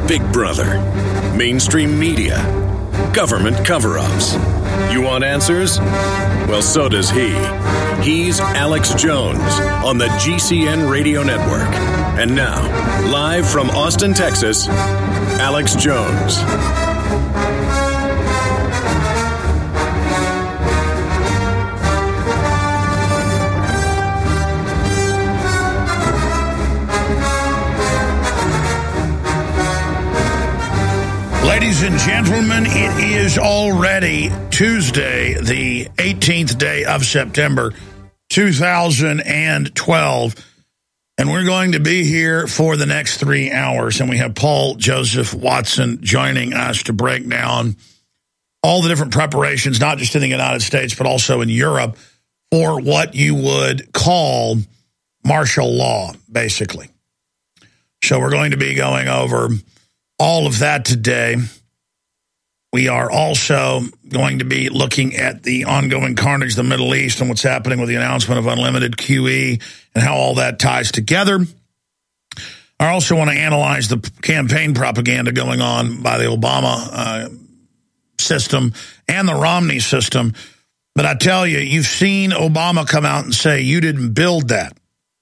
Big Brother, mainstream media, government cover-ups. You want answers? Well, so does he. He's Alex Jones on the GCN Radio Network. And now, live from Austin, Texas, Alex Jones. Ladies and gentlemen, it is already Tuesday, the 18th day of September, 2012, and we're going to be here for the next 3 hours, and we have Paul Joseph Watson joining us to break down all the different preparations, not just in the United States, but also in Europe, for what you would call martial law, basically. So we're going to be going over all of that today. We are also going to be looking at the ongoing carnage in the Middle East and what's happening with the announcement of unlimited QE and how all that ties together. I also want to analyze the campaign propaganda going on by the Obama system and the Romney system. But I tell you, you've seen Obama come out and say, you didn't build that.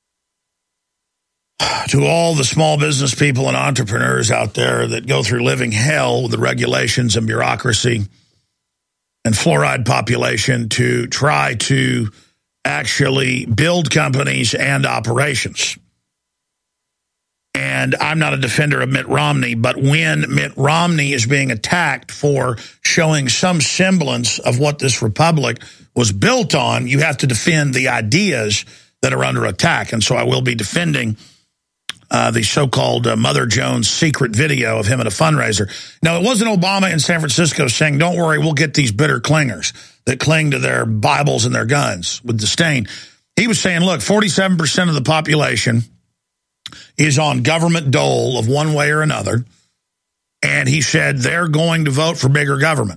To all the small business people and entrepreneurs out there that go through living hell with the regulations and bureaucracy and fluoride population to try to actually build companies and operations. And I'm not a defender of Mitt Romney, but when Mitt Romney is being attacked for showing some semblance of what this republic was built on, you have to defend the ideas that are under attack. And so I will be defending the so-called Mother Jones secret video of him at a fundraiser. Now, it wasn't Obama in San Francisco saying, don't worry, we'll get these bitter clingers that cling to their Bibles and their guns with disdain. He was saying, look, 47% of the population is on government dole of one way or another. And he said they're going to vote for bigger government.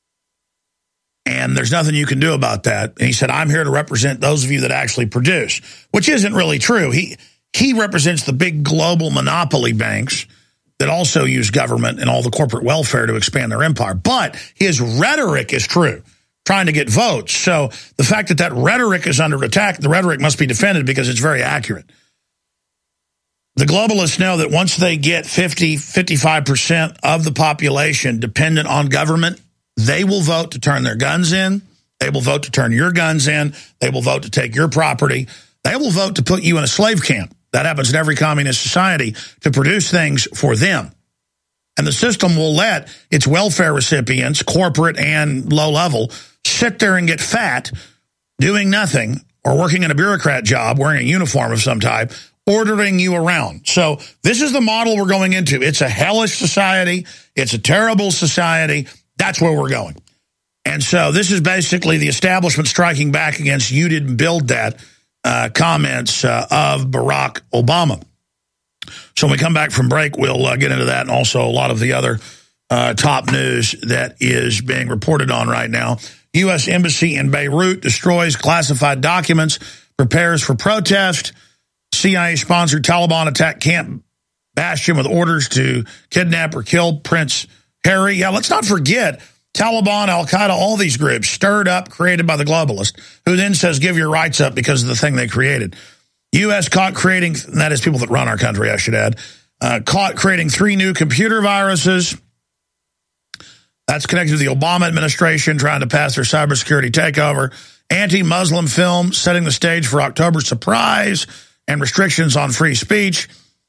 And there's nothing you can do about that. And he said, I'm here to represent those of you that actually produce, which isn't really true. He represents the big global monopoly banks that also use government and all the corporate welfare to expand their empire. But his rhetoric is true, trying to get votes. So the fact that that rhetoric is under attack, the rhetoric must be defended because it's very accurate. The globalists know that once they get 55% of the population dependent on government, they will vote to turn their guns in. They will vote to turn your guns in. They will vote to take your property. They will vote to put you in a slave camp. That happens in every communist society, to produce things for them. And the system will let its welfare recipients, corporate and low level, sit there and get fat, doing nothing, or working in a bureaucrat job, wearing a uniform of some type, ordering you around. So this is the model we're going into. It's a hellish society. It's a terrible society. That's where we're going. And so this is basically the establishment striking back against you didn't build that comments of Barack Obama. So when we come back from break, we'll get into that and also a lot of the other top news that is being reported on right now. U.S. Embassy in Beirut destroys classified documents, prepares for protest. CIA-sponsored Taliban attack Camp Bastion with orders to kidnap or kill Prince Harry. Yeah, let's not forget Taliban, Al-Qaeda, all these groups stirred up, created by the globalist, who then says, give your rights up because of the thing they created. U.S. caught creating, and that is people that run our country, I should add, caught creating 3 new computer viruses. That's connected to the Obama administration trying to pass their cybersecurity takeover. Anti-Muslim film setting the stage for October surprise and restrictions on free speech.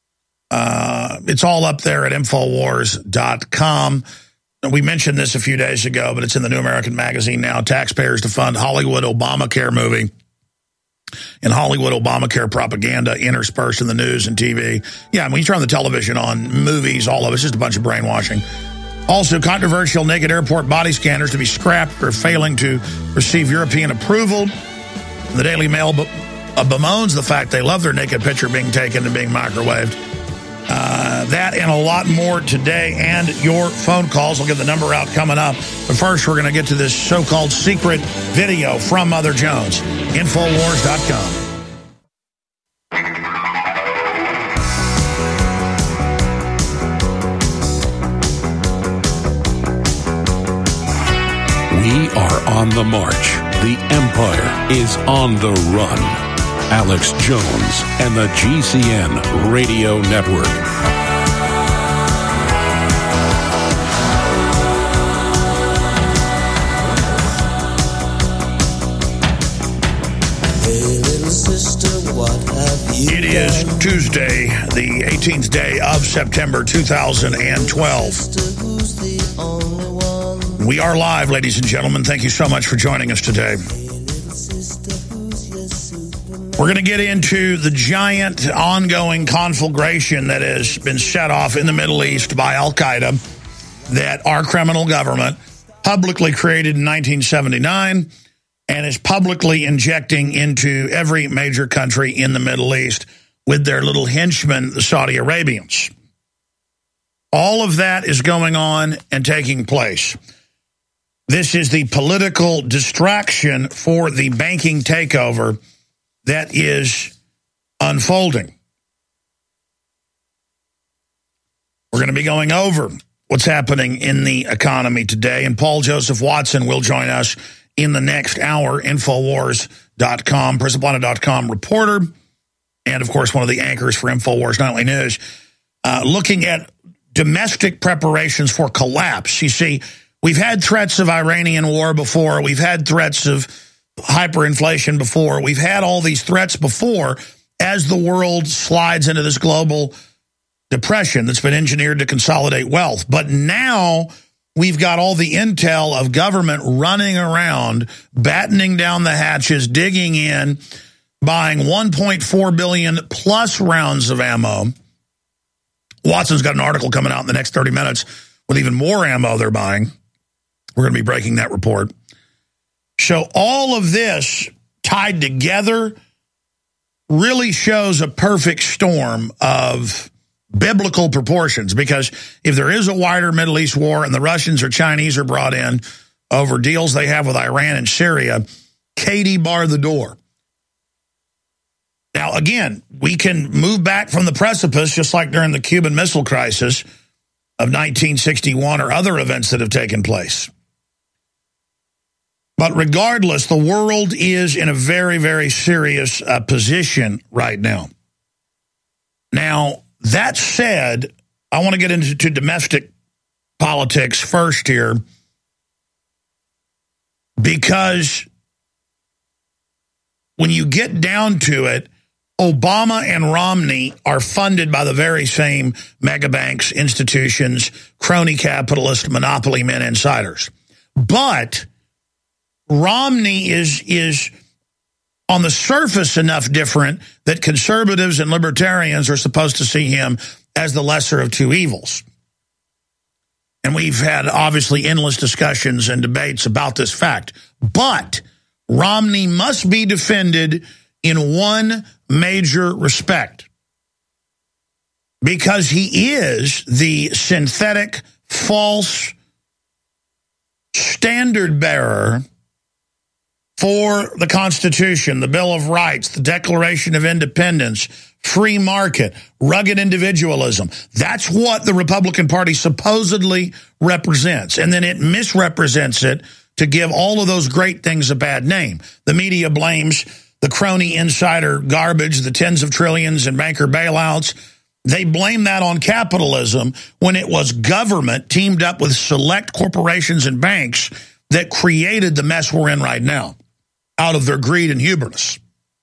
It's all up there at Infowars.com. We mentioned this a few days ago, but it's in the New American Magazine now. Taxpayers to fund Hollywood Obamacare movie and Hollywood Obamacare propaganda interspersed in the news and TV. Yeah, when you turn the television on, movies, all of it's just a bunch of brainwashing. Also, controversial naked airport body scanners to be scrapped for failing to receive European approval. The Daily Mail bemoans the fact they love their naked picture being taken and being microwaved. That and a lot more today, and your phone calls. I'll get the number out coming up. But first, we're going to get to this so-called secret video from Mother Jones. Infowars.com. on the march. The empire is on the run. Alex Jones and the GCN Radio Network. It is Tuesday, the 18th day of September 2012. We are live, ladies and gentlemen. Thank you so much for joining us today. We're going to get into the giant ongoing conflagration that has been set off in the Middle East by Al-Qaeda that our criminal government publicly created in 1979 and is publicly injecting into every major country in the Middle East with their little henchmen, the Saudi Arabians. All of that is going on and taking place. This is the political distraction for the banking takeover that is unfolding. We're going to be going over what's happening in the economy today, and Paul Joseph Watson will join us in the next hour. Infowars.com, PrisonPlanet.com reporter, and of course one of the anchors for Infowars Nightly News, looking at domestic preparations for collapse. You see, we've had threats of Iranian war before. We've had threats of hyperinflation before. We've had all these threats before as the world slides into this global depression that's been engineered to consolidate wealth. But now we've got all the intel of government running around, battening down the hatches, digging in, buying 1.4 billion plus rounds of ammo. Watson's got an article coming out in the next 30 minutes with even more ammo they're buying. We're going to be breaking that report. So all of this tied together really shows a perfect storm of biblical proportions, because if there is a wider Middle East war and the Russians or Chinese are brought in over deals they have with Iran and Syria, Katie bar the door. Now, again, we can move back from the precipice just like during the Cuban Missile Crisis of 1961 or other events that have taken place. But regardless, the world is in a very, very serious position right now. Now, that said, I want to get into domestic politics first here, because when you get down to it, Obama and Romney are funded by the very same mega banks, institutions, crony capitalist, monopoly men, insiders. But Romney is on the surface enough different that conservatives and libertarians are supposed to see him as the lesser of two evils. And we've had, obviously, endless discussions and debates about this fact. But Romney must be defended in one major respect, because he is the synthetic, false standard bearer for the Constitution, the Bill of Rights, the Declaration of Independence, free market, rugged individualism. That's what the Republican Party supposedly represents. And then it misrepresents it to give all of those great things a bad name. The media blames the crony insider garbage, the tens of trillions in banker bailouts. They blame that on capitalism when it was government teamed up with select corporations and banks that created the mess we're in right now out of their greed and hubris.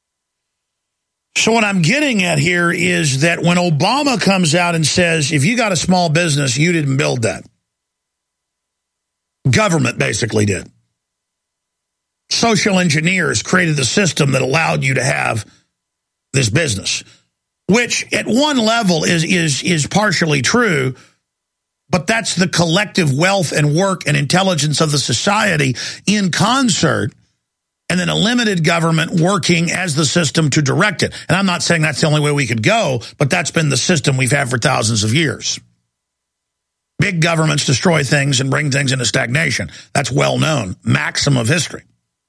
So what I'm getting at here is that when Obama comes out and says, if you got a small business, you didn't build that. Government basically did. Social engineers created the system that allowed you to have this business, which at one level is partially true, but that's the collective wealth and work and intelligence of the society in concert, and then a limited government working as the system to direct it. And I'm not saying that's the only way we could go, but that's been the system we've had for thousands of years. Big governments destroy things and bring things into stagnation. That's well known, maxim of history.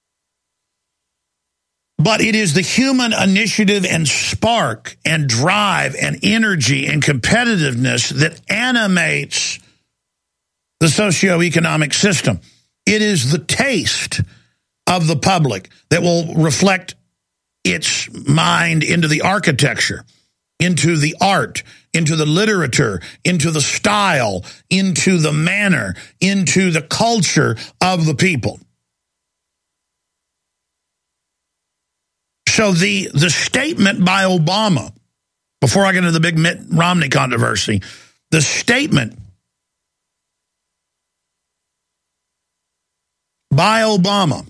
But it is the human initiative and spark and drive and energy and competitiveness that animates the socioeconomic system. It is the taste of the public that will reflect its mind into the architecture, into the art, into the literature, into the style, into the manner, into the culture of the people. So the statement by Obama, before I get into the big Mitt Romney controversy, the statement by Obama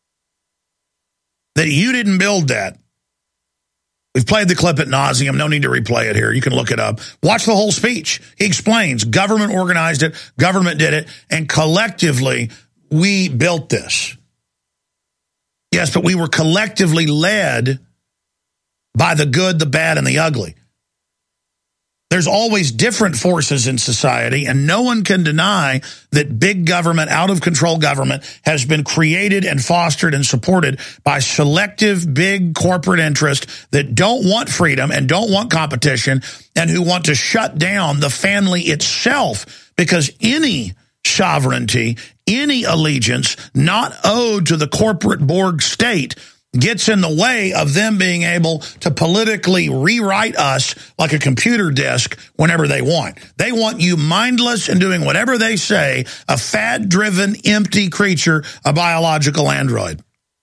that you didn't build that. We've played the clip ad nauseum. No need to replay it here. You can look it up. Watch the whole speech. He explains government organized it, government did it, and collectively we built this. Yes, but we were collectively led by the good, the bad, and the ugly. There's always different forces in society, and no one can deny that big government, out-of-control government, has been created and fostered and supported by selective big corporate interests that don't want freedom and don't want competition and who want to shut down the family itself, because any sovereignty, any allegiance not owed to the corporate Borg state gets in the way of them being able to politically rewrite us like a computer disk whenever they want. They want you mindless and doing whatever they say, a fad-driven, empty creature, a biological android.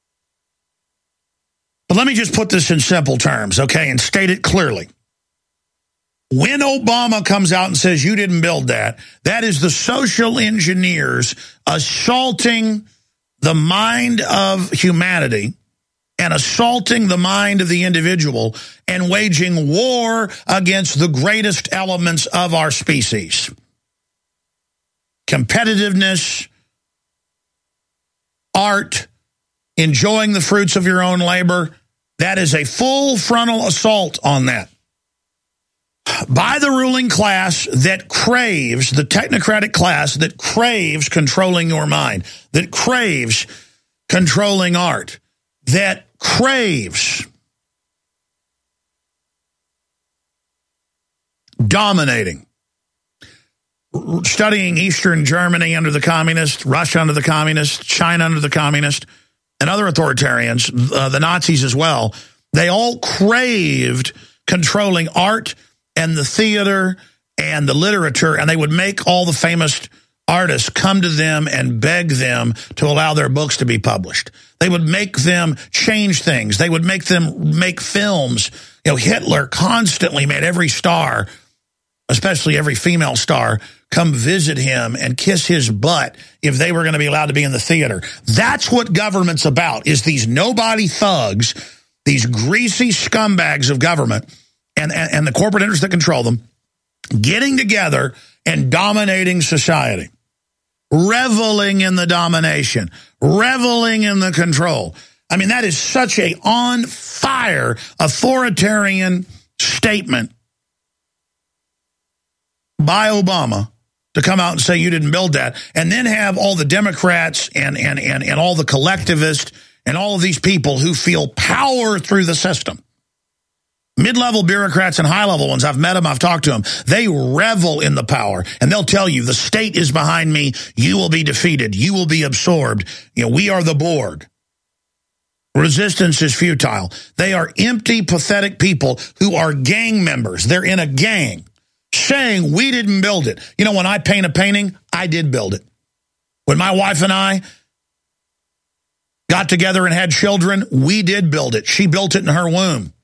But let me just put this in simple terms, okay, and state it clearly. When Obama comes out and says you didn't build that, that is the social engineers assaulting the mind of humanity and assaulting the mind of the individual and waging war against the greatest elements of our species. Competitiveness, art, enjoying the fruits of your own labor, that is a full frontal assault on that. By the ruling class that craves, the technocratic class that craves controlling your mind, that craves controlling art, that craves dominating. Studying Eastern Germany under the communists, Russia under the communists, China under the communists, and other authoritarians, the Nazis as well, they all craved controlling art and the theater and the literature, and they would make all the famous artists come to them and beg them to allow their books to be published. They would make them change things. They would make them make films. You know, Hitler constantly made every star, especially every female star, come visit him and kiss his butt if they were going to be allowed to be in the theater. That's what government's about, is these nobody thugs, these greasy scumbags of government and the corporate interests that control them, getting together and dominating society, reveling in the domination, reveling in the control. I mean, that is such a on-fire authoritarian statement by Obama to come out and say you didn't build that, and then have all the Democrats and all the collectivists and all of these people who feel power through the system. Mid-level bureaucrats and high-level ones, I've met them, I've talked to them. They revel in the power, and they'll tell you, the state is behind me, you will be defeated, you will be absorbed. You know, we are the Borg. Resistance is futile. They are empty, pathetic people who are gang members. They're in a gang saying we didn't build it. You know, when I paint a painting, I did build it. When my wife and I got together and had children, we did build it. She built it in her womb.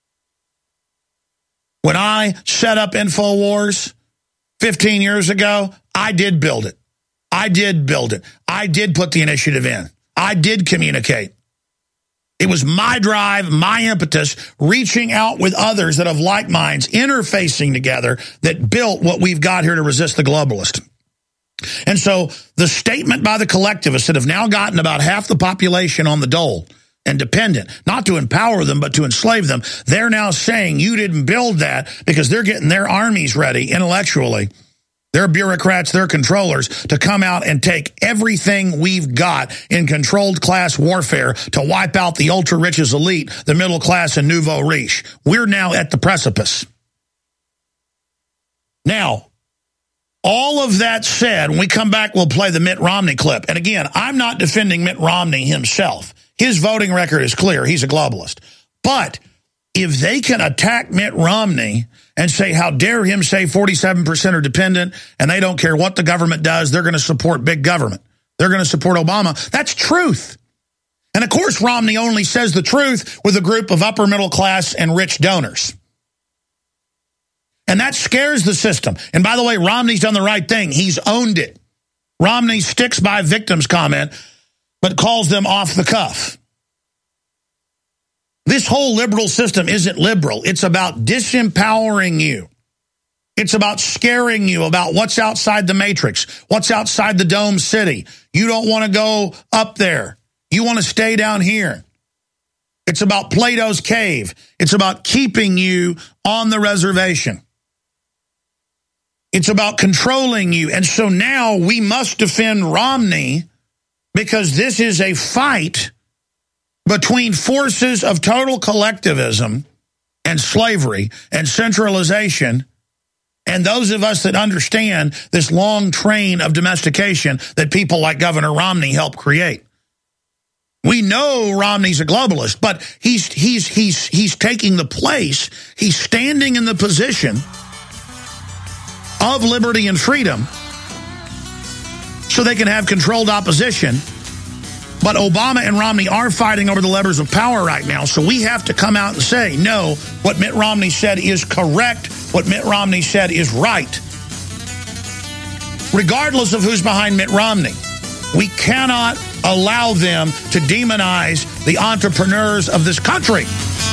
When I set up InfoWars 15 years ago, I did build it. I did build it. I did put the initiative in. I did communicate. It was my drive, my impetus, reaching out with others that have like minds, interfacing together, that built what we've got here to resist the globalist. And so the statement by the collectivists that have now gotten about half the population on the dole and dependent, not to empower them, but to enslave them, they're now saying you didn't build that, because they're getting their armies ready intellectually, their bureaucrats, their controllers, to come out and take everything we've got in controlled class warfare to wipe out the ultra-rich as elite, the middle class, and nouveau riche. We're now at the precipice. Now, All of that said, when we come back, we'll play the Mitt Romney clip. And again, I'm not defending Mitt Romney himself. His voting record is clear. He's a globalist. But if they can attack Mitt Romney and say, how dare him say 47% are dependent and they don't care what the government does, they're going to support big government. They're going to support Obama. That's truth. And of course, Romney only says the truth with a group of upper middle class and rich donors. And that scares the system. And by the way, Romney's done the right thing. He's owned it. Romney sticks by victims comment, but calls them off the cuff. This whole liberal system isn't liberal. It's about disempowering you. It's about scaring you about what's outside the matrix, what's outside the dome city. You don't want to go up there. You want to stay down here. It's about Plato's cave. It's about keeping you on the reservation. It's about controlling you. And so now we must defend Romney because this is a fight between forces of total collectivism and slavery and centralization and those of us that understand this long train of domestication that people like Governor Romney helped create. We know Romney's a globalist, but he's taking the place, he's standing in the position of liberty and freedom so they can have controlled opposition. But Obama and Romney are fighting over the levers of power right now, so we have to come out and say, no, what Mitt Romney said is correct, what Mitt Romney said is right. Regardless of who's behind Mitt Romney, we cannot allow them to demonize the entrepreneurs of this country.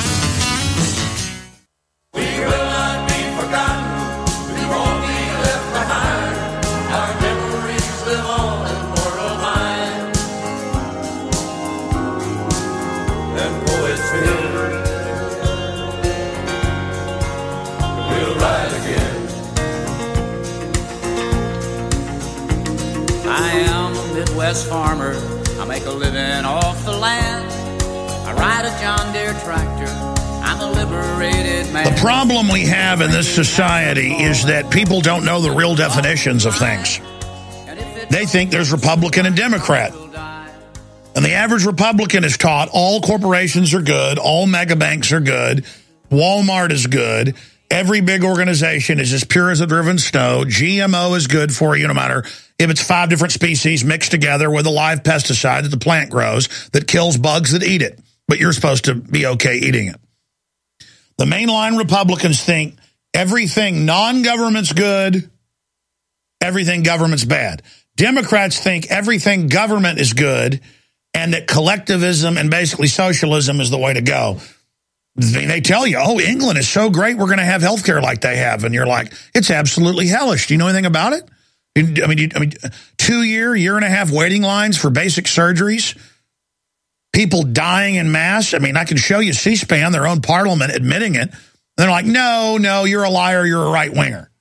Farmer, I make a living off the land. I ride a John Deere tractor. I'm a liberated man. The problem we have in this society is that people don't know the real definitions of things. They think there's Republican and Democrat. And the average Republican is taught all corporations are good, all mega banks are good, Walmart is good, every big organization is as pure as the driven snow, GMO is good for you no matter if it's 5 different species mixed together with a live pesticide that the plant grows that kills bugs that eat it. But you're supposed to be okay eating it. The mainline Republicans think everything non-government's good, everything government's bad. Democrats think everything government is good and that collectivism and basically socialism is the way to go. They tell you, oh, England is so great, we're going to have health care like they have. And you're like, it's absolutely hellish. Do you know anything about it? I mean, 2 year and a half waiting lines for basic surgeries, people dying en masse. I mean, I can show you C-SPAN, their own parliament, admitting it. And they're like, no, you're a liar, you're a right-winger.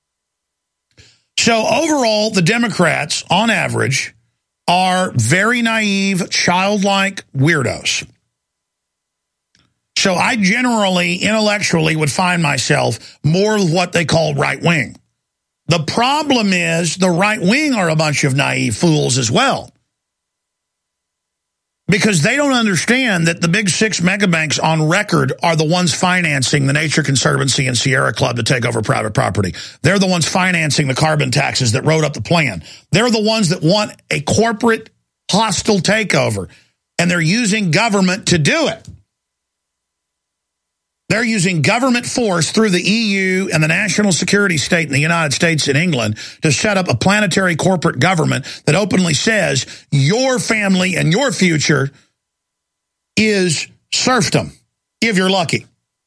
So overall, the Democrats, on average, are very naive, childlike weirdos. So I generally, intellectually, would find myself more of what they call right-wing. The problem is the right wing are a bunch of naive fools as well. Because they don't understand that the big 6 megabanks on record are the ones financing the Nature Conservancy and Sierra Club to take over private property. They're the ones financing the carbon taxes that wrote up the plan. They're the ones that want a corporate hostile takeover. And they're using government to do it. They're using government force through the EU and the national security state in the United States and England to set up a planetary corporate government that openly says your family and your future is serfdom, if you're lucky.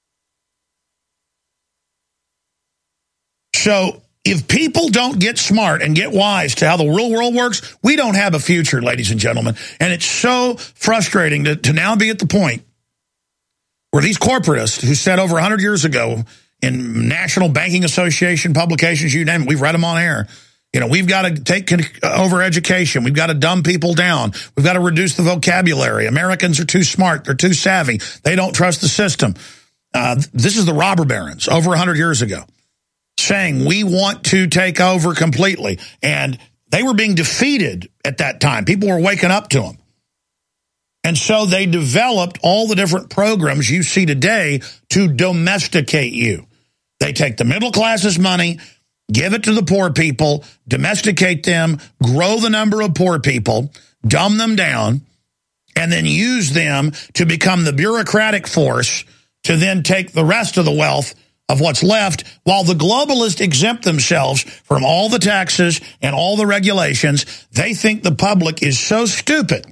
So if people don't get smart and get wise to how the real world works, we don't have a future, ladies and gentlemen. And it's so frustrating to now be at the point where these corporatists who said over 100 years ago in National Banking Association publications, you name it, we've read them on air, we've got to take over education. We've got to dumb people down. We've got to reduce the vocabulary. Americans are too smart. They're too savvy. They don't trust the system. This is the robber barons over 100 years ago saying, we want to take over completely. And they were being defeated at that time. People were waking up to them. And so they developed all the different programs you see today to domesticate you. They take the middle class's money, give it to the poor people, domesticate them, grow the number of poor people, dumb them down, and then use them to become the bureaucratic force to then take the rest of the wealth of what's left, while the globalists exempt themselves from all the taxes and all the regulations. They think the public is so stupid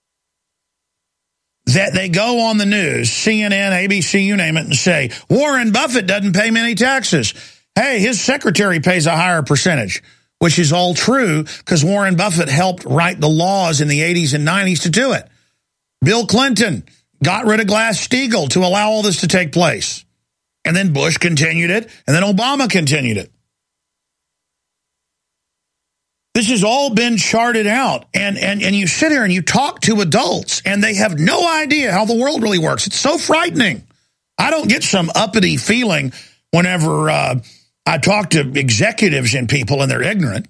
that they go on the news, CNN, ABC, you name it, and say, Warren Buffett doesn't pay many taxes. Hey, his secretary pays a higher percentage, which is all true because Warren Buffett helped write the laws in the 80s and 90s to do it. Bill Clinton got rid of Glass-Steagall to allow all this to take place. And then Bush continued it, and then Obama continued it. This has all been charted out, and you sit here and you talk to adults, and they have no idea how the world really works. It's so frightening. I don't get some uppity feeling whenever I talk to executives and people, and they're ignorant.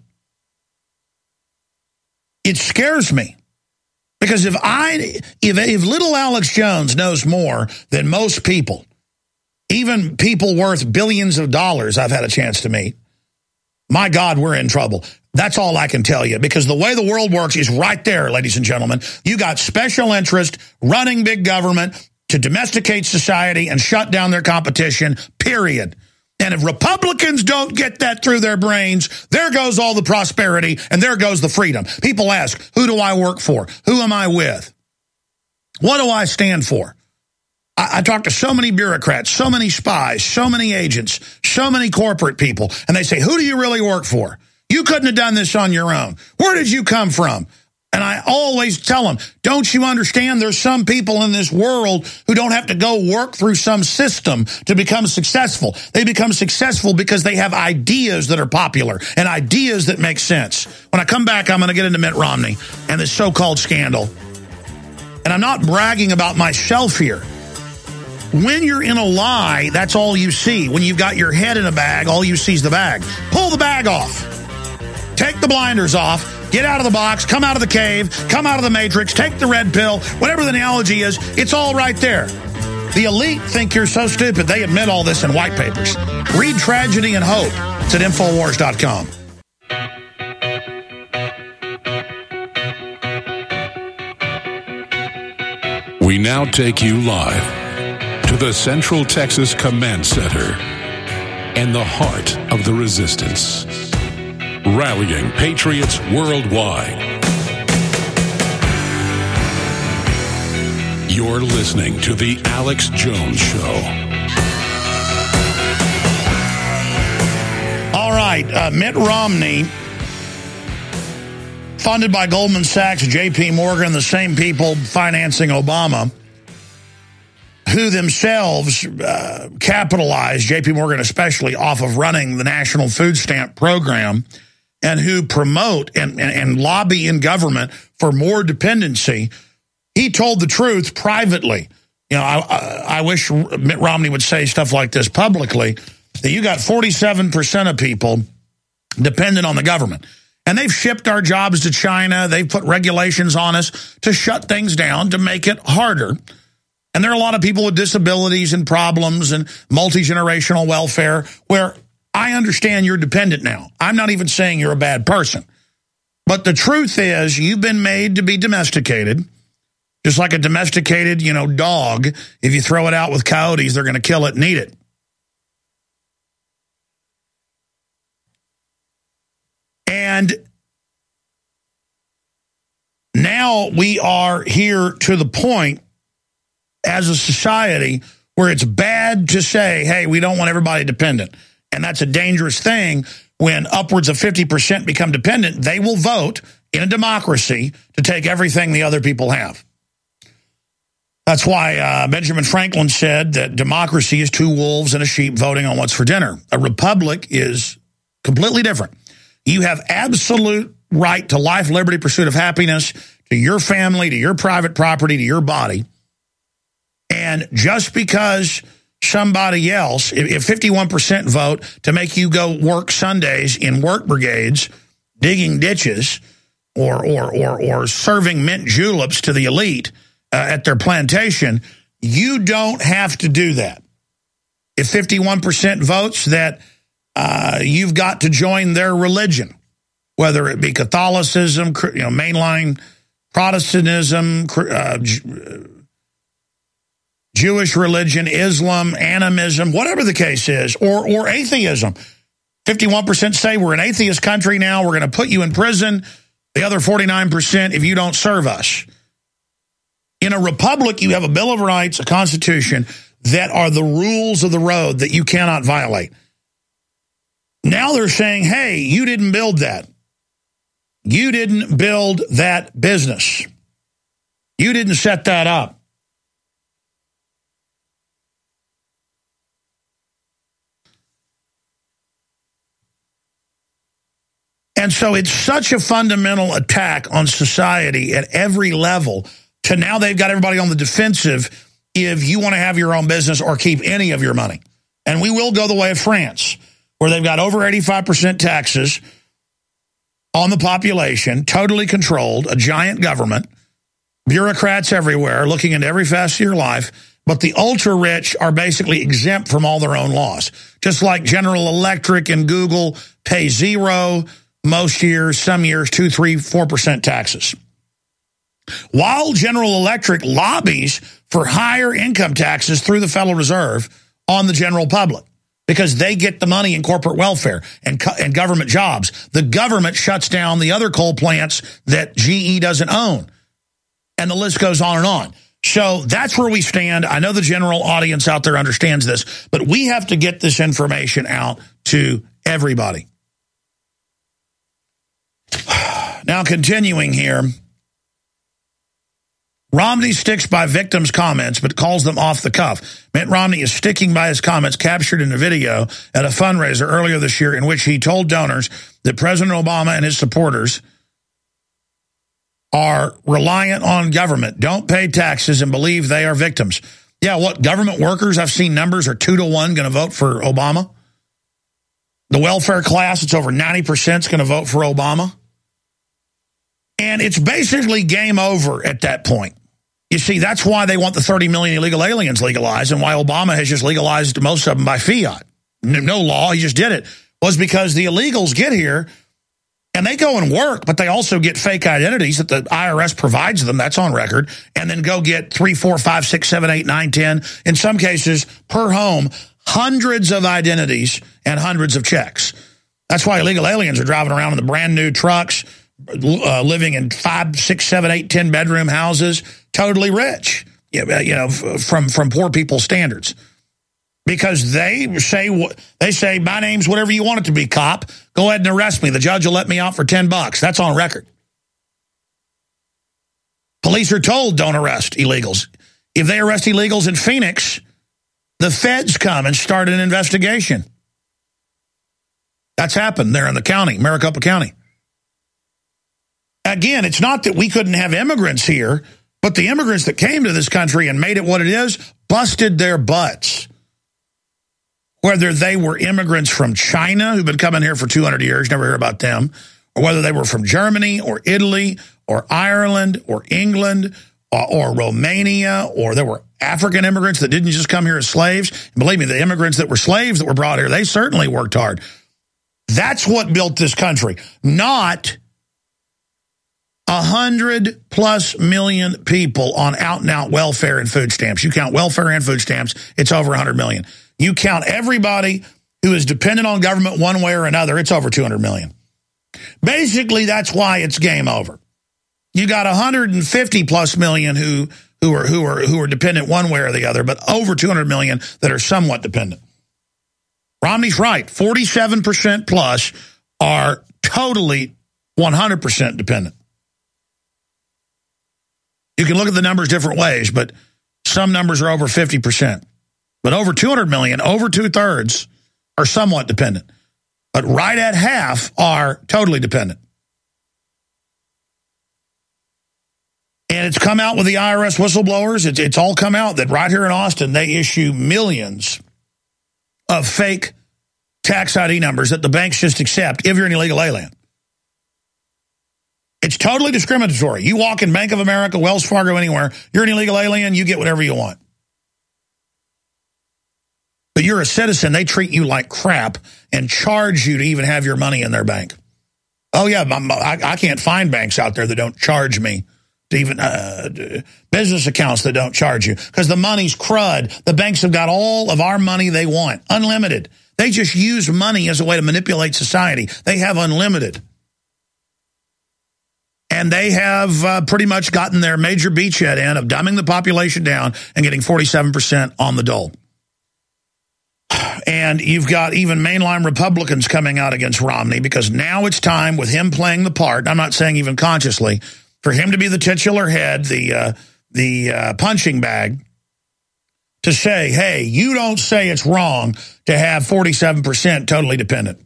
It scares me. Because if little Alex Jones knows more than most people, even people worth billions of dollars I've had a chance to meet, my God, we're in trouble. That's all I can tell you, because the way the world works is right there, ladies and gentlemen. You got special interest running big government to domesticate society and shut down their competition, period. And if Republicans don't get that through their brains, there goes all the prosperity and there goes the freedom. People ask, who do I work for? Who am I with? What do I stand for? I talk to so many bureaucrats, so many spies, so many agents, so many corporate people, and they say, who do you really work for? You couldn't have done this on your own. Where did you come from? And I always tell them, don't you understand there's some people in this world who don't have to go work through some system to become successful. They become successful because they have ideas that are popular and ideas that make sense. When I come back, I'm going to get into Mitt Romney and this so-called scandal. And I'm not bragging about myself here. When you're in a lie, that's all you see. When you've got your head in a bag, all you see is the bag. Pull the bag off. Take the blinders off. Get out of the box, come out of the cave, come out of the matrix, take the red pill, whatever the analogy is, it's all right there. The elite think you're so stupid, they admit all this in white papers. Read Tragedy and Hope. It's at Infowars.com. We now take you live to the Central Texas Command Center and the heart of the resistance. Rallying patriots worldwide. You're listening to The Alex Jones Show. All right, Mitt Romney, funded by Goldman Sachs, J.P. Morgan, the same people financing Obama, who themselves capitalized, J.P. Morgan especially, off of running the National Food Stamp Program, and who promote and lobby in government for more dependency. He told the truth privately. You know, I wish Mitt Romney would say stuff like this publicly, that you got 47% of people dependent on the government. And they've shipped our jobs to China. They've put regulations on us to shut things down, to make it harder. And there are a lot of people with disabilities and problems and multi-generational welfare where I understand you're dependent now. I'm not even saying you're a bad person. But the truth is, you've been made to be domesticated. Just like a domesticated, dog. If you throw it out with coyotes, they're going to kill it and eat it. And now we are here to the point as a society where it's bad to say, hey, we don't want everybody dependent. And that's a dangerous thing. When upwards of 50% become dependent, they will vote in a democracy to take everything the other people have. That's why Benjamin Franklin said that democracy is two wolves and a sheep voting on what's for dinner. A republic is completely different. You have absolute right to life, liberty, pursuit of happiness, to your family, to your private property, to your body. And just because somebody else, if 51% vote to make you go work Sundays in work brigades, digging ditches, or serving mint juleps to the elite at their plantation, you don't have to do that. If 51% votes that you've got to join their religion, whether it be Catholicism, mainline Protestantism, Jewish religion, Islam, animism, whatever the case is, or atheism. 51% say we're an atheist country now, we're going to put you in prison. The other 49% if you don't serve us. In a republic, you have a Bill of Rights, a Constitution, that are the rules of the road that you cannot violate. Now they're saying, hey, you didn't build that. You didn't build that business. You didn't set that up. And so it's such a fundamental attack on society at every level to now they've got everybody on the defensive if you want to have your own business or keep any of your money. And we will go the way of France, where they've got over 85% taxes on the population, totally controlled, a giant government, bureaucrats everywhere looking into every facet of your life, but the ultra-rich are basically exempt from all their own laws. Just like General Electric and Google pay zero, most years, some years, 2, 3, 4% taxes. While General Electric lobbies for higher income taxes through the Federal Reserve on the general public, because they get the money in corporate welfare and government jobs. The government shuts down the other coal plants that GE doesn't own. And the list goes on and on. So that's where we stand. I know the general audience out there understands this, but we have to get this information out to everybody. Now, continuing here, Romney sticks by victims' comments but calls them off the cuff. Mitt Romney is sticking by his comments captured in a video at a fundraiser earlier this year in which he told donors that President Obama and his supporters are reliant on government, don't pay taxes, and believe they are victims. Yeah, what, government workers, I've seen numbers, are 2 to 1 going to vote for Obama? The welfare class, it's over 90% is going to vote for Obama. And it's basically game over at that point. You see, that's why they want the 30 million illegal aliens legalized and why Obama has just legalized most of them by fiat. No law, he just did it. Was because the illegals get here and they go and work, but they also get fake identities that the IRS provides them. That's on record. And then go get 3, 4, 5, 6, 7, 8, 9, 10, in some cases per home, hundreds of identities and hundreds of checks. That's why illegal aliens are driving around in the brand new trucks, living in 5, 6, 7, 8, 10 bedroom houses, totally rich, from poor people's standards. Because they say, my name's whatever you want it to be, cop. Go ahead and arrest me. The judge will let me out for $10. That's on record. Police are told don't arrest illegals. If they arrest illegals in Phoenix, the feds come and start an investigation. That's happened there in the county, Maricopa County. Again, it's not that we couldn't have immigrants here, but the immigrants that came to this country and made it what it is busted their butts. Whether they were immigrants from China who've been coming here for 200 years, never hear about them, or whether they were from Germany or Italy or Ireland or England or Romania, or there were African immigrants that didn't just come here as slaves. And believe me, the immigrants that were slaves that were brought here, they certainly worked hard. That's what built this country, not 100+ million people on out-and-out welfare and food stamps. You count welfare and food stamps, it's over 100 million. You count everybody who is dependent on government one way or another, it's over 200 million. Basically, that's why it's game over. You got 150+ million who are dependent one way or the other, but over 200 million that are somewhat dependent. Romney's right. 47% plus are totally 100% dependent. You can look at the numbers different ways, but some numbers are over 50%. But over 200 million, over 2/3 are somewhat dependent. But right at half are totally dependent. And it's come out with the IRS whistleblowers. It's all come out that right here in Austin, they issue millions of fake tax ID numbers that the banks just accept if you're an illegal alien. It's totally discriminatory. You walk in Bank of America, Wells Fargo, anywhere, you're an illegal alien, you get whatever you want. But you're a citizen, they treat you like crap and charge you to even have your money in their bank. Oh, yeah, I can't find banks out there that don't charge me, to even business accounts that don't charge you, because the money's crud. The banks have got all of our money they want, unlimited. They just use money as a way to manipulate society. They have unlimited. And they have pretty much gotten their major beachhead in of dumbing the population down and getting 47% on the dole. And you've got even mainline Republicans coming out against Romney, because now it's time, with him playing the part, I'm not saying even consciously, for him to be the titular head, the punching bag, to say, hey, you don't say it's wrong to have 47% totally dependent.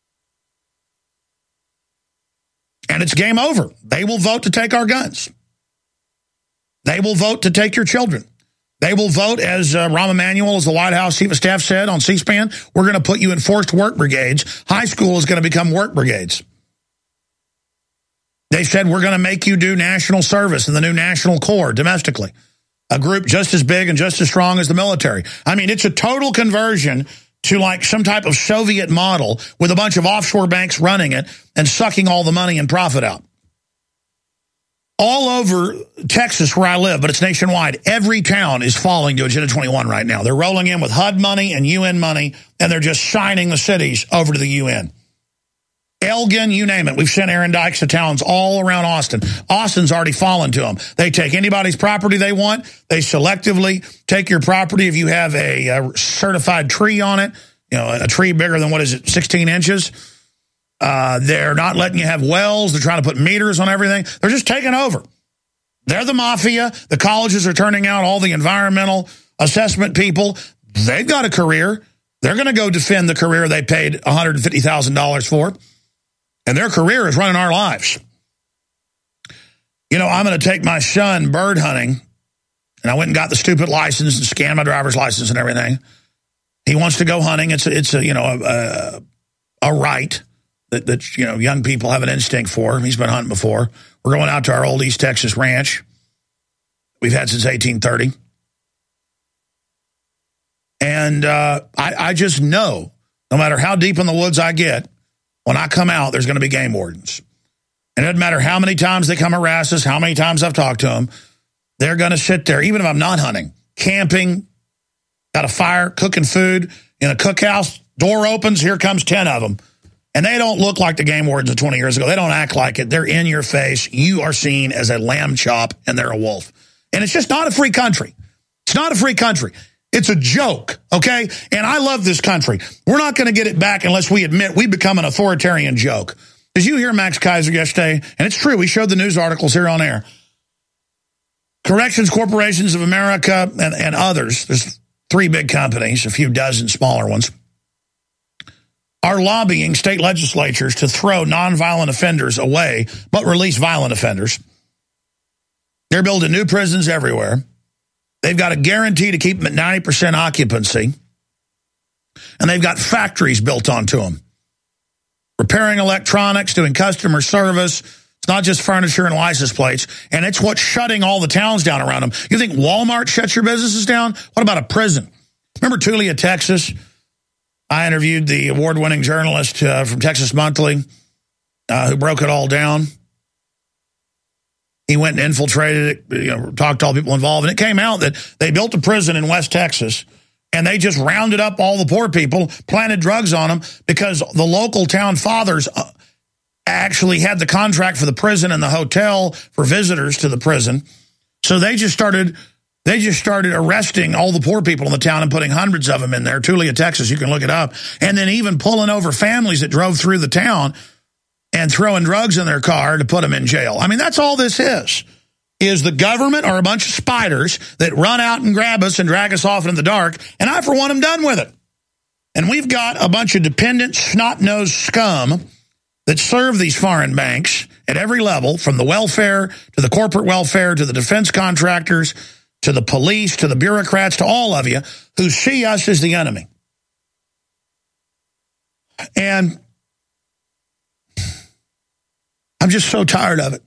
And it's game over. They will vote to take our guns. They will vote to take your children. They will vote, as Rahm Emanuel, as the White House Chief of Staff said on C-SPAN, we're going to put you in forced work brigades. High school is going to become work brigades. They said we're going to make you do national service in the new National Corps domestically, a group just as big and just as strong as the military. I mean, it's a total conversion to like some type of Soviet model with a bunch of offshore banks running it and sucking all the money and profit out. All over Texas where I live, but it's nationwide, every town is falling to Agenda 21 right now. They're rolling in with HUD money and UN money, and they're just signing the cities over to the UN. Elgin, you name it. We've sent Aaron Dykes to towns all around Austin. Austin's already fallen to them. They take anybody's property they want. They selectively take your property if you have a certified tree on it, you know, a tree bigger than, 16 inches. They're not letting you have wells. They're trying to put meters on everything. They're just taking over. They're the mafia. The colleges are turning out all the environmental assessment people. They've got a career. They're going to go defend the career they paid $150,000 for. And their career is running our lives. You know, I'm going to take my son bird hunting, and I went and got the stupid license and scanned my driver's license and everything. He wants to go hunting. It's a right that you know, young people have an instinct for. He's been hunting before. We're going out to our old East Texas ranch we've had since 1830. And I just know, no matter how deep in the woods I get, when I come out, there's going to be game wardens. And it doesn't matter how many times they come harass us, how many times I've talked to them, they're going to sit there, even if I'm not hunting, camping, got a fire, cooking food in a cookhouse, door opens, here comes 10 of them. And they don't look like the game wardens of 20 years ago. They don't act like it. They're in your face. You are seen as a lamb chop, and they're a wolf. And it's just not a free country. It's not a free country. It's a joke, okay? And I love this country. We're not going to get it back unless we admit we become an authoritarian joke. Did you hear Max Kaiser yesterday? And it's true. We showed the news articles here on air. Corrections Corporations of America and others, there's 3 big companies, a few dozen smaller ones, are lobbying state legislatures to throw nonviolent offenders away, but release violent offenders. They're building new prisons everywhere. They've got a guarantee to keep them at 90% occupancy. And they've got factories built onto them. Repairing electronics, doing customer service. It's not just furniture and license plates. And it's what's shutting all the towns down around them. You think Walmart shuts your businesses down? What about a prison? Remember Tulia, Texas? I interviewed the award-winning journalist from Texas Monthly who broke it all down. He went and infiltrated it, talked to all the people involved, and it came out that they built a prison in West Texas, and they just rounded up all the poor people, planted drugs on them, because the local town fathers actually had the contract for the prison and the hotel for visitors to the prison. So they just started arresting all the poor people in the town and putting hundreds of them in there. Tulia, Texas, you can look it up. And then even pulling over families that drove through the town and throwing drugs in their car to put them in jail. I mean, that's all this is the government or a bunch of spiders that run out and grab us and drag us off into the dark. And I, for one, am done with it. And we've got a bunch of dependent, snot-nosed scum that serve these foreign banks at every level, from the welfare to the corporate welfare to the defense contractors to the police to the bureaucrats to all of you who see us as the enemy. And I'm just so tired of it.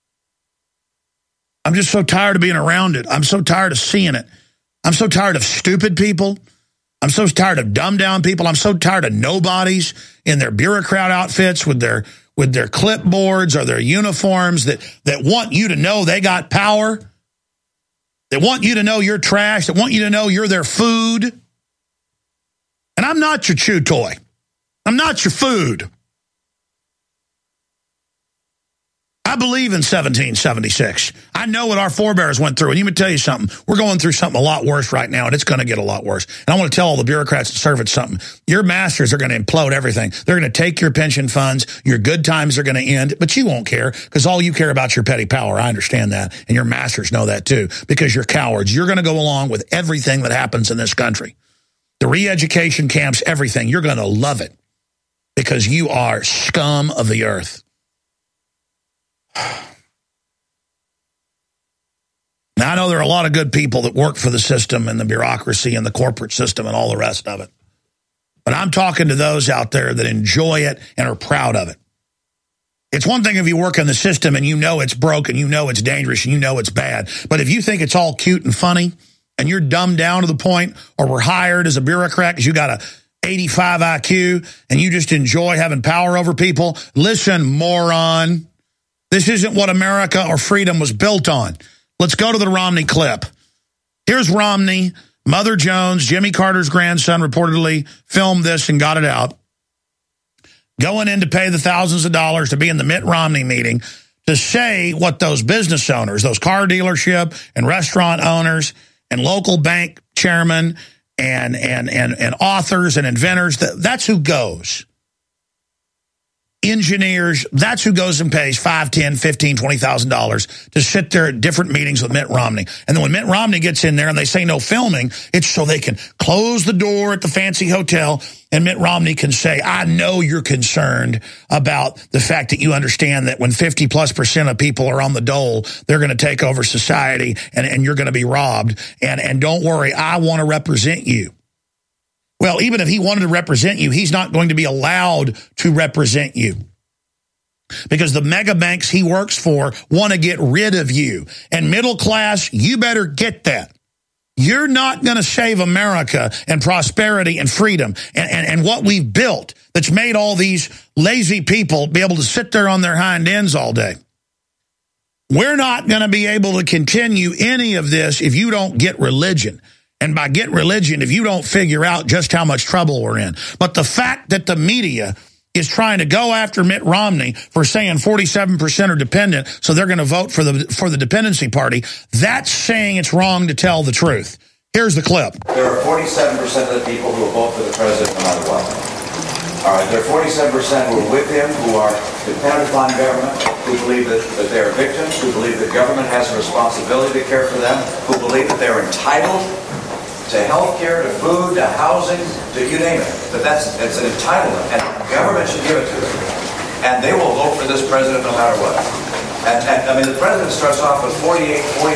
I'm just so tired of being around it. I'm so tired of seeing it. I'm so tired of stupid people. I'm so tired of dumbed down people. I'm so tired of nobodies in their bureaucrat outfits with their clipboards or their uniforms that want you to know they got power. They want you to know you're trash. They want you to know you're their food. And I'm not your chew toy. I'm not your food. I believe in 1776. I know what our forebears went through. And let me tell you something. We're going through something a lot worse right now, and it's going to get a lot worse. And I want to tell all the bureaucrats and servants something. Your masters are going to implode everything. They're going to take your pension funds. Your good times are going to end, but you won't care because all you care about is your petty power. I understand that, and your masters know that too because you're cowards. You're going to go along with everything that happens in this country. The re-education camps, everything. You're going to love it because you are scum of the earth. Now, I know there are a lot of good people that work for the system and the bureaucracy and the corporate system and all the rest of it. But I'm talking to those out there that enjoy it and are proud of it. It's one thing if you work in the system and you know it's broken, you know it's dangerous, and you know it's bad. But if you think it's all cute and funny and you're dumbed down to the point or were hired as a bureaucrat because you got a 85 IQ and you just enjoy having power over people, listen, moron. This isn't what America or freedom was built on. Let's go to the Romney clip. Here's Romney, Mother Jones, Jimmy Carter's grandson, reportedly filmed this and got it out. Going in to pay the thousands of dollars to be in the Mitt Romney meeting to say what those business owners, those car dealership and restaurant owners and local bank chairmen and authors and inventors, that's who goes. Engineers, that's who goes and pays $5, $10, $15, $20,000 to sit there at different meetings with Mitt Romney. And then when Mitt Romney gets in there and they say no filming, it's so they can close the door at the fancy hotel and Mitt Romney can say, I know you're concerned about the fact that you understand that when 50+% of people are on the dole, they're going to take over society and you're going to be robbed. And don't worry, I want to represent you. Well, even if he wanted to represent you, he's not going to be allowed to represent you because the mega banks he works for want to get rid of you. And middle class, you better get that. You're not going to save America and prosperity and freedom and what we've built that's made all these lazy people be able to sit there on their hind ends all day. We're not going to be able to continue any of this if you don't get religion. And by get religion, if you don't figure out just how much trouble we're in. But the fact that the media is trying to go after Mitt Romney for saying 47% are dependent, so they're going to vote for the dependency party, that's saying it's wrong to tell the truth. Here's the clip. There are 47% of the people who will vote for the president no matter what. All right, there are 47% who are with him, who are dependent upon government, who believe that they are victims, who believe that government has a responsibility to care for them, who believe that they're entitled to health care, to food, to housing, to you name it. But it's an entitlement, and government should give it to them. And they will vote for this president no matter what. And I mean, the president starts off with 48, 49,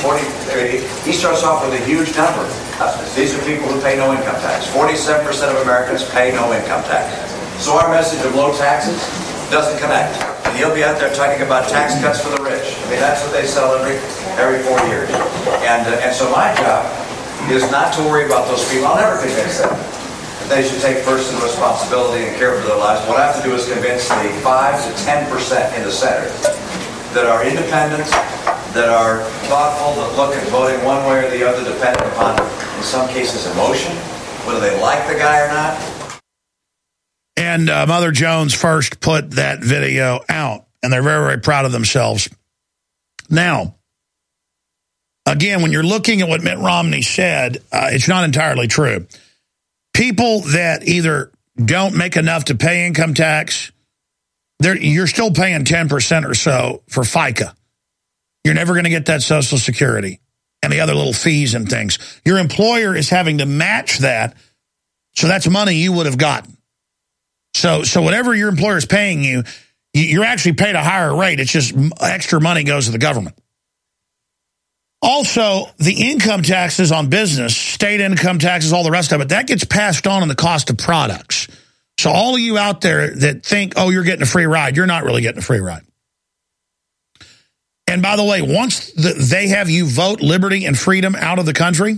40, he starts off with a huge number. These are people who pay no income tax. 47% of Americans pay no income tax. So our message of low taxes doesn't connect. And he'll be out there talking about tax cuts for the rich. I mean, that's what they sell every 4 years. And so my job is not to worry about those people. I'll never convince them that they should take personal responsibility and care for their lives. What I have to do is convince the 5 to 10% in the Senate that are independent, that are thoughtful, that look at voting one way or the other depending upon, in some cases, emotion, whether they like the guy or not. And Mother Jones first put that video out, and they're very, very proud of themselves. Now, again, when you're looking at what Mitt Romney said, it's not entirely true. People that either don't make enough to pay income tax, you're still paying 10% or so for FICA. You're never going to get that Social Security and the other little fees and things. Your employer is having to match that, so that's money you would have gotten. So whatever your employer is paying you, you're actually paid a higher rate. It's just extra money goes to the government. Also, the income taxes on business, state income taxes, all the rest of it, that gets passed on in the cost of products. So all of you out there that think, oh, you're getting a free ride, you're not really getting a free ride. And by the way, once they have you vote liberty and freedom out of the country,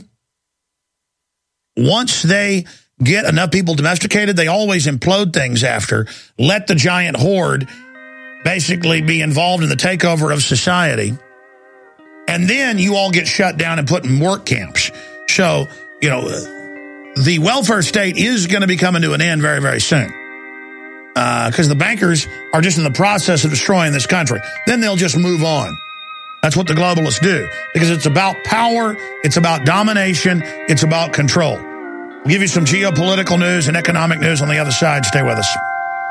once they get enough people domesticated, they always implode things after. Let the giant horde basically be involved in the takeover of society. And then you all get shut down and put in work camps. So, you know, the welfare state is going to be coming to an end very, very soon. Because the bankers are just in the process of destroying this country. Then they'll just move on. That's what the globalists do. Because it's about power, it's about domination, it's about control. We'll give you some geopolitical news and economic news on the other side. Stay with us.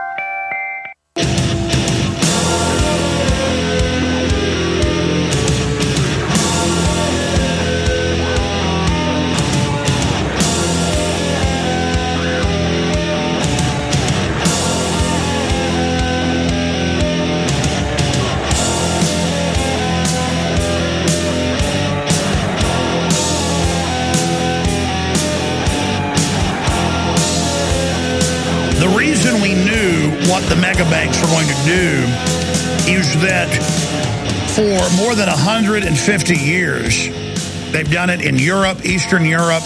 What the mega banks were going to do is that for more than 150 years, they've done it in Europe, Eastern Europe,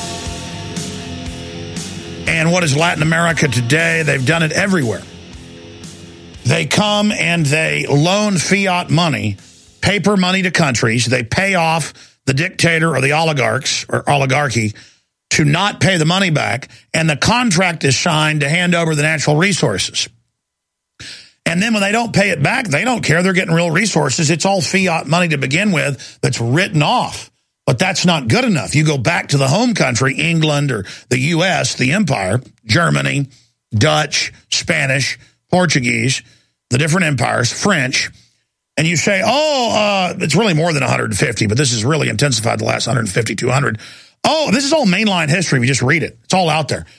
and what is Latin America today. They've done it everywhere. They come and they loan fiat money, paper money to countries. They pay off the dictator or the oligarchs or oligarchy to not pay the money back, and the contract is signed to hand over the natural resources. And then when they don't pay it back, they don't care. They're getting real resources. It's all fiat money to begin with that's written off. But that's not good enough. You go back to the home country, England or the U.S., the empire, Germany, Dutch, Spanish, Portuguese, the different empires, French, and you say, it's really more than 150, but this is really intensified the last 150, 200. Oh, this is all mainline history. We just read it. It's all out there.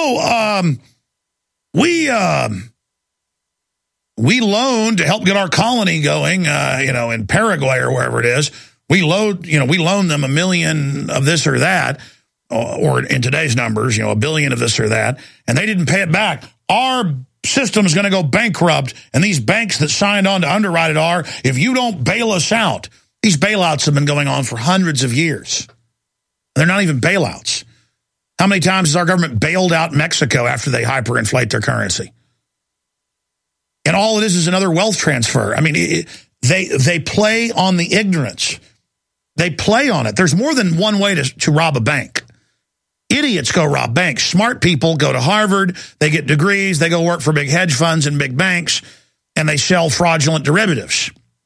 We loaned to help get our colony going, in Paraguay or wherever it is. We loaned them $1 million of this or that, or in today's numbers, $1 billion of this or that, and they didn't pay it back. Our system is going to go bankrupt, and these banks that signed on to underwrite it are, if you don't bail us out. These bailouts have been going on for hundreds of years. They're not even bailouts. How many times has our government bailed out Mexico after they hyperinflate their currency? And all it is another wealth transfer. I mean, they play on the ignorance. They play on it. There's more than one way to rob a bank. Idiots go rob banks. Smart people go to Harvard. They get degrees. They go work for big hedge funds and big banks, and they sell fraudulent derivatives.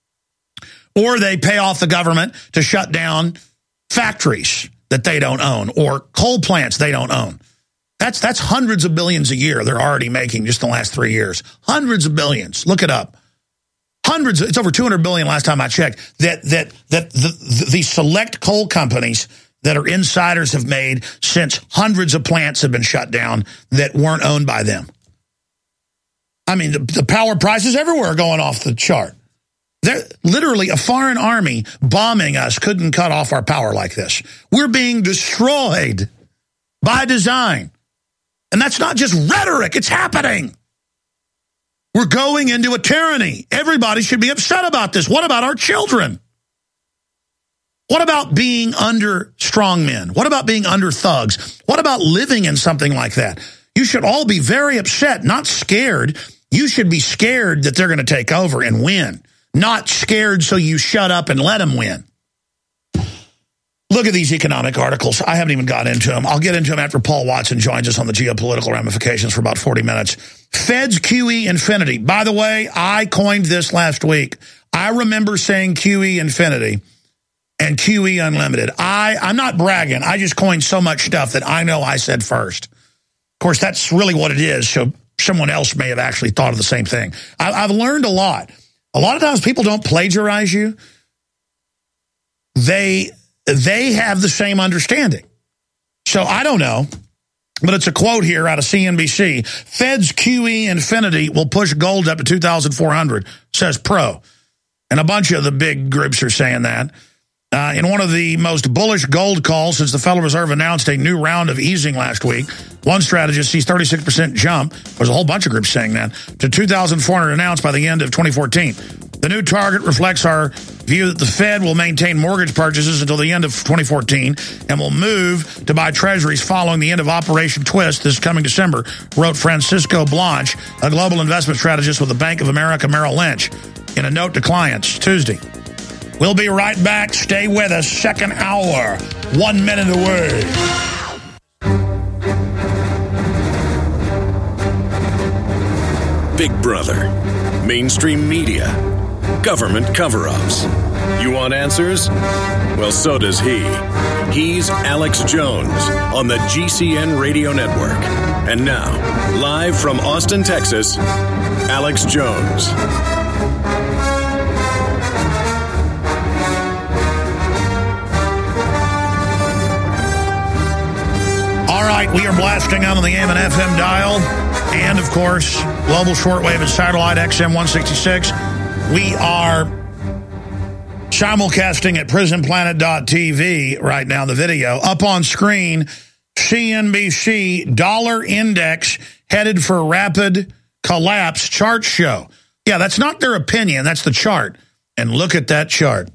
Or they pay off the government to shut down factories that they don't own or coal plants they don't own. That's hundreds of billions a year they're already making just in the last 3 years. Hundreds of billions. Look it up. Hundreds. It's over 200 billion last time I checked. That the select coal companies that are insiders have made since hundreds of plants have been shut down that weren't owned by them. I mean, the power prices everywhere are going off the chart. They're literally a foreign army bombing us couldn't cut off our power like this. We're being destroyed by design. And that's not just rhetoric, it's happening. We're going into a tyranny. Everybody should be upset about this. What about our children? What about being under strongmen? What about being under thugs? What about living in something like that? You should all be very upset, not scared. You should be scared that they're going to take over and win, not scared so you shut up and let them win. Look at these economic articles. I haven't even got into them. I'll get into them after Paul Watson joins us on the geopolitical ramifications for about 40 minutes. Fed's QE infinity. By the way, I coined this last week. I remember saying QE infinity and QE unlimited. I'm not bragging. I just coined so much stuff that I know I said first. Of course, that's really what it is. So someone else may have actually thought of the same thing. I've learned a lot. A lot of times people don't plagiarize you. They have the same understanding. So I don't know. But it's a quote here out of CNBC. Fed's QE infinity will push gold up to 2,400, says Pro. And a bunch of the big groups are saying that. In one of the most bullish gold calls since the Federal Reserve announced a new round of easing last week, one strategist sees 36% jump. There's a whole bunch of groups saying that, to 2,400 an ounce by the end of 2014. The new target reflects our view that the Fed will maintain mortgage purchases until the end of 2014 and will move to buy treasuries following the end of Operation Twist this coming December, wrote Francisco Blanche, a global investment strategist with the Bank of America Merrill Lynch, in a note to clients Tuesday. We'll be right back. Stay with us. Second hour. 1 minute away. Big Brother, mainstream media, government cover-ups. You want answers? Well, so does he. He's Alex Jones on the GCN Radio Network. And now, live from Austin, Texas, Alex Jones. All right, we are blasting out on the AM and FM dial, and of course, global shortwave and satellite XM 166. We are simulcasting at prisonplanet.tv right now, the video. Up on screen, CNBC dollar index headed for rapid collapse chart show. Yeah, that's not their opinion, that's the chart. And look at that chart.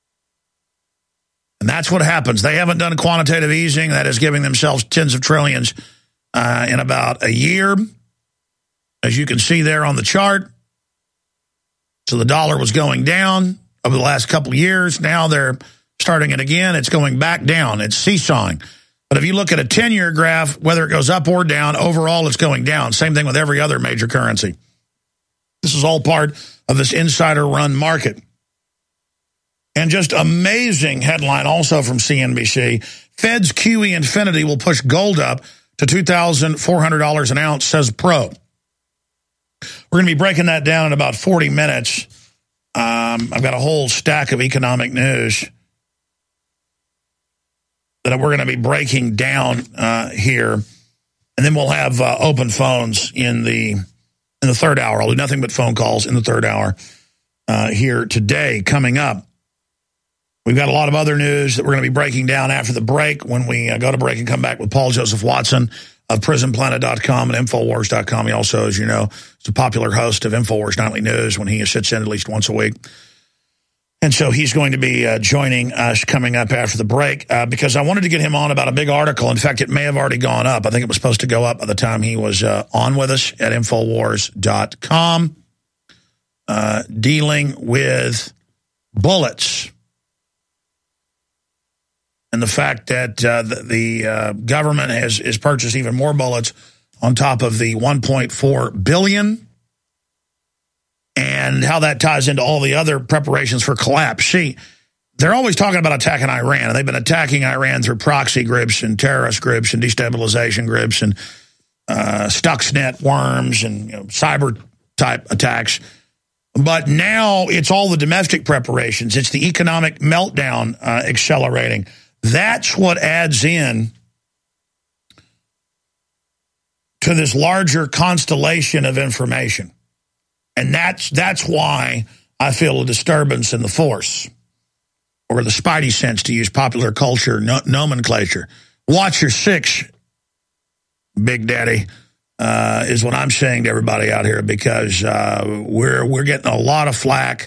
And that's what happens. They haven't done quantitative easing. That is giving themselves tens of trillions in about a year, as you can see there on the chart. So the dollar was going down over the last couple of years. Now they're starting it again. It's going back down. It's seesawing. But if you look at a 10-year graph, whether it goes up or down, overall it's going down. Same thing with every other major currency. This is all part of this insider-run market. And just amazing headline also from CNBC. Fed's QE infinity will push gold up to $2,400 an ounce, says Pro. We're going to be breaking that down in about 40 minutes. I've got a whole stack of economic news that we're going to be breaking down here. And then we'll have open phones in the third hour. I'll do nothing but phone calls in the third hour here today coming up. We've got a lot of other news that we're going to be breaking down after the break when we go to break and come back with Paul Joseph Watson of prisonplanet.com and Infowars.com. He also, as you know, is a popular host of Infowars Nightly News when he sits in at least once a week. And so he's going to be joining us coming up after the break because I wanted to get him on about a big article. In fact, it may have already gone up. I think it was supposed to go up by the time he was on with us at Infowars.com, dealing with bullets. And the fact that the government has purchased even more bullets on top of the $1.4 billion, and how that ties into all the other preparations for collapse. See, they're always talking about attacking Iran, and they've been attacking Iran through proxy groups and terrorist groups and destabilization groups and Stuxnet worms and cyber-type attacks. But now it's all the domestic preparations. It's the economic meltdown accelerating. That's what adds in to this larger constellation of information. And that's why I feel a disturbance in the force, or the spidey sense, to use popular culture nomenclature. Watch your six, Big Daddy, is what I'm saying to everybody out here, because we're getting a lot of flack.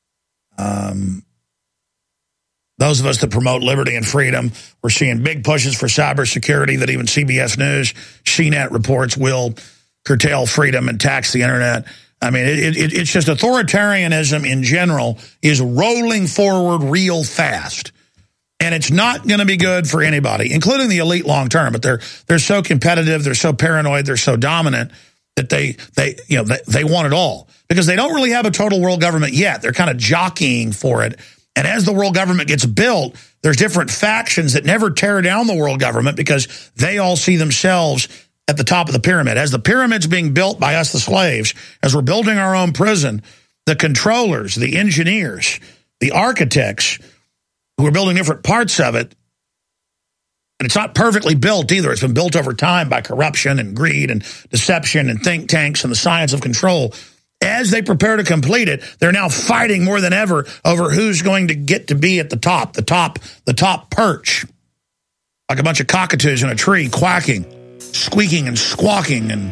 Those of us that promote liberty and freedom, we're seeing big pushes for cybersecurity that even CBS News, CNET reports will curtail freedom and tax the internet. I mean, it's just authoritarianism in general is rolling forward real fast. And it's not going to be good for anybody, including the elite long term. But they're so competitive, they're so paranoid, they're so dominant that they want it all, because they don't really have a total world government yet. They're kind of jockeying for it. And as the world government gets built, there's different factions that never tear down the world government because they all see themselves at the top of the pyramid. As the pyramid's being built by us, the slaves, as we're building our own prison, the controllers, the engineers, the architects who are building different parts of it, And it's not perfectly built either. It's been built over time by corruption and greed and deception and think tanks and the science of control. As they prepare to complete it, they're now fighting more than ever over who's going to get to be at the top perch. Like a bunch of cockatoos in a tree quacking, squeaking and squawking and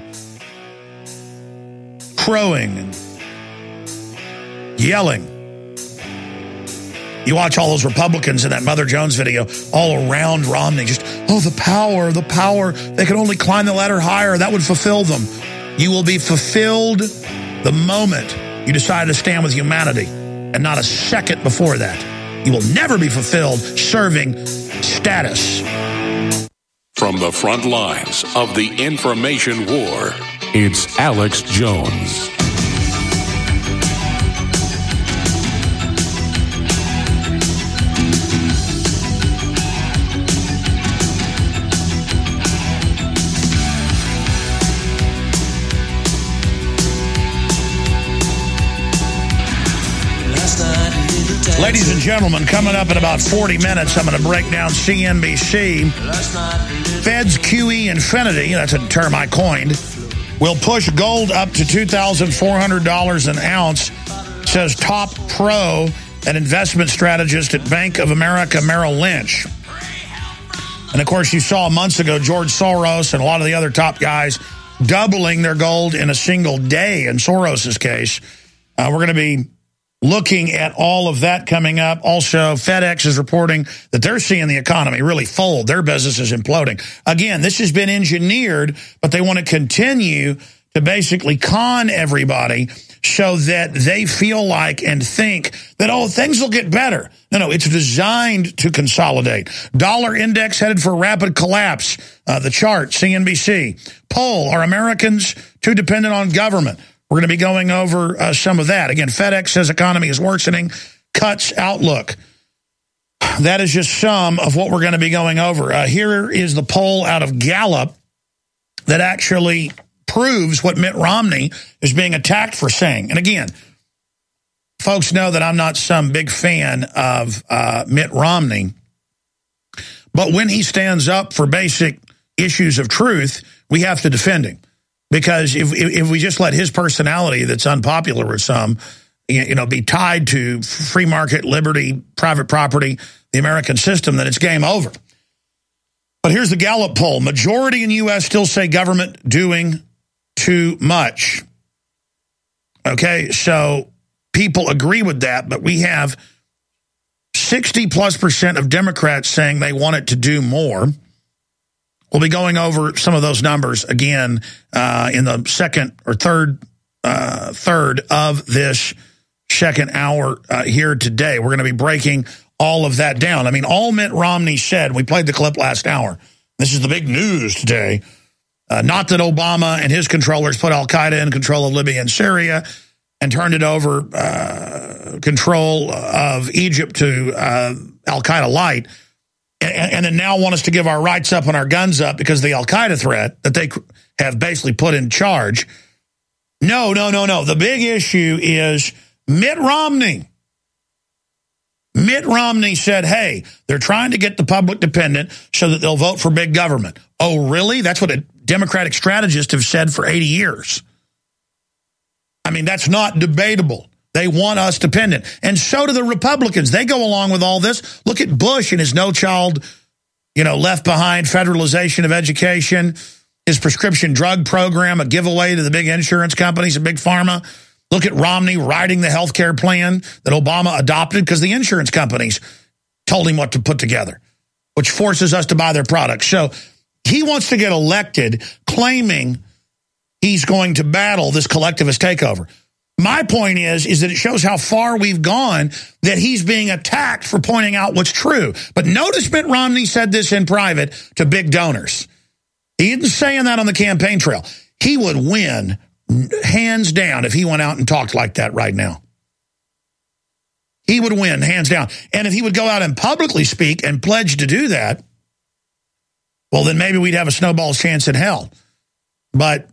crowing and yelling. You watch all those Republicans in that Mother Jones video all around Romney, just, oh, the power. They can only climb the ladder higher. That would fulfill them. You will be fulfilled the moment you decide to stand with humanity, and not a second before that. You will never be fulfilled serving status. From the front lines of the information war, it's Alex Jones. Ladies and gentlemen, coming up in about 40 minutes, I'm going to break down CNBC. Fed's QE Infinity, that's a term I coined, will push gold up to $2,400 an ounce, says top pro and investment strategist at Bank of America Merrill Lynch. And, of course, you saw months ago George Soros and a lot of the other top guys doubling their gold in a single day in Soros's case. We're going to be looking at all of that coming up. Also, FedEx is reporting that they're seeing the economy really fold. Their business is imploding. Again, this has been engineered, but they want to continue to basically con everybody so that they feel like and think that, oh, things will get better. No, it's designed to consolidate. Dollar index headed for rapid collapse. The chart, CNBC. Poll, are Americans too dependent on government? We're going to be going over some of that. Again, FedEx says economy is worsening, cuts outlook. That is just some of what we're going to be going over. Here is the poll out of Gallup that actually proves what Mitt Romney is being attacked for saying. And again, folks know that I'm not some big fan of Mitt Romney, but when he stands up for basic issues of truth, we have to defend him. Because if we just let his personality that's unpopular with some, be tied to free market, liberty, private property, the American system, then it's game over. But here's the Gallup poll. Majority in the U.S. still say government doing too much. Okay, so people agree with that, but we have 60+% of Democrats saying they want it to do more. We'll be going over some of those numbers again in the second or third of this second hour here today. We're going to be breaking all of that down. I mean, all Mitt Romney said, we played the clip last hour. This is the big news today. Not that Obama and his controllers put al-Qaeda in control of Libya and Syria and turned it over control of Egypt to al-Qaeda light. And then now want us to give our rights up and our guns up because of the al-Qaeda threat that they have basically put in charge. No. The big issue is Mitt Romney. Mitt Romney said, hey, they're trying to get the public dependent so that they'll vote for big government. Oh, really? That's what a Democratic strategists have said for 80 years. I mean, that's not debatable. They want us dependent. And so do the Republicans. They go along with all this. Look at Bush and his no child, left behind federalization of education, his prescription drug program, a giveaway to the big insurance companies and big pharma. Look at Romney writing the health care plan that Obama adopted because the insurance companies told him what to put together, which forces us to buy their products. So he wants to get elected claiming he's going to battle this collectivist takeover. My point is that it shows how far we've gone that he's being attacked for pointing out what's true. But notice Mitt Romney said this in private to big donors. He isn't saying that on the campaign trail. He would win hands down if he went out and talked like that right now. He would win hands down. And if he would go out and publicly speak and pledge to do that, well, then maybe we'd have a snowball's chance in hell. But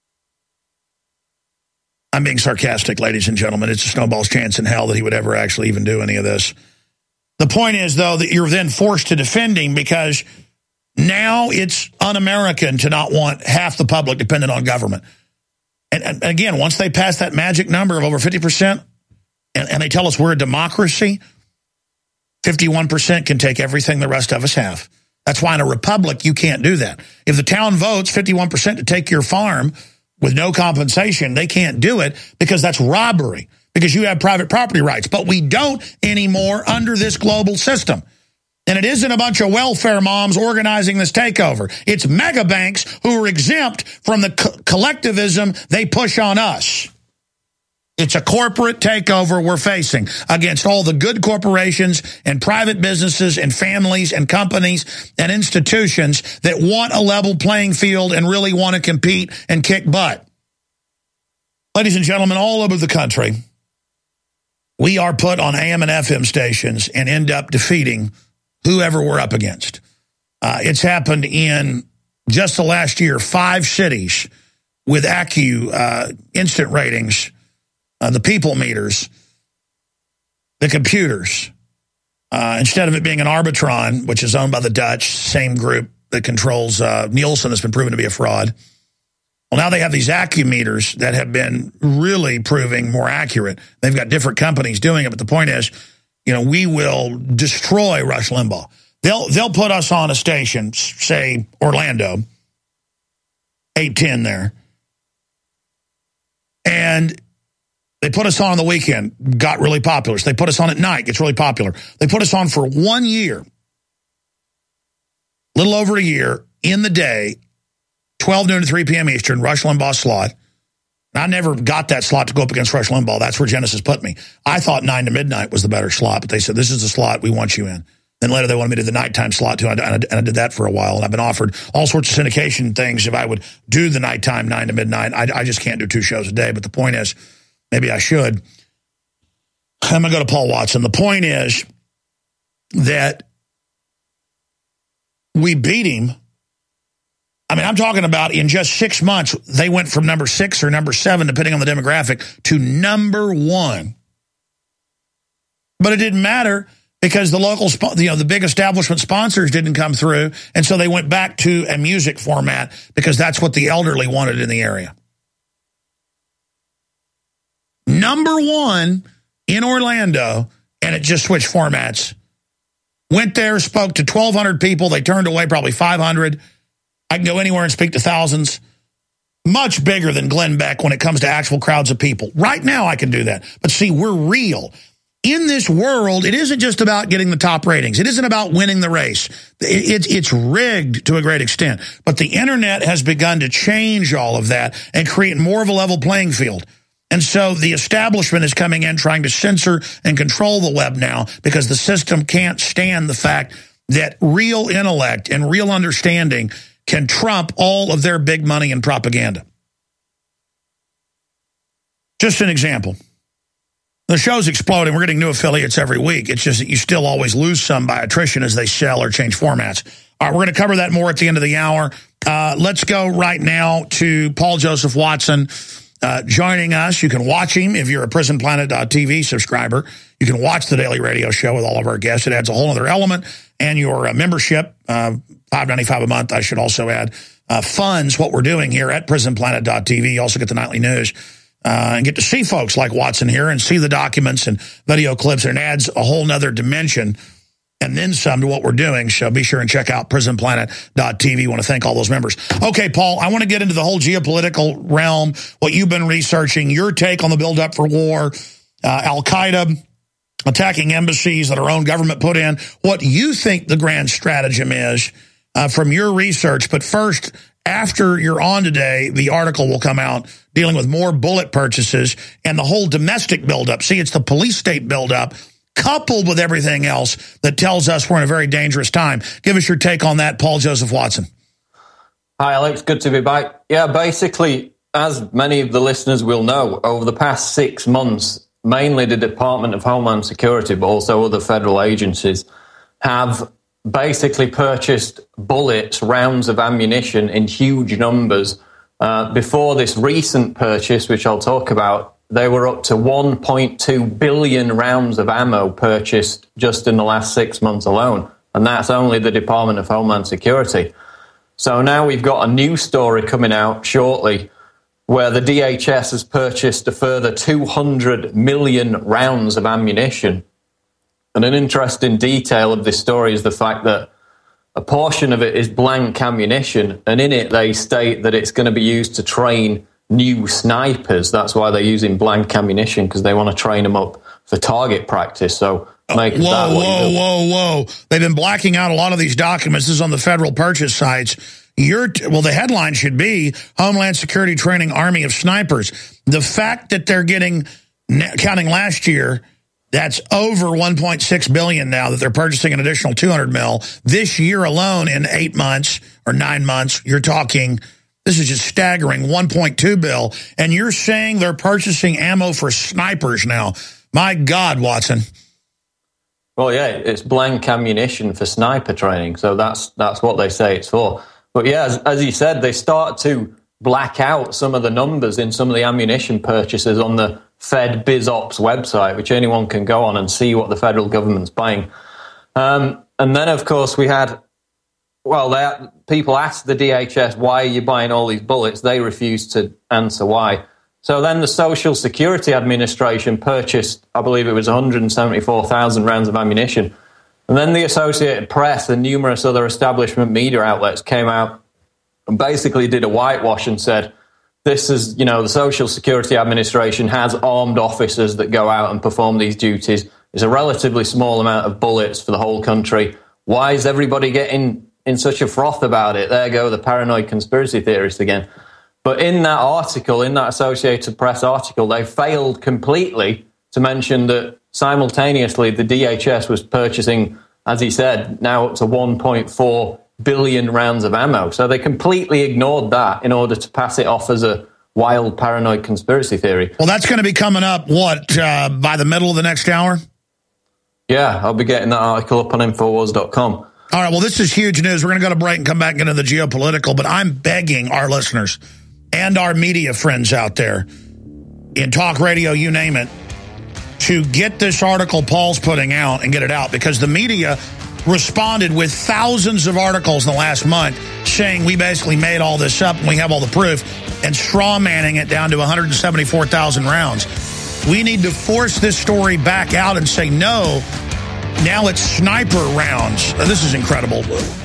I'm being sarcastic, ladies and gentlemen. It's a snowball's chance in hell that he would ever actually even do any of this. The point is, though, that you're then forced to defend him because Now it's un-American to not want half the public dependent on government. And again, once they pass that magic number of over 50%, and they tell us we're a democracy, 51% can take everything the rest of us have. That's why in a republic, you can't do that. If the town votes 51% to take your farm with no compensation, they can't do it because that's robbery, because you have private property rights. But we don't anymore under this global system. And it isn't a bunch of welfare moms organizing this takeover. It's mega banks who are exempt from the collectivism they push on us. It's a corporate takeover we're facing against all the good corporations and private businesses and families and companies and institutions that want a level playing field and really want to compete and kick butt. Ladies and gentlemen, all over the country, we are put on AM and FM stations and end up defeating whoever we're up against. It's happened in just the last year, 5 cities with AccuNet instant ratings, the people meters, the computers. Instead of it being an Arbitron, which is owned by the Dutch, same group that controls Nielsen that's been proven to be a fraud. Well, now they have these AccuMeters that have been really proving more accurate. They've got different companies doing it, but the point is, we will destroy Rush Limbaugh. They'll put us on a station, say Orlando, 810 there, and they put us on the weekend, got really popular. So they put us on at night, gets really popular. They put us on for 1 year, a little over a year, in the day, 12 noon to 3 p.m. Eastern, Rush Limbaugh slot. And I never got that slot to go up against Rush Limbaugh. That's where Genesis put me. I thought 9 to midnight was the better slot, but they said, this is the slot we want you in. Then later they wanted me to do the nighttime slot too, and I did that for a while. And I've been offered all sorts of syndication things if I would do the nighttime 9 to midnight. I just can't do 2 shows a day, but the point is, maybe I should. I'm going to go to Paul Watson. The point is that we beat him. I mean, I'm talking about in just 6 months, they went from number 6 or number 7, depending on the demographic, to number 1. But it didn't matter because the local, the big establishment sponsors didn't come through. And so they went back to a music format because that's what the elderly wanted in the area. Number 1 in Orlando, and it just switched formats. Went there, spoke to 1,200 people. They turned away probably 500. I can go anywhere and speak to thousands. Much bigger than Glenn Beck when it comes to actual crowds of people. Right now I can do that. But see, we're real. In this world, it isn't just about getting the top ratings. It isn't about winning the race. It's rigged to a great extent. But the internet has begun to change all of that and create more of a level playing field. And so the establishment is coming in trying to censor and control the web now because the system can't stand the fact that real intellect and real understanding can trump all of their big money and propaganda. Just an example. The show's exploding. We're getting new affiliates every week. It's just that you still always lose some by attrition as they sell or change formats. All right, we're going to cover that more at the end of the hour. Let's go right now to Paul Joseph Watson joining us. You can watch him if you're a PrisonPlanet.tv subscriber. You can watch the Daily Radio Show with all of our guests. It adds a whole other element. And your membership, $5.95 a month, I should also add, funds what we're doing here at PrisonPlanet.tv. You also get the nightly news and get to see folks like Watson here and see the documents and video clips. And it adds a whole nother dimension and then some to what we're doing. So be sure and check out PrisonPlanet.tv. I want to thank all those members. Okay, Paul, I want to get into the whole geopolitical realm, what you've been researching, your take on the buildup for war, Al-Qaeda attacking embassies that our own government put in, what you think the grand stratagem is from your research. But first, after you're on today, the article will come out dealing with more bullet purchases and the whole domestic buildup. See, it's the police state buildup coupled with everything else that tells us we're in a very dangerous time. Give us your take on that, Paul Joseph Watson. Hi, Alex. Good to be back. Yeah, basically, as many of the listeners will know, over the past 6 months, mainly the Department of Homeland Security, but also other federal agencies, have basically purchased bullets, rounds of ammunition in huge numbers. Before this recent purchase, which I'll talk about, they were up to 1.2 billion rounds of ammo purchased just in the last 6 months alone. and that's only the Department of Homeland Security. So now we've got a new story coming out shortly where the DHS has purchased a further 200 million rounds of ammunition. And an interesting detail of this story is the fact that a portion of it is blank ammunition, and in it they state that it's going to be used to train new snipers. That's why they're using blank ammunition, because they want to train them up for target practice. So Whoa. They've been blacking out a lot of these documents. This is on the federal purchase sites. The headline should be Homeland Security Training Army of Snipers. The fact that they're getting, counting last year, that's over $1.6 billion now that they're purchasing an additional 200 mil. This year alone, in 8 months or 9 months, you're talking, this is just staggering, $1.2 billion. And you're saying they're purchasing ammo for snipers now. My God, Watson. Well, yeah, it's blank ammunition for sniper training, so that's what they say it's for. But yeah, as you said, they start to black out some of the numbers in some of the ammunition purchases on the Fed BizOps website, which anyone can go on and see what the federal government's buying. And then, of course, we had, people asked the DHS, why are you buying all these bullets? They refused to answer why. So then the Social Security Administration purchased, I believe it was 174,000 rounds of ammunition. And then the Associated Press and numerous other establishment media outlets came out and basically did a whitewash and said, this is, the Social Security Administration has armed officers that go out and perform these duties. It's a relatively small amount of bullets for the whole country. Why is everybody getting in such a froth about it? There go the paranoid conspiracy theorists again. But in that article, in that Associated Press article, they failed completely to mention that simultaneously the DHS was purchasing, as he said, now up to 1.4 billion rounds of ammo. So they completely ignored that in order to pass it off as a wild paranoid conspiracy theory. Well, that's going to be coming up, by the middle of the next hour? Yeah, I'll be getting that article up on Infowars.com. All right, well, this is huge news. We're going to go to break and come back into the geopolitical, but I'm begging our listeners and our media friends out there in talk radio, you name it, to get this article Paul's putting out and get it out, because the media responded with thousands of articles in the last month saying we basically made all this up and we have all the proof, and straw manning it down to 174,000 rounds. We need to force this story back out and say, no, now it's sniper rounds. This is incredible.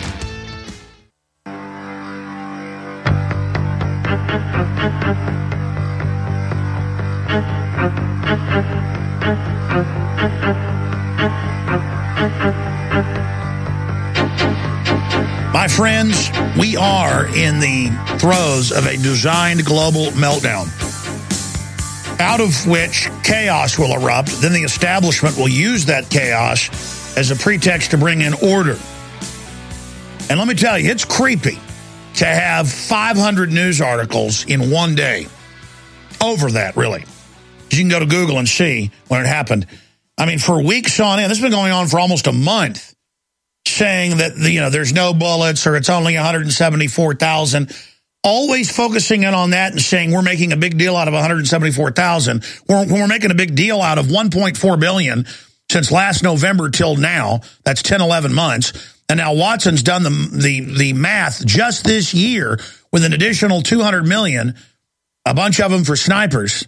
My friends, we are in the throes of a designed global meltdown, out of which chaos will erupt. Then the establishment will use that chaos as a pretext to bring in order. And let me tell you, it's creepy to have 500 news articles in one day. Over that, really. You can go to Google and see when it happened. I mean, for weeks on end, this has been going on for almost a month, saying that, there's no bullets or it's only 174,000. Always focusing in on that and saying we're making a big deal out of 174,000. When we're making a big deal out of 1.4 billion since last November till now. That's 10, 11 months. And now Watson's done the math just this year with an additional 200 million, a bunch of them for snipers.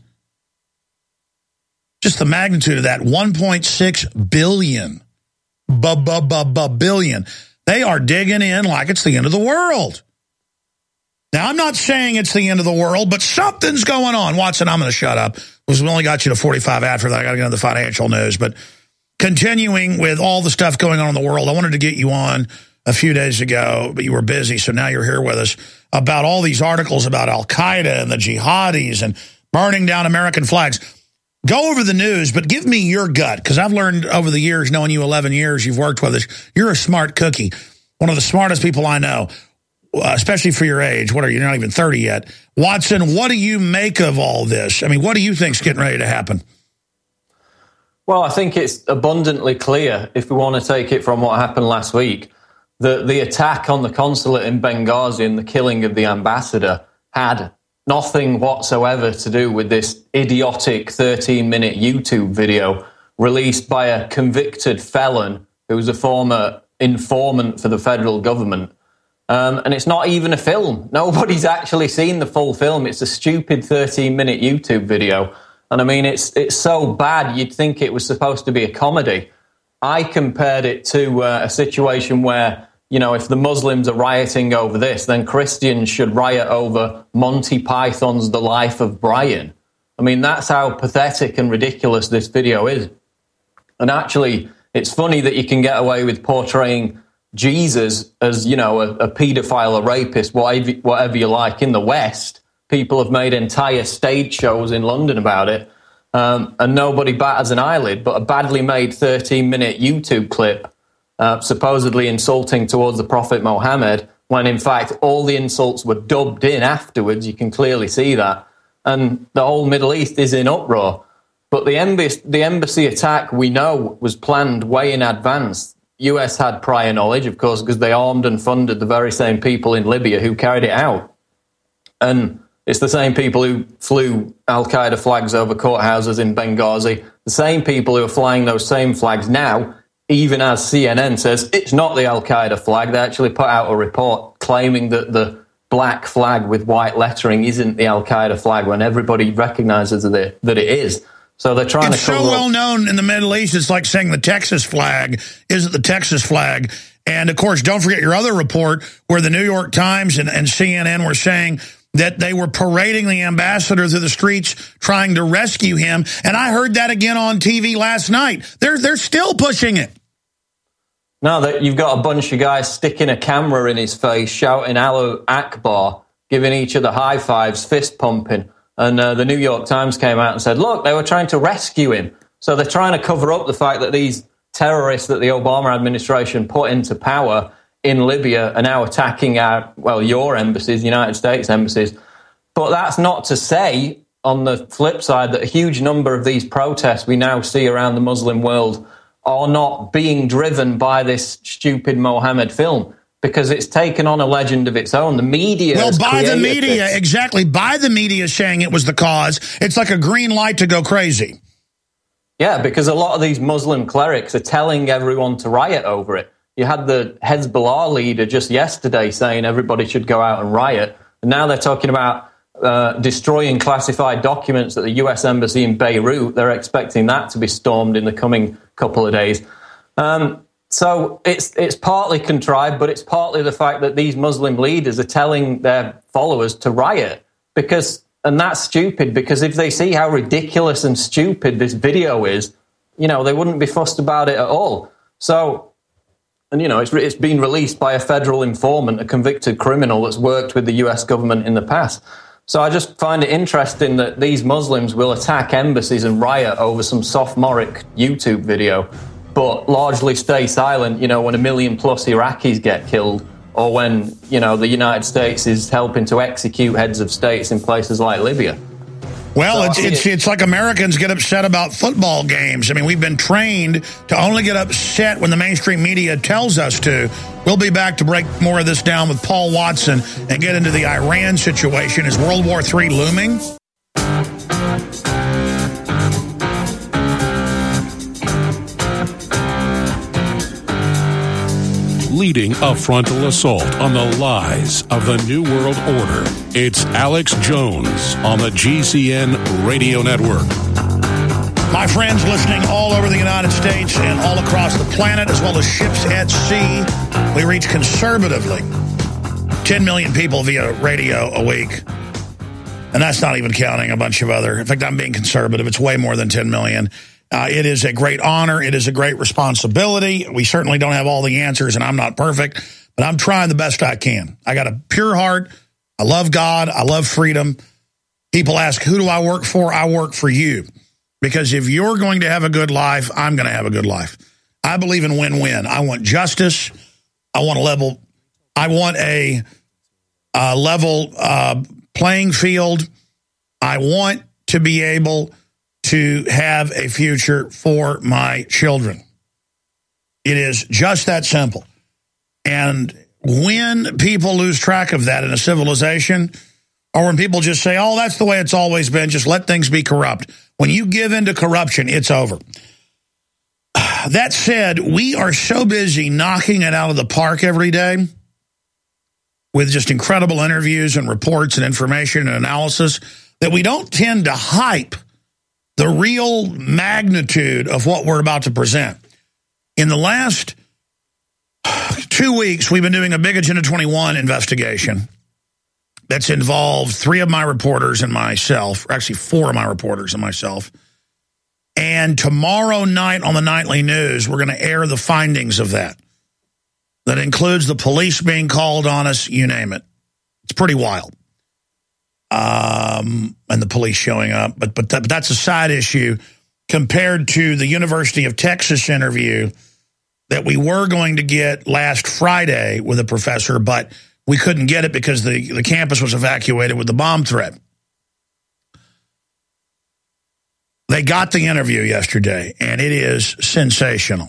Just the magnitude of that, 1.6 billion. Billion. They are digging in like it's the end of the world. Now, I'm not saying it's the end of the world, but something's going on. Watson, I'm going to shut up, because we only got you to 45 after that. I got to get into the financial news. But continuing with all the stuff going on in the world, I wanted to get you on a few days ago, but you were busy, so now you're here with us, about all these articles about Al-Qaeda and the jihadis and burning down American flags. Go over the news, but give me your gut, because I've learned over the years, knowing you 11 years, you've worked with us, you're a smart cookie, one of the smartest people I know, especially for your age. What are you, you're not even 30 yet. Watson, what do you make of all this? I mean, what do you think's getting ready to happen? Well, I think it's abundantly clear, if we want to take it from what happened last week, that the attack on the consulate in Benghazi and the killing of the ambassador had nothing whatsoever to do with this idiotic 13-minute YouTube video released by a convicted felon who was a former informant for the federal government. And it's not even a film. Nobody's actually seen the full film. It's a stupid 13-minute YouTube video. And I mean, it's so bad, you'd think it was supposed to be a comedy. I compared it to a situation where, you know, if the Muslims are rioting over this, then Christians should riot over Monty Python's The Life of Brian. I mean, that's how pathetic and ridiculous this video is. And actually, it's funny that you can get away with portraying Jesus as, you know, a paedophile, a rapist, whatever you like. In the West, people have made entire stage shows in London about it, and nobody batters an eyelid. But a badly made 13-minute YouTube clip supposedly insulting towards the Prophet Muhammad, when in fact all the insults were dubbed in afterwards, you can clearly see that. And the whole Middle East is in uproar. But the embassy attack, we know, was planned way in advance. US had prior knowledge, of course, because they armed and funded the very same people in Libya who carried it out. And it's the same people who flew Al-Qaeda flags over courthouses in Benghazi, the same people who are flying those same flags now, even as CNN says it's not the Al-Qaeda flag. They actually put out a report claiming that the black flag with white lettering isn't the Al-Qaeda flag when everybody recognizes that it is. So they're trying to cover up. It's so well known in the Middle East, it's like saying the Texas flag isn't the Texas flag. And, of course, don't forget your other report where the New York Times and CNN were saying that they were parading the ambassador through the streets trying to rescue him. And I heard that again on TV last night. They're still pushing it. No, you've got a bunch of guys sticking a camera in his face, shouting Allahu Akbar, giving each other high fives, fist pumping. And the New York Times came out and said, look, they were trying to rescue him. So they're trying to cover up the fact that these terrorists that the Obama administration put into power in Libya are now attacking your embassies, United States embassies. But that's not to say, on the flip side, that a huge number of these protests we now see around the Muslim world are not being driven by this stupid Mohammed film, because it's taken on a legend of its own. The media by the media, exactly. By the media saying it was the cause. It's like a green light to go crazy. Yeah, because a lot of these Muslim clerics are telling everyone to riot over it. You had the Hezbollah leader just yesterday saying everybody should go out and riot. And now they're talking about destroying classified documents at the U.S. Embassy in Beirut. They're expecting that to be stormed in the coming couple of days. So it's partly contrived, but it's partly the fact that these Muslim leaders are telling their followers to riot. And that's stupid, because if they see how ridiculous and stupid this video is, you know, they wouldn't be fussed about it at all. So, and you know, it's been released by a federal informant, a convicted criminal that's worked with the US government in the past. So I just find it interesting that these Muslims will attack embassies and riot over some sophomoric YouTube video, but largely stay silent, you know, when 1 million plus Iraqis get killed, or when, you know, the United States is helping to execute heads of states in places like Libya. Well, it's like Americans get upset about football games. I mean, we've been trained to only get upset when the mainstream media tells us to. We'll be back to break more of this down with Paul Watson and get into the Iran situation. Is World War III looming? Leading a frontal assault on the lies of the New World Order. It's Alex Jones on the GCN Radio Network. My friends listening all over the United States and all across the planet, as well as ships at sea, we reach conservatively 10 million people via radio a week. And that's not even counting a bunch of other. In fact, I'm being conservative. It's way more than 10 million. It is a great honor. It is a great responsibility. We certainly don't have all the answers, and I'm not perfect, but I'm trying the best I can. I got a pure heart. I love God. I love freedom. People ask, who do I work for? I work for you. Because if you're going to have a good life, I'm going to have a good life. I believe in win-win. I want justice. I want a level playing field. I want to be able to have a future for my children. It is just that simple. And when people lose track of that in a civilization, or when people just say, oh, that's the way it's always been, just let things be corrupt. When you give in to corruption, it's over. that said, we are so busy knocking it out of the park every day with just incredible interviews and reports and information and analysis that we don't tend to hype the real magnitude of what we're about to present. In the last 2 weeks, we've been doing a Big Agenda 21 investigation that's involved 3 of my reporters and myself, or actually 4 of my reporters and myself. And tomorrow night on the Nightly News, we're going to air the findings of that. That includes the police being called on us, you name it. It's pretty wild. And the police showing up. But that's a side issue compared to the University of Texas interview that we were going to get last Friday with a professor, but we couldn't get it because the campus was evacuated with the bomb threat. They got the interview yesterday, and it is sensational.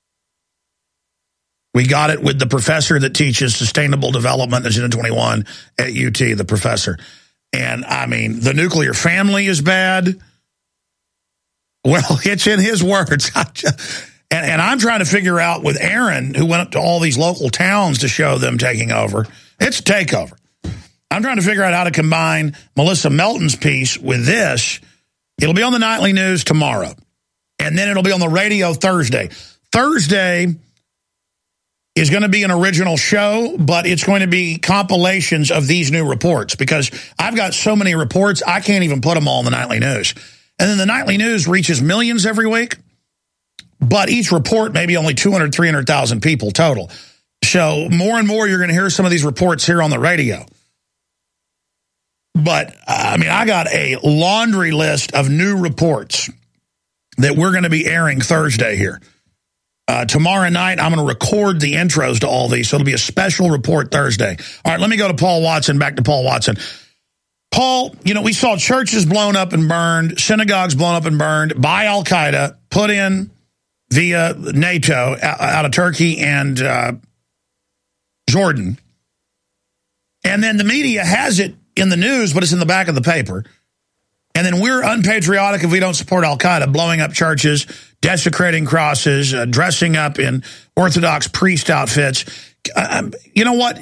We got it with the professor that teaches sustainable development, Agenda 21 at UT, the professor. And, I mean, the nuclear family is bad. Well, it's in his words. And I'm trying to figure out with Aaron, who went up to all these local towns to show them taking over. It's a takeover. I'm trying to figure out how to combine Melissa Melton's piece with this. It'll be on the Nightly News tomorrow. And then it'll be on the radio Thursday. Thursday is going to be an original show, but it's going to be compilations of these new reports because I've got so many reports, I can't even put them all in the Nightly News. And then the Nightly News reaches millions every week, but each report maybe only 200, 300,000 people total. So more and more you're going to hear some of these reports here on the radio. But, I mean, I got a laundry list of new reports that we're going to be airing Thursday here. Tomorrow night, I'm going to record the intros to all these, so it'll be a special report Thursday. All right, let me go to Paul Watson, back to Paul Watson. Paul, you know, we saw churches blown up and burned, synagogues blown up and burned by Al-Qaeda, put in via NATO out of Turkey and Jordan. And then the media has it in the news, but it's in the back of the paper. And then we're unpatriotic if we don't support Al-Qaeda, blowing up churches, desecrating crosses, dressing up in Orthodox priest outfits. You know what?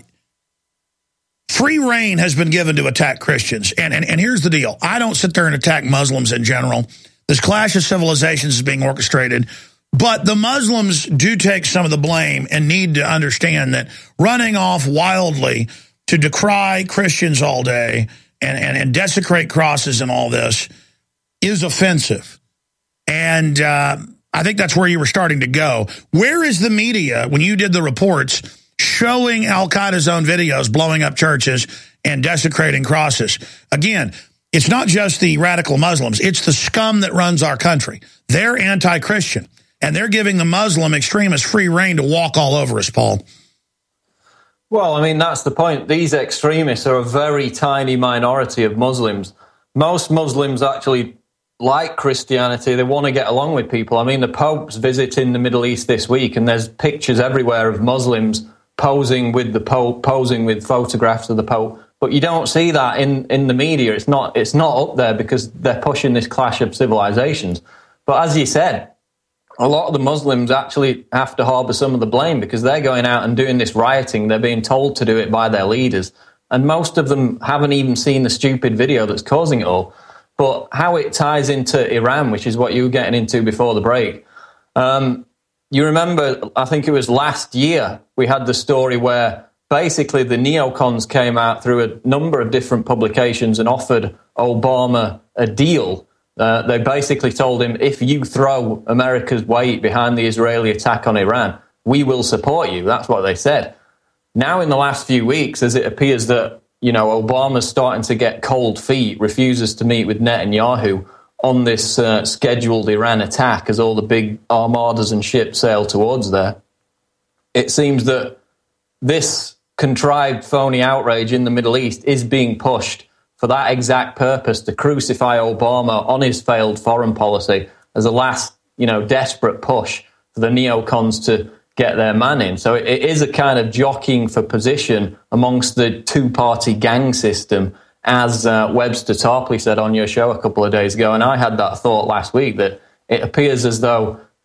Free reign has been given to attack Christians. And here's the deal. I don't sit there and attack Muslims in general. This clash of civilizations is being orchestrated. But the Muslims do take some of the blame and need to understand that running off wildly to decry Christians all day and desecrate crosses and all this is offensive. And I think that's where you were starting to go. Where is the media, when you did the reports, showing Al-Qaeda's own videos blowing up churches and desecrating crosses? Again, it's not just the radical Muslims. It's the scum that runs our country. They're anti-Christian, and they're giving the Muslim extremists free reign to walk all over us, Paul. Well, I mean, that's the point. These extremists are a very tiny minority of Muslims. Most Muslims actually like Christianity. They want to get along with people. I mean, the Pope's visiting the Middle East this week, and there's pictures everywhere of Muslims posing with the Pope, posing with photographs of the Pope. But you don't see that in the media. It's not up there because they're pushing this clash of civilizations. But as you said, a lot of the Muslims actually have to harbour some of the blame because they're going out and doing this rioting. They're being told to do it by their leaders. And most of them haven't even seen the stupid video that's causing it all. But how it ties into Iran, which is what you were getting into before the break. You remember, I think it was last year, we had the story where basically the neocons came out through a number of different publications and offered Obama a deal. They basically told him, if you throw America's weight behind the Israeli attack on Iran, we will support you. That's what they said. Now, in the last few weeks, as it appears that, you know, Obama's starting to get cold feet, refuses to meet with Netanyahu on this scheduled Iran attack as all the big armadas and ships sail towards there. It seems that this contrived phony outrage in the Middle East is being pushed for that exact purpose, to crucify Obama on his failed foreign policy as a last, desperate push for the neocons to get their man in. So it is a kind of jockeying for position amongst the two-party gang system, as Webster Tarpley said on your show a couple of days ago. And I had that thought last week, that it appears as though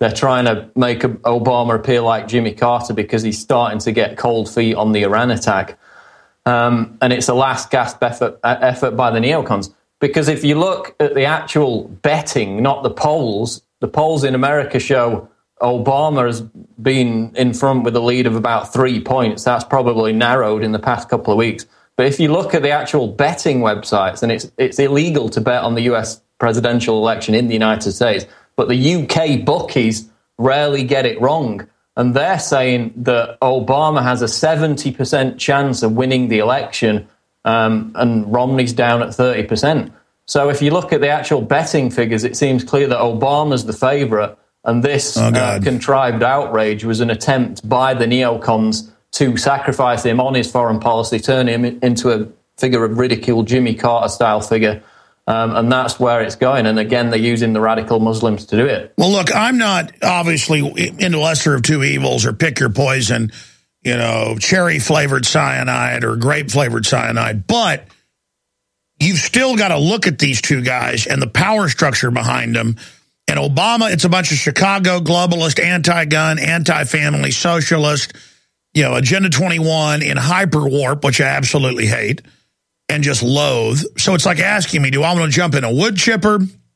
they're trying to make Obama appear like Jimmy Carter because he's starting to get cold feet on the Iran attack. And it's a last gasp effort by the neocons. Because if you look at the actual betting, not the polls in America show Obama has been in front with a lead of about 3 points. That's probably narrowed in the past couple of weeks. But if you look at the actual betting websites, and it's illegal to bet on the US presidential election in the United States, but the UK bookies rarely get it wrong. And they're saying that Obama has a 70% chance of winning the election, and Romney's down at 30%. So if you look at the actual betting figures, it seems clear that Obama's the favorite. And this contrived outrage was an attempt by the neocons to sacrifice him on his foreign policy, turn him into a figure of ridicule, Jimmy Carter-style figure. And that's where it's going. And again, they're using the radical Muslims to do it. Well, look, I'm not obviously into lesser of two evils or pick your poison, you know, cherry-flavored cyanide or grape-flavored cyanide. But you've still got to look at these two guys and the power structure behind them. And Obama, it's a bunch of Chicago globalist, anti-gun, anti-family, socialist, you know, Agenda 21 in hyper-warp, which I absolutely hate and just loathe. So it's like asking me, do I want to jump in a wood chipper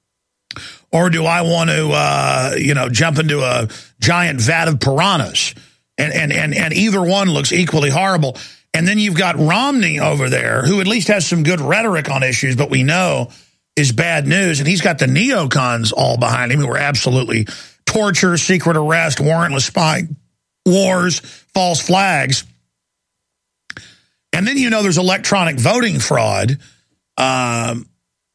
or do I want to, jump into a giant vat of piranhas? And either one looks equally horrible. And then you've got Romney over there, who at least has some good rhetoric on issues, but we know is bad news. And he's got the neocons all behind him who are absolutely torture, secret arrest, warrantless spy, wars, false flags. And then, there's electronic voting fraud. Romney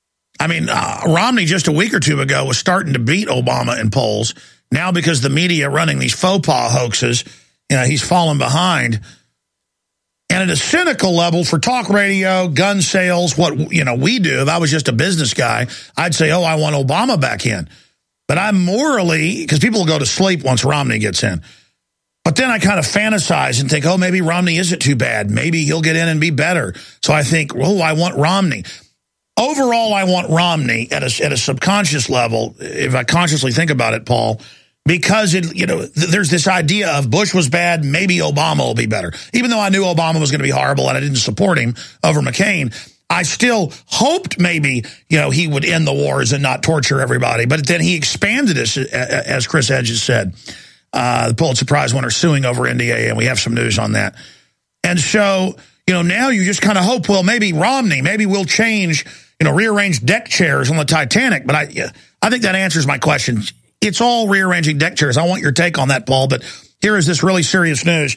just a week or two ago was starting to beat Obama in polls. Now, because the media running these faux pas hoaxes, he's fallen behind. And at a cynical level for talk radio, gun sales, what, we do, if I was just a business guy, I'd say, I want Obama back in. But I'm morally, because people will go to sleep once Romney gets in. But then I kind of fantasize and think, maybe Romney isn't too bad. Maybe he'll get in and be better. So I think, I want Romney. Overall, I want Romney at a subconscious level, if I consciously think about it, Paul, because there's this idea of Bush was bad, maybe Obama will be better. Even though I knew Obama was going to be horrible and I didn't support him over McCain, I still hoped maybe, he would end the wars and not torture everybody. But then he expanded us, as Chris Hedges said. The Pulitzer Prize winner suing over NDAA, and we have some news on that. And so, now you just kind of hope, maybe Romney, maybe we'll change, rearrange deck chairs on the Titanic. But I think that answers my question. It's all rearranging deck chairs. I want your take on that, Paul, but here is this really serious news.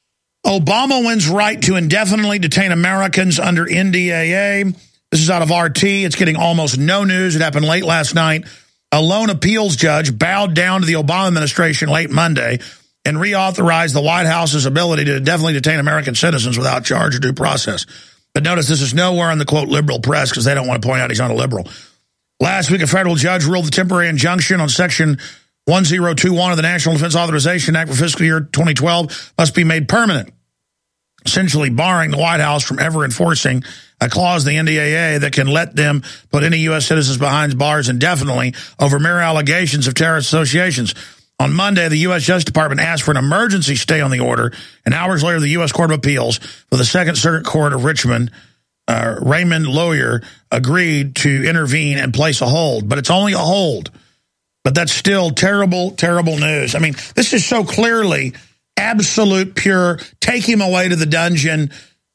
Obama wins right to indefinitely detain Americans under NDAA. This is out of RT. It's getting almost no news. It happened late last night. A lone appeals judge bowed down to the Obama administration late Monday and reauthorized the White House's ability to indefinitely detain American citizens without charge or due process. But notice this is nowhere in the, quote, liberal press because they don't want to point out he's not a liberal. Last week, a federal judge ruled the temporary injunction on Section 1021 of the National Defense Authorization Act for fiscal year 2012 must be made permanent, essentially barring the White House from ever enforcing a clause in the NDAA that can let them put any U.S. citizens behind bars indefinitely over mere allegations of terrorist associations. On Monday, the U.S. Justice Department asked for an emergency stay on the order, and hours later, the U.S. Court of Appeals for the Second Circuit Court of Richmond, Raymond Lawyer, agreed to intervene and place a hold. But it's only a hold. But that's still terrible, terrible news. I mean, this is so clearly absolute, pure, take him away to the dungeon,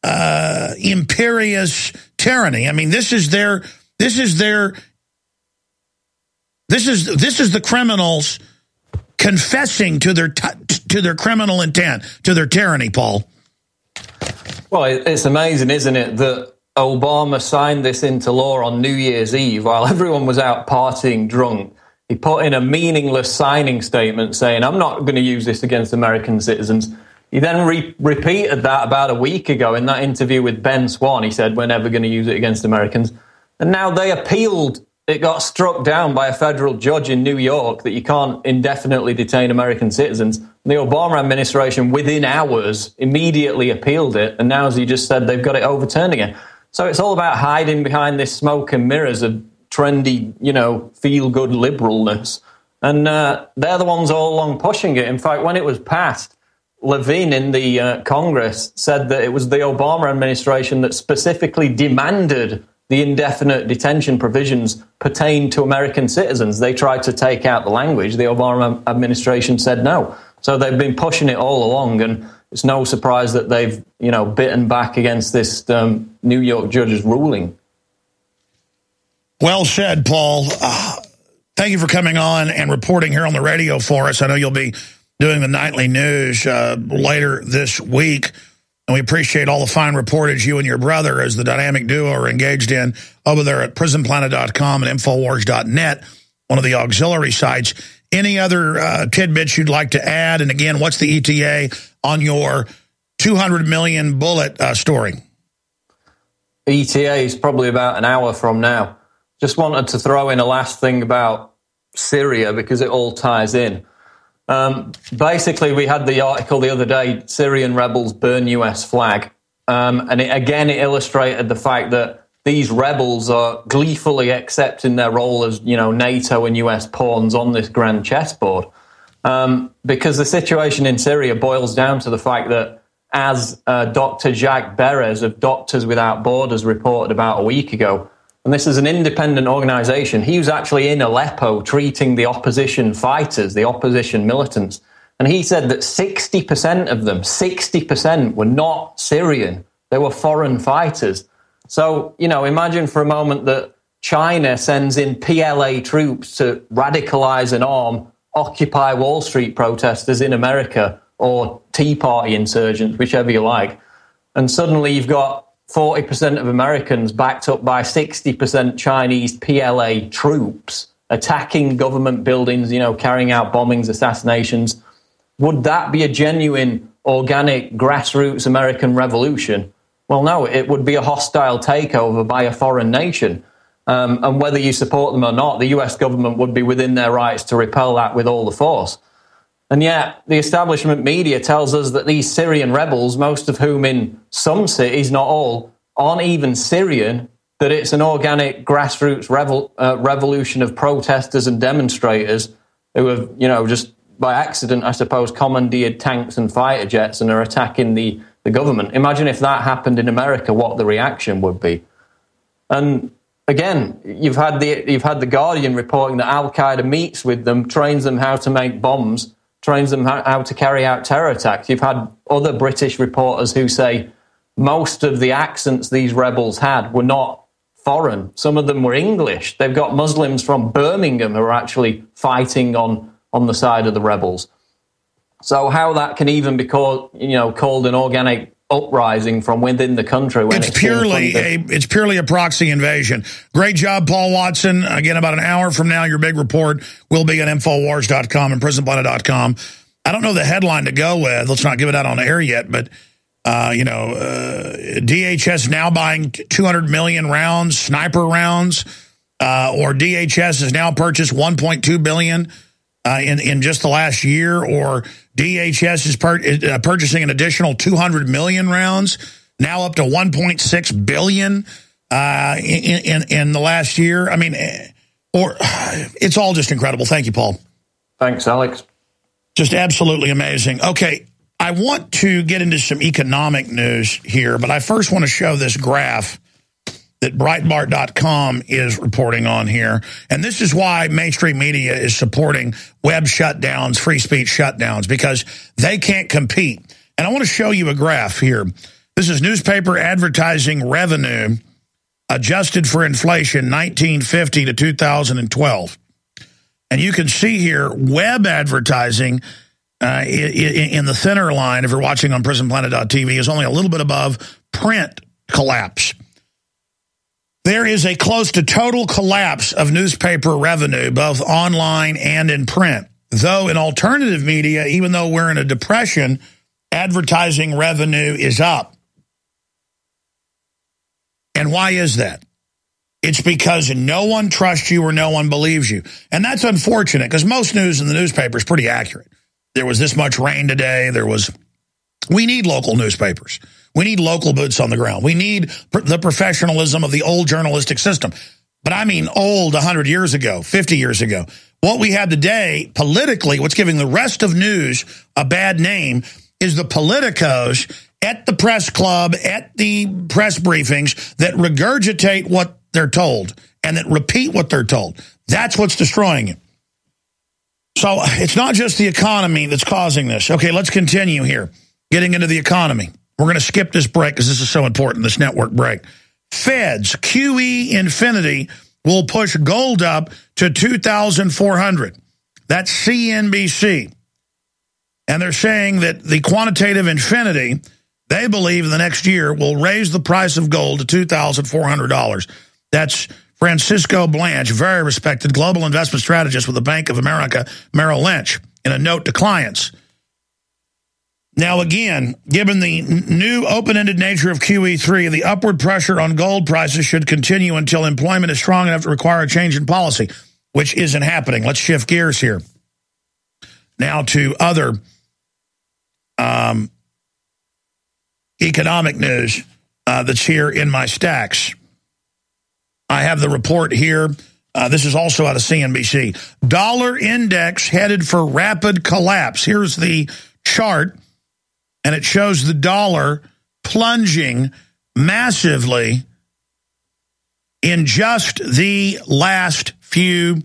imperious tyranny. I mean, this is the criminals confessing to their criminal intent, to their tyranny, Paul. Well, it's amazing, isn't it, that Obama signed this into law on New Year's Eve while everyone was out partying drunk. He put in a meaningless signing statement saying, I'm not going to use this against American citizens. He then repeated that about a week ago in that interview with Ben Swann. He said, we're never going to use it against Americans. And now they appealed. It got struck down by a federal judge in New York that you can't indefinitely detain American citizens. The Obama administration, within hours, immediately appealed it. And now, as you just said, they've got it overturned again. So it's all about hiding behind this smoke and mirrors of trendy, feel-good liberalness. And they're the ones all along pushing it. In fact, when it was passed, Levine in the Congress said that it was the Obama administration that specifically demanded the indefinite detention provisions pertain to American citizens. They tried to take out the language. The Obama administration said no. So they've been pushing it all along, and it's no surprise that they've, bitten back against this New York judge's ruling. Well said, Paul. Thank you for coming on and reporting here on the radio for us. I know you'll be doing the nightly news later this week. And we appreciate all the fine reportage you and your brother as the dynamic duo are engaged in over there at prisonplanet.com and Infowars.net, one of the auxiliary sites. Any other tidbits you'd like to add? And again, what's the ETA on your 200 million bullet story? ETA is probably about an hour from now. Just wanted to throw in a last thing about Syria because it all ties in. Basically, we had the article the other day, Syrian rebels burn US flag. And it illustrated the fact that these rebels are gleefully accepting their role as, NATO and US pawns on this grand chessboard. Because the situation in Syria boils down to the fact that, as Dr. Jacques Beres of Doctors Without Borders reported about a week ago, and this is an independent organization, he was actually in Aleppo treating the opposition fighters, the opposition militants. And he said that 60% of them, 60% were not Syrian. They were foreign fighters. So, imagine for a moment that China sends in PLA troops to radicalize and arm Occupy Wall Street protesters in America or Tea Party insurgents, whichever you like. And suddenly you've got 40% of Americans backed up by 60% Chinese PLA troops attacking government buildings, carrying out bombings, assassinations. Would that be a genuine, organic, grassroots American revolution? Well, no, it would be a hostile takeover by a foreign nation. And whether you support them or not, the US government would be within their rights to repel that with all the force. And yet, the establishment media tells us that these Syrian rebels, most of whom in some cities, not all, aren't even Syrian, that it's an organic grassroots revolution of protesters and demonstrators who have, just by accident, I suppose, commandeered tanks and fighter jets and are attacking the government. Imagine if that happened in America, what the reaction would be. And again, you've had the Guardian reporting that Al-Qaeda meets with them, trains them how to make bombs, trains them how to carry out terror attacks. You've had other British reporters who say most of the accents these rebels had were not foreign. Some of them were English. They've got Muslims from Birmingham who are actually fighting on the side of the rebels. So how that can even be called an organic uprising from within the country when it's purely a proxy invasion. Great job, Paul Watson. Again, about an hour from now, your big report will be at Infowars.com and PrisonPlanet.com. I don't know the headline to go with. Let's not give it out on air yet, but DHS now buying 200 million rounds, sniper rounds, or DHS has now purchased 1.2 billion in just the last year, or DHS is purchasing an additional 200 million rounds, now up to 1.6 billion in the last year. I mean, it's all just incredible. Thank you, Paul. Thanks, Alex. Just absolutely amazing. Okay, I want to get into some economic news here, but I first want to show this graph that Breitbart.com is reporting on here. And this is why mainstream media is supporting web shutdowns, free speech shutdowns, because they can't compete. And I want to show you a graph here. This is newspaper advertising revenue adjusted for inflation 1950 to 2012. And you can see here web advertising in the thinner line, if you're watching on prisonplanet.tv, is only a little bit above print collapse. There is a close to total collapse of newspaper revenue, both online and in print. Though in alternative media, even though we're in a depression, advertising revenue is up. And why is that? It's because no one trusts you or no one believes you. And that's unfortunate, because most news in the newspaper is pretty accurate. There was this much rain today. We need local newspapers. We need local boots on the ground. We need the professionalism of the old journalistic system. But I mean old 100 years ago, 50 years ago. What we have today, politically, what's giving the rest of news a bad name is the politicos at the press club, at the press briefings that regurgitate what they're told and that repeat what they're told. That's what's destroying it. So it's not just the economy that's causing this. Okay, let's continue here. Getting into the economy. We're going to skip this break because this is so important, this network break. Feds, QE Infinity will push gold up to 2,400. That's CNBC. And they're saying that the quantitative infinity, they believe in the next year, will raise the price of gold to $2,400. That's Francisco Blanche, very respected global investment strategist with the Bank of America Merrill Lynch, in a note to clients. Now, again, given the new open-ended nature of QE3, the upward pressure on gold prices should continue until employment is strong enough to require a change in policy, which isn't happening. Let's shift gears here. Now to other economic news that's here in my stacks. I have the report here. This is also out of CNBC. Dollar index headed for rapid collapse. Here's the chart. And it shows the dollar plunging massively in just the last few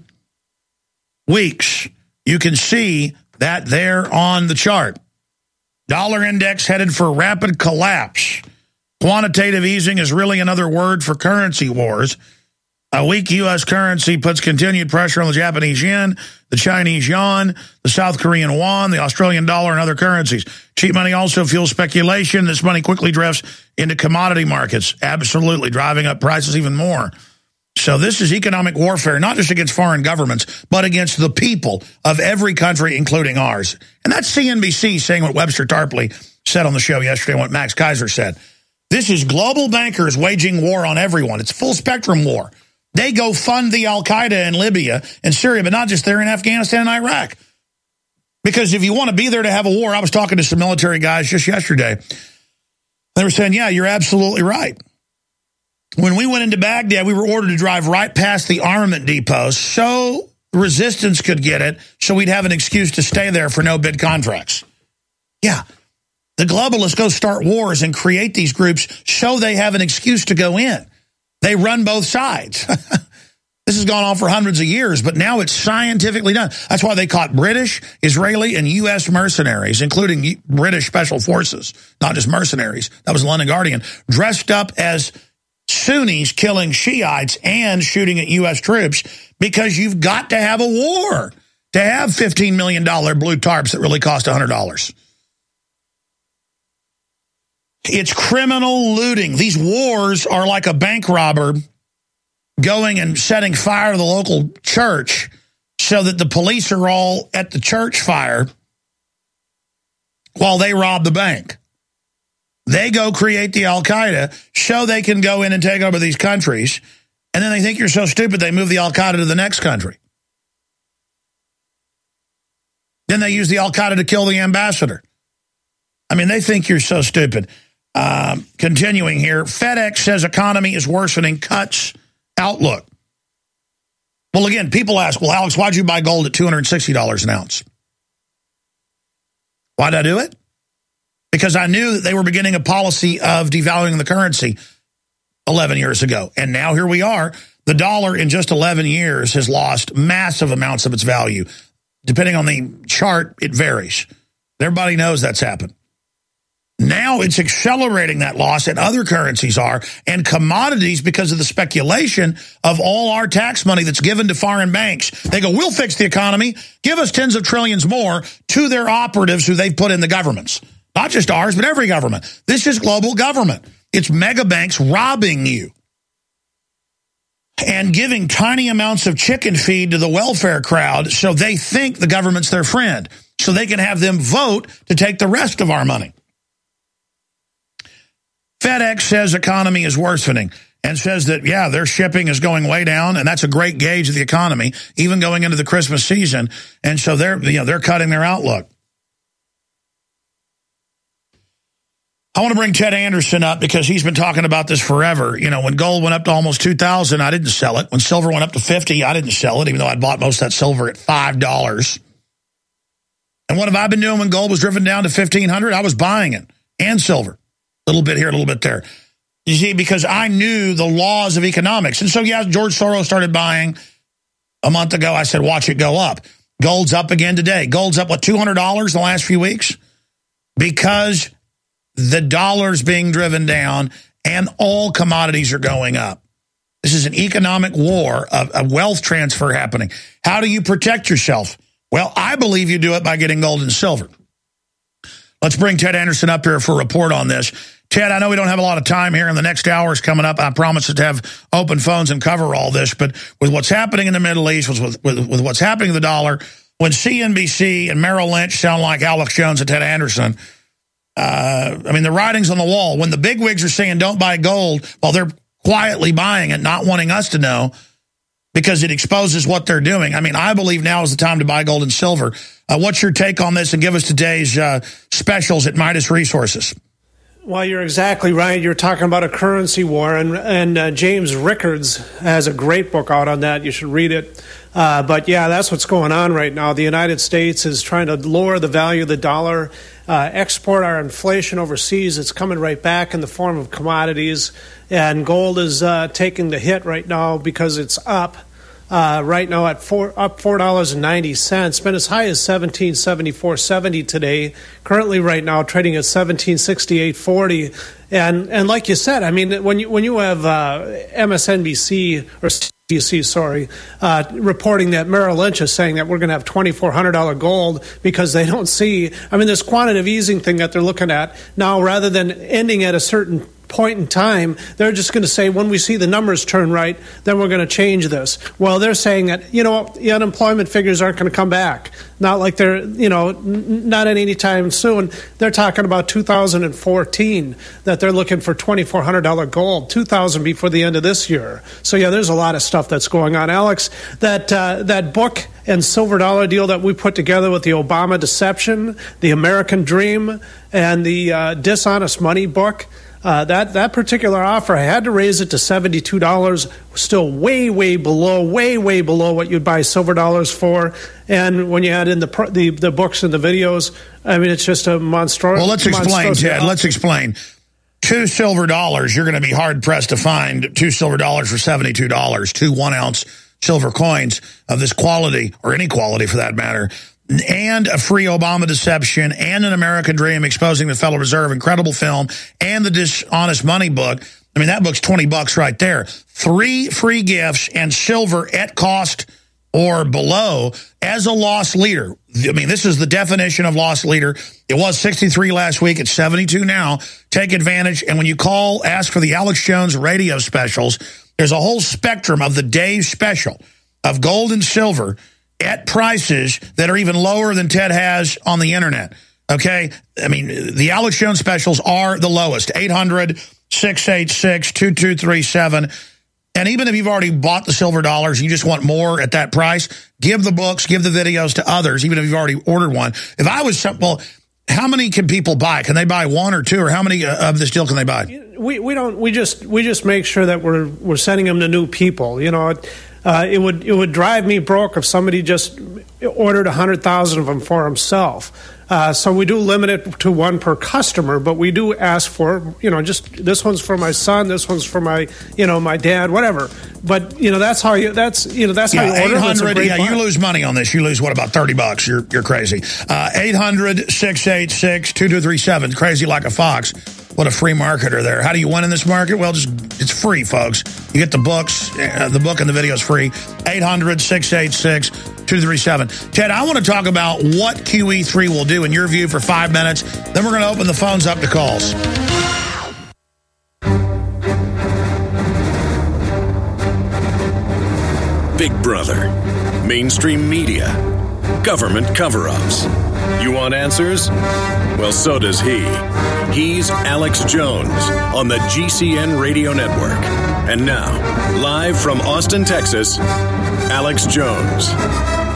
weeks. You can see that there on the chart. Dollar index headed for rapid collapse. Quantitative easing is really another word for currency wars. A weak U.S. currency puts continued pressure on the Japanese yen, the Chinese yuan, the South Korean won, the Australian dollar, and other currencies. Cheap money also fuels speculation. This money quickly drifts into commodity markets, absolutely driving up prices even more. So this is economic warfare, not just against foreign governments, but against the people of every country, including ours. And that's CNBC saying what Webster Tarpley said on the show yesterday and what Max Kaiser said. This is global bankers waging war on everyone. It's a full spectrum war. They go fund the Al-Qaeda in Libya and Syria, but not just there in Afghanistan and Iraq. Because if you want to be there to have a war, I was talking to some military guys just yesterday. They were saying, yeah, you're absolutely right. When we went into Baghdad, we were ordered to drive right past the armament depots so resistance could get it, so we'd have an excuse to stay there for no bid contracts. Yeah, the globalists go start wars and create these groups so they have an excuse to go in. They run both sides. This has gone on for hundreds of years, but now it's scientifically done. That's why they caught British, Israeli, and U.S. mercenaries, including British special forces, not just mercenaries. That was London Guardian, dressed up as Sunnis killing Shiites and shooting at U.S. troops because you've got to have a war to have $15 million blue tarps that really cost $100. It's criminal looting. These wars are like a bank robber going and setting fire to the local church so that the police are all at the church fire while they rob the bank. They go create the Al-Qaeda so they can go in and take over these countries, and then they think you're so stupid they move the Al-Qaeda to the next country. Then they use the Al-Qaeda to kill the ambassador. I mean, they think you're so stupid. Continuing here, FedEx says economy is worsening, cuts outlook. Well, again, people ask, well, Alex, why'd you buy gold at $260 an ounce? Why'd I do it? Because I knew that they were beginning a policy of devaluing the currency 11 years ago. And now here we are. The dollar in just 11 years has lost massive amounts of its value. Depending on the chart, it varies. Everybody knows that's happened. Now it's accelerating that loss, and other currencies are, and commodities, because of the speculation of all our tax money that's given to foreign banks. They go, we'll fix the economy, give us tens of trillions more to their operatives who they've put in the governments. Not just ours, but every government. This is global government. It's mega banks robbing you and giving tiny amounts of chicken feed to the welfare crowd so they think the government's their friend, so they can have them vote to take the rest of our money. FedEx says economy is worsening and says that, yeah, their shipping is going way down, and that's a great gauge of the economy, even going into the Christmas season. And so they're cutting their outlook. I want to bring Ted Anderson up because he's been talking about this forever. You know, when gold went up to almost $2,000, I didn't sell it. When silver went up to $50, I didn't sell it, even though I'd bought most of that silver at $5. And what have I been doing when gold was driven down to $1,500? I was buying it, and silver. A little bit here, a little bit there. You see, because I knew the laws of economics. And so, yeah, George Soros started buying a month ago. I said, watch it go up. Gold's up again today. Gold's up, what, $200 in the last few weeks? Because the dollar's being driven down and all commodities are going up. This is an economic war, a wealth transfer happening. How do you protect yourself? Well, I believe you do it by getting gold and silver. Let's bring Ted Anderson up here for a report on this. Ted, I know we don't have a lot of time here, and the next hour is coming up. I promise to have open phones and cover all this, but with what's happening in the Middle East, with what's happening to the dollar, when CNBC and Merrill Lynch sound like Alex Jones and Ted Anderson, I mean, the writing's on the wall. When the bigwigs are saying don't buy gold while they're quietly buying it, not wanting us to know because it exposes what they're doing. I mean, I believe now is the time to buy gold and silver. What's your take on this? And give us today's specials at Midas Resources. Well, you're exactly right. You're talking about a currency war, and James Rickards has a great book out on that. You should read it. But, yeah, that's what's going on right now. The United States is trying to lower the value of the dollar, export our inflation overseas. It's coming right back in the form of commodities, and gold is taking the hit right now because it's up. Right now at up $4.90. Been as high as $17.74.70 today. Currently, right now trading at $17.68.40. And like you said, I mean, when you have MSNBC or CNBC, reporting that Merrill Lynch is saying that we're going to have $2,400 gold because they don't see. I mean, this quantitative easing thing that they're looking at now, rather than ending at a certain point in time, they're just going to say, when we see the numbers turn right, then we're going to change this. Well, they're saying that, you know, the unemployment figures aren't going to come back. Not like they're, you know, not at any time soon. They're talking about 2014, that they're looking for $2,400 gold, 2,000 before the end of this year. So, yeah, there's a lot of stuff that's going on. Alex, that book and silver dollar deal that we put together with the Obama Deception, the American Dream, and the Dishonest Money book, that particular offer, I had to raise it to $72, still way below what you'd buy silver dollars for. And when you add in the books and the videos, I mean, it's just a monstrosity. Well, let's explain, Ted. Let's explain. $2 silver, you're going to be hard-pressed to find $2 silver for $72, 2 1-ounce silver coins of this quality, or any quality for that matter, and a free Obama Deception, and an American Dream exposing the Federal Reserve, incredible film, and the Dishonest Money book. I mean, that book's $20 right there. 3 free gifts and silver at cost or below as a loss leader. I mean, this is the definition of loss leader. It was 63 last week. It's 72 now. Take advantage. And when you call, ask for the Alex Jones radio specials. There's a whole spectrum of the day's special of gold and silver at prices that are even lower than Ted has on the internet. Okay? I mean, the Alex Jones specials are the lowest. 800-686-2237. And even if you've already bought the silver dollars and you just want more at that price, give the books, give the videos to others, even if you've already ordered one. If I was, well, how many can people buy? Can they buy 1 or 2, or how many of this deal can they buy? We just make sure that we're sending them to new people. You know, it would drive me broke if somebody just ordered 100,000 of them for himself. So we do limit it to 1 per customer, but we do ask for, you know, just this one's for my son, this one's for my, you know, my dad, whatever. But you know, that's how you order. 800. Yeah, you lose money on this. You lose what, about $30? You're crazy. 800-686-2237. Crazy like a fox. What a free marketer there. How do you win in this market? Well, it's free, folks. You get the books, the book and the video is free. 800-686-2237. Ted, I want to talk about what QE3 will do in your view for 5 minutes. Then we're going to open the phones up to calls. Big Brother, mainstream media, government cover-ups. You want answers? Well, so does he. He's Alex Jones on the GCN Radio Network. And now, live from Austin, Texas, Alex Jones.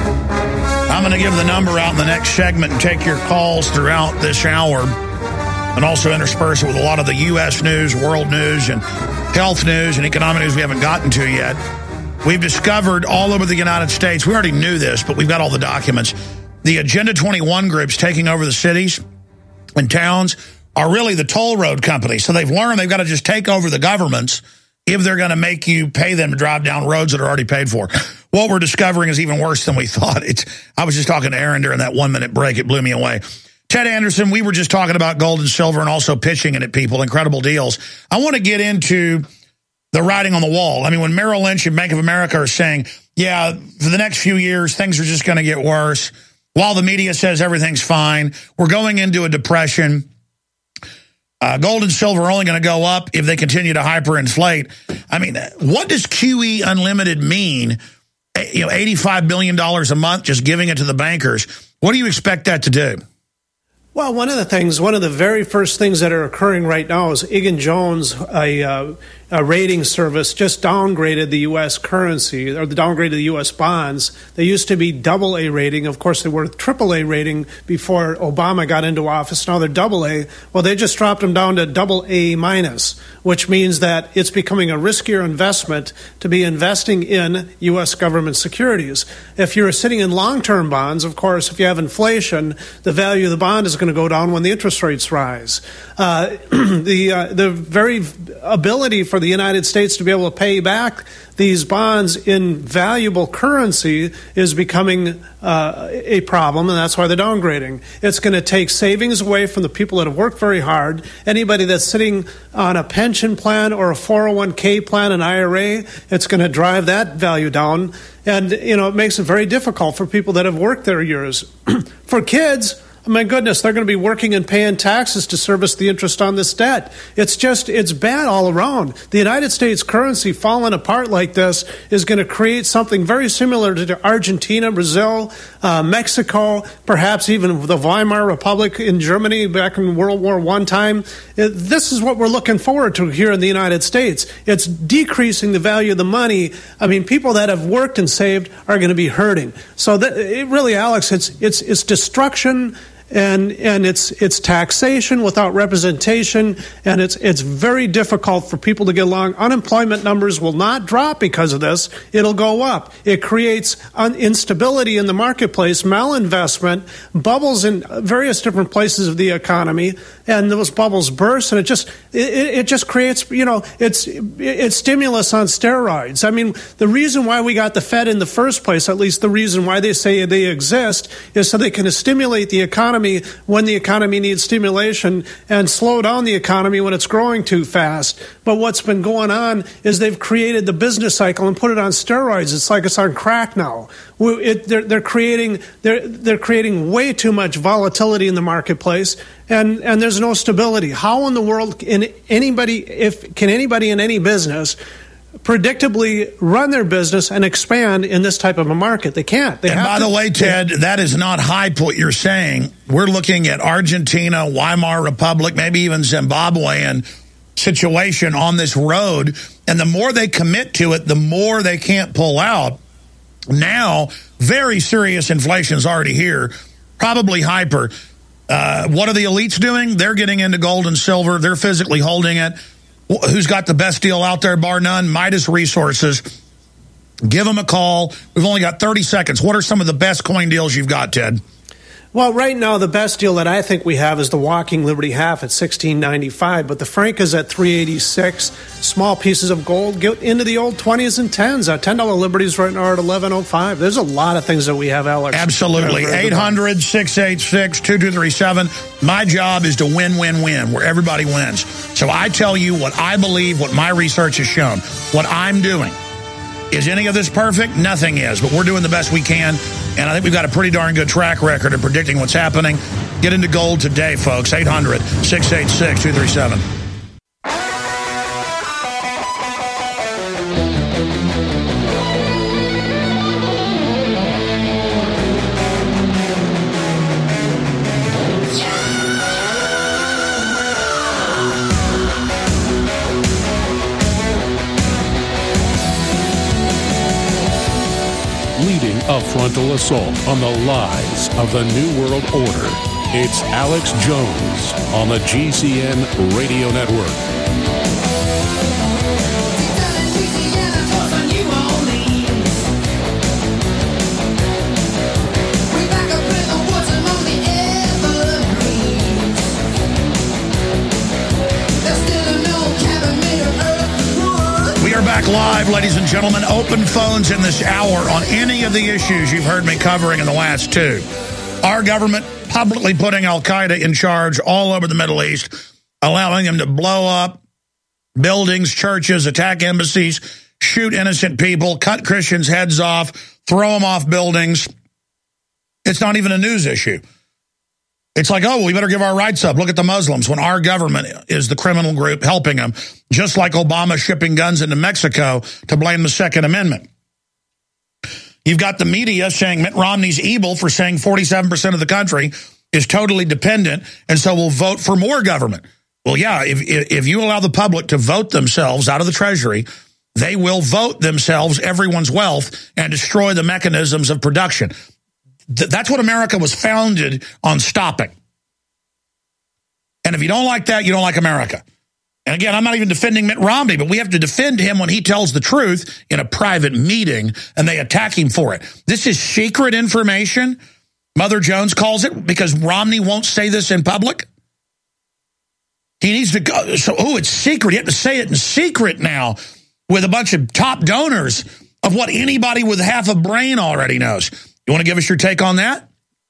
I'm going to give the number out in the next segment and take your calls throughout this hour. and also intersperse it with a lot of the U.S. news, world news, and health news and economic news we haven't gotten to yet. We've discovered all over the United States, we already knew this, but we've got all the documents, the Agenda 21 groups taking over the cities and towns are really the toll road companies. So they've learned they've got to just take over the governments if they're going to make you pay them to drive down roads that are already paid for. What we're discovering is even worse than we thought. I was just talking to Aaron during that 1-minute break. It blew me away. Ted Anderson, we were just talking about gold and silver and also pitching it at people, incredible deals. I want to get into the writing on the wall. I mean, when Merrill Lynch and Bank of America are saying, yeah, for the next few years, things are just going to get worse, while the media says everything's fine, we're going into a depression. Gold and silver are only going to go up if they continue to hyperinflate. I mean, what does QE Unlimited mean? $85 billion a month, just giving it to the bankers. What do you expect that to do? Well, one of the very first things that are occurring right now is Egan-Jones, a rating service, just downgraded the U.S. currency, or downgraded the U.S. bonds. They used to be AA rating. Of course, they were AAA rating before Obama got into office. Now they're AA. Well, they just dropped them down to AA minus, which means that it's becoming a riskier investment to be investing in U.S. government securities. If you're sitting in long-term bonds, of course, if you have inflation, the value of the bond is going to go down when the interest rates rise. The very ability for the United States to be able to pay back these bonds in valuable currency is becoming a problem, and that's why they're downgrading. It's going to take savings away from the people that have worked very hard. Anybody that's sitting on a pension plan or a 401k plan, an IRA, it's going to drive that value down. And, it makes it very difficult for people that have worked their years. For kids, my goodness, they're going to be working and paying taxes to service the interest on this debt. It's bad all around. The United States currency falling apart like this is going to create something very similar to Argentina, Brazil, Mexico, perhaps even the Weimar Republic in Germany back in World War I time. This is what we're looking forward to here in the United States. It's decreasing the value of the money. I mean, people that have worked and saved are going to be hurting. So really, Alex, it's destruction. And it's taxation without representation, and it's very difficult for people to get along. Unemployment numbers will not drop because of this. It'll go up. It creates instability in the marketplace, malinvestment, bubbles in various different places of the economy, and those bubbles burst, and it just creates, it's stimulus on steroids. I mean, the reason why we got the Fed in the first place, at least the reason why they say they exist, is so they can stimulate the economy when the economy needs stimulation and slow down the economy when it's growing too fast. But what's been going on is they've created the business cycle and put it on steroids. It's like it's on crack now. They're creating way too much volatility in the marketplace, and there's no stability. How in the world can anybody in any business predictably run their business and expand in this type of a market? They can't. By the way, Ted, that is not hype what you're saying. We're looking at Argentina, Weimar Republic, maybe even Zimbabwean situation on this road, and the more they commit to it, the more they can't pull out. Now, very serious inflation is already here, probably hyper. What are the elites doing? They're getting into gold and silver. They're physically holding it. Who's got the best deal out there, bar none? Midas Resources. Give them a call. We've only got 30 seconds. What are some of the best coin deals you've got, Ted? Well, right now, the best deal that I think we have is the Walking Liberty half at $16.95, but the Frank is at $3.86. Small pieces of gold get into the old 20s and 10s. $10 Liberties right now are at $11.05. There's a lot of things that we have, Alex. Absolutely. 800-686-2237. My job is to win, where everybody wins. So I tell you what I believe, what my research has shown, what I'm doing. Is any of this perfect? Nothing is, but we're doing the best we can, and I think we've got a pretty darn good track record of predicting what's happening. Get into gold today, folks. 800-686-2237. Leading a frontal assault on the lies of the New World Order. It's Alex Jones on the GCN Radio Network. We are back live, ladies and gentlemen. Open phones in this hour on any of the issues you've heard me covering in the last two. Our government publicly putting al-Qaeda in charge all over the Middle East, allowing them to blow up buildings, churches, attack embassies, shoot innocent people, cut Christians' heads off, throw them off buildings. It's not even a news issue. It's like, oh, we better give our rights up. Look at the Muslims, when our government is the criminal group helping them, just like Obama shipping guns into Mexico to blame the Second Amendment. You've got the media saying Mitt Romney's evil for saying 47% of the country is totally dependent, and so we'll vote for more government. Well, yeah, if you allow the public to vote themselves out of the Treasury, they will vote themselves everyone's wealth and destroy the mechanisms of production. That's what America was founded on stopping. And if you don't like that, you don't like America. And again, I'm not even defending Mitt Romney, but we have to defend him when he tells the truth in a private meeting and they attack him for it. This is secret information, Mother Jones calls it, because Romney won't say this in public. He needs to go. So, it's secret. You have to say it in secret now with a bunch of top donors of what anybody with half a brain already knows. You want to give us your take on that?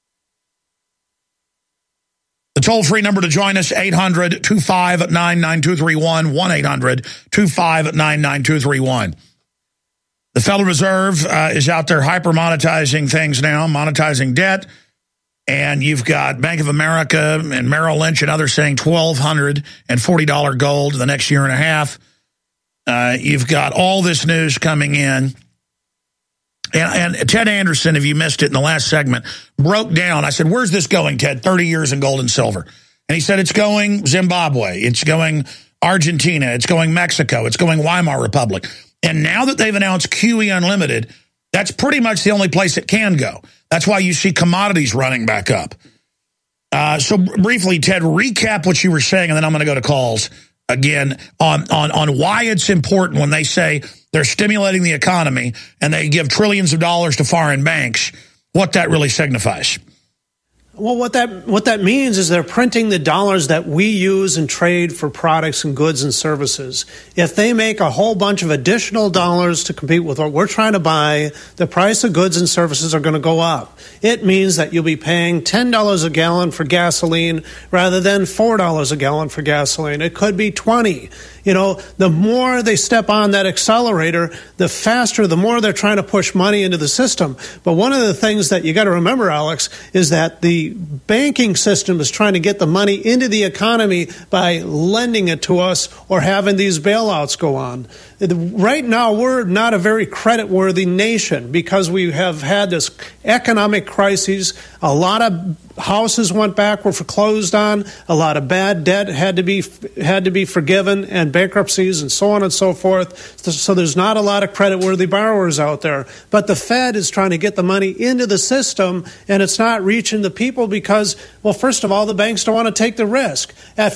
The toll-free number to join us, 800-259-9231, 1-800-259-9231. The Federal Reserve is out there hyper-monetizing things now, monetizing debt. And you've got Bank of America and Merrill Lynch and others saying $1,240 gold the next year and a half. You've got all this news coming in. And Ted Anderson, if you missed it in the last segment, broke down. I said, where's this going, Ted? 30 years in gold and silver. And he said, it's going Zimbabwe. It's going Argentina. It's going Mexico. It's going Weimar Republic. And now that they've announced QE Unlimited, that's pretty much the only place it can go. That's why you see commodities running back up. So briefly, Ted, recap what you were saying, and then I'm going to go to calls again on why it's important when they say they're stimulating the economy and they give trillions of dollars to foreign banks, what that really signifies. Well, what that means is they're printing the dollars that we use and trade for products and goods and services. If they make a whole bunch of additional dollars to compete with what we're trying to buy, the price of goods and services are going to go up. It means that you'll be paying $10 a gallon for gasoline rather than $4 a gallon for gasoline. It could be $20. You know, the more they step on that accelerator, the faster, the more they're trying to push money into the system. But one of the things that you got to remember, Alex, is that the banking system is trying to get the money into the economy by lending it to us or having these bailouts go on. Right now, we're not a very credit-worthy nation because we have had this economic crisis. A lot of houses went back, were foreclosed on. A lot of bad debt had to be forgiven, and bankruptcies and so on and so forth. So there's not a lot of credit-worthy borrowers out there. But the Fed is trying to get the money into the system, and it's not reaching the people because, well, first of all, the banks don't want to take the risk. At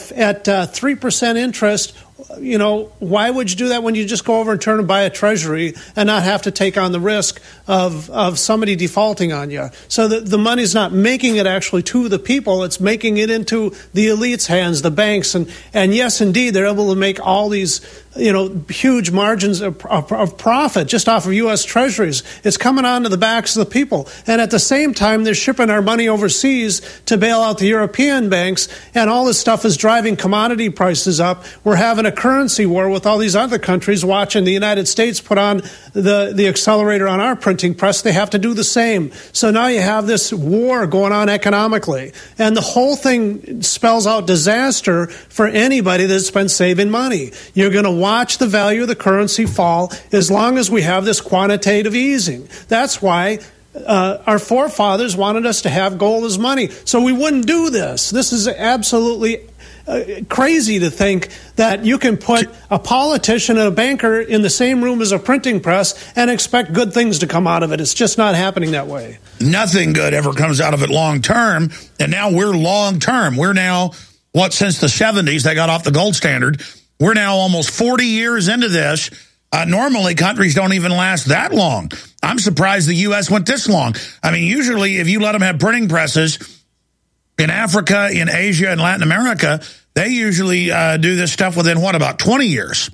3% interest, you know, why would you do that when you just go over and turn and buy a treasury and not have to take on the risk of somebody defaulting on you? So the money's not making it actually to the people. It's making it into the elite's hands, the banks. And yes, indeed, they're able to make all these, you know, huge margins of profit just off of U.S. treasuries. It's coming onto the backs of the people. And at the same time, they're shipping our money overseas to bail out the European banks. And all this stuff is driving commodity prices up. We're having a currency war with all these other countries watching the United States put on the accelerator on our printing press. They have to do the same. So now you have this war going on economically. And the whole thing spells out disaster for anybody that's been saving money. You're going to watch the value of the currency fall as long as we have this quantitative easing. That's why our forefathers wanted us to have gold as money. So we wouldn't do this. This is absolutely crazy to think that you can put a politician and a banker in the same room as a printing press and expect good things to come out of it. It's just not happening that way. Nothing good ever comes out of it long term, and now we're long term. We're now, since the 70s, they got off the gold standard. We're now almost 40 years into this. Normally, countries don't even last that long. I'm surprised the U.S. went this long. I mean, usually if you let them have printing presses in Africa, in Asia, and Latin America, they usually do this stuff within, about 20 years?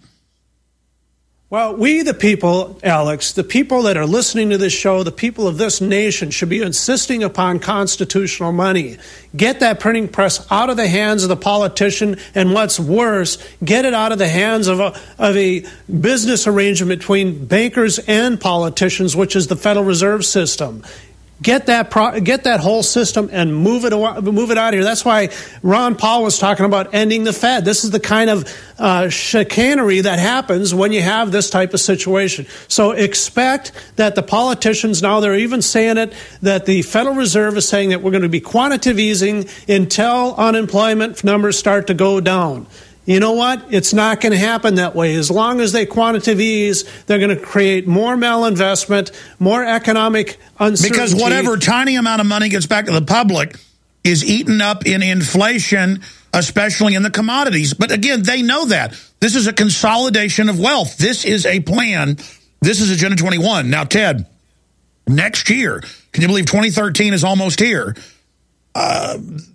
Well, we the people, Alex, the people that are listening to this show, the people of this nation should be insisting upon constitutional money. Get that printing press out of the hands of the politician, and what's worse, get it out of the hands of a business arrangement between bankers and politicians, which is the Federal Reserve System. Get that whole system and move it out of here. That's why Ron Paul was talking about ending the Fed. This is the kind of chicanery that happens when you have this type of situation. So expect that the politicians, now they're even saying it, that the Federal Reserve is saying that we're going to be quantitative easing until unemployment numbers start to go down. You know what? It's not going to happen that way. As long as they quantitative ease, they're going to create more malinvestment, more economic uncertainty. Because whatever tiny amount of money gets back to the public is eaten up in inflation, especially in the commodities. But again, they know that. This is a consolidation of wealth. This is a plan. This is Agenda 21. Now, Ted, next year, can you believe 2013 is almost here? The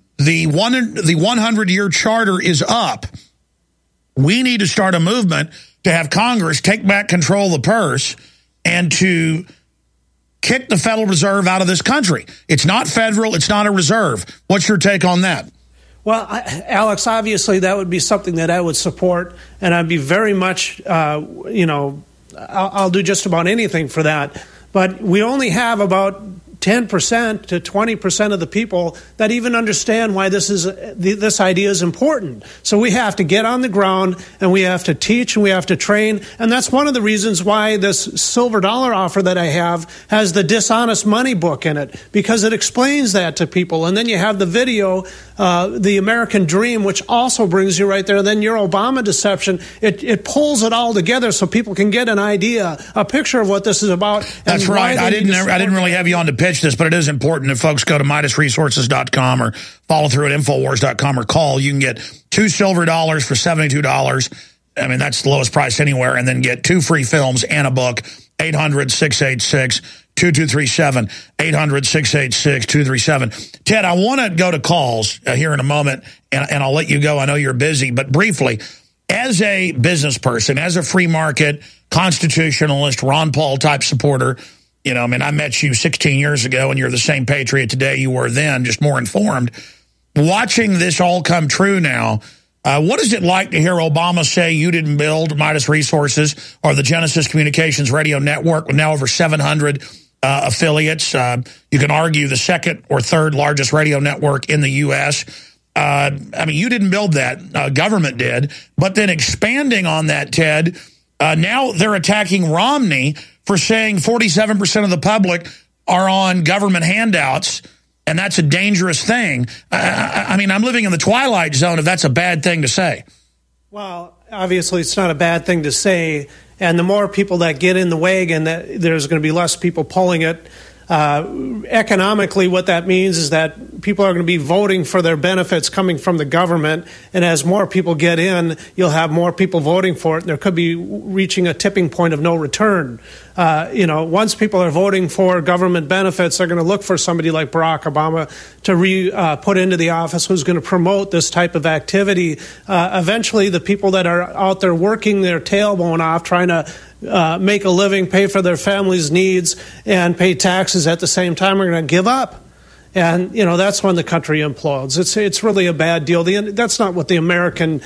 100-year charter is up. We need to start a movement to have Congress take back control of the purse and to kick the Federal Reserve out of this country. It's not federal. It's not a reserve. What's your take on that? Well, Alex, obviously that would be something that I would support, and I'd be very much, I'll do just about anything for that. But we only have about 10% to 20% of the people that even understand why this idea is important. So we have to get on the ground, and we have to teach, and we have to train, and that's one of the reasons why this silver dollar offer that I have has the dishonest money book in it, because it explains that to people. And then you have the video, the American Dream, which also brings you right there. Then your Obama deception, it pulls it all together so people can get an idea, a picture of what this is about. That's right. I didn't really have you on to pitch this, but it is important. If folks go to MidasResources.com or follow through at Infowars.com or call, you can get $2 silver dollars for $72. I mean, that's the lowest price anywhere, and then get 2 free films and a book. 800-686-2237. 800-686-2237. Ted, I want to go to calls here in a moment, and I'll let you go. I know you're busy, but briefly, as a business person, as a free market constitutionalist, Ron Paul type supporter, I met you 16 years ago, and you're the same patriot today you were then, just more informed. Watching this all come true now, what is it like to hear Obama say you didn't build Midas Resources or the Genesis Communications Radio Network with now over 700 affiliates? You can argue the second or third largest radio network in the U.S. You didn't build that. Government did. But then expanding on that, Ted, now they're attacking Romney for saying 47% of the public are on government handouts, and that's a dangerous thing. I'm living in the twilight zone if that's a bad thing to say. Well, obviously it's not a bad thing to say, and the more people that get in the wagon, there's going to be less people pulling it. Economically, what that means is that people are going to be voting for their benefits coming from the government, and as more people get in, you'll have more people voting for it, and there could be reaching a tipping point of no return. Once people are voting for government benefits, they're going to look for somebody like Barack Obama to put into the office who's going to promote this type of activity. Eventually, the people that are out there working their tailbone off, trying to make a living, pay for their family's needs, and pay taxes at the same time, are going to give up. And, that's when the country implodes. It's really a bad deal. That's not what the American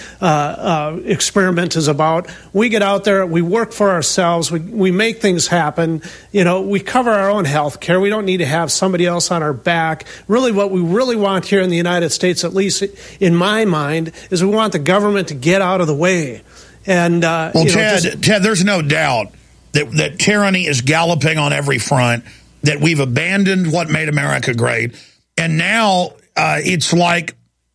experiment is about. We get out there, we work for ourselves, we make things happen. We cover our own health care. We don't need to have somebody else on our back. Really, what we really want here in the United States, at least in my mind, is we want the government to get out of the way. And Ted, there's no doubt that tyranny is galloping on every front, that we've abandoned what made America great, and now it's like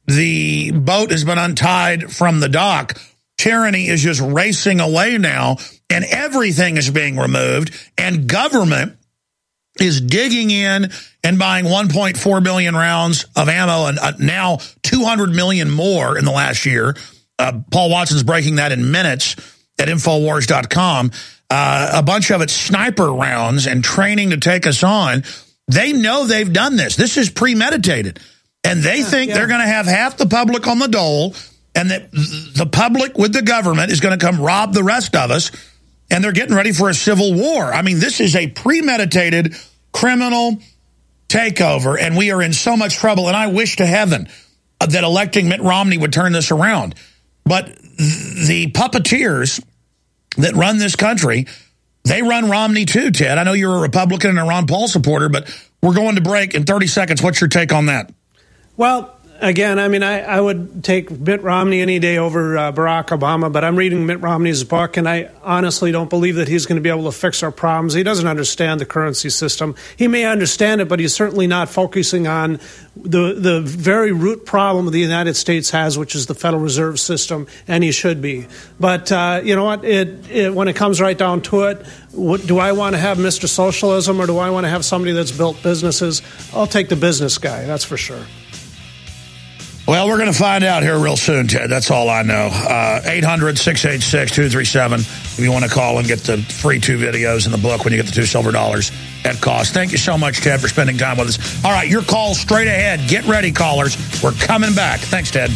the boat has been untied from the dock. Tyranny is just racing away now, and everything is being removed, and government is digging in and buying 1.4 million rounds of ammo, and now 200 million more in the last year. Paul Watson's breaking that in minutes at Infowars.com. A bunch of it sniper rounds and training to take us on. They know they've done this. This is premeditated. And they think they're going to have half the public on the dole, and that the public with the government is going to come rob the rest of us, and they're getting ready for a civil war. I mean, this is a premeditated criminal takeover, and we are in so much trouble, and I wish to heaven that electing Mitt Romney would turn this around. But the puppeteers that run this country, they run Romney too, Ted. I know you're a Republican and a Ron Paul supporter, but we're going to break in 30 seconds. What's your take on that? Well, again, I mean, I would take Mitt Romney any day over Barack Obama, but I'm reading Mitt Romney's book, and I honestly don't believe that he's going to be able to fix our problems. He doesn't understand the currency system. He may understand it, but he's certainly not focusing on the very root problem the United States has, which is the Federal Reserve System, and he should be. But you know what? When it comes right down to it, do I want to have Mr. Socialism, or do I want to have somebody that's built businesses? I'll take the business guy, that's for sure. Well, we're going to find out here real soon, Ted. That's all I know. 800-686-2237 if you want to call and get the free 2 videos in the book when you get the $2 silver at cost. Thank you so much, Ted, for spending time with us. All right, your call straight ahead. Get ready, callers. We're coming back. Thanks, Ted.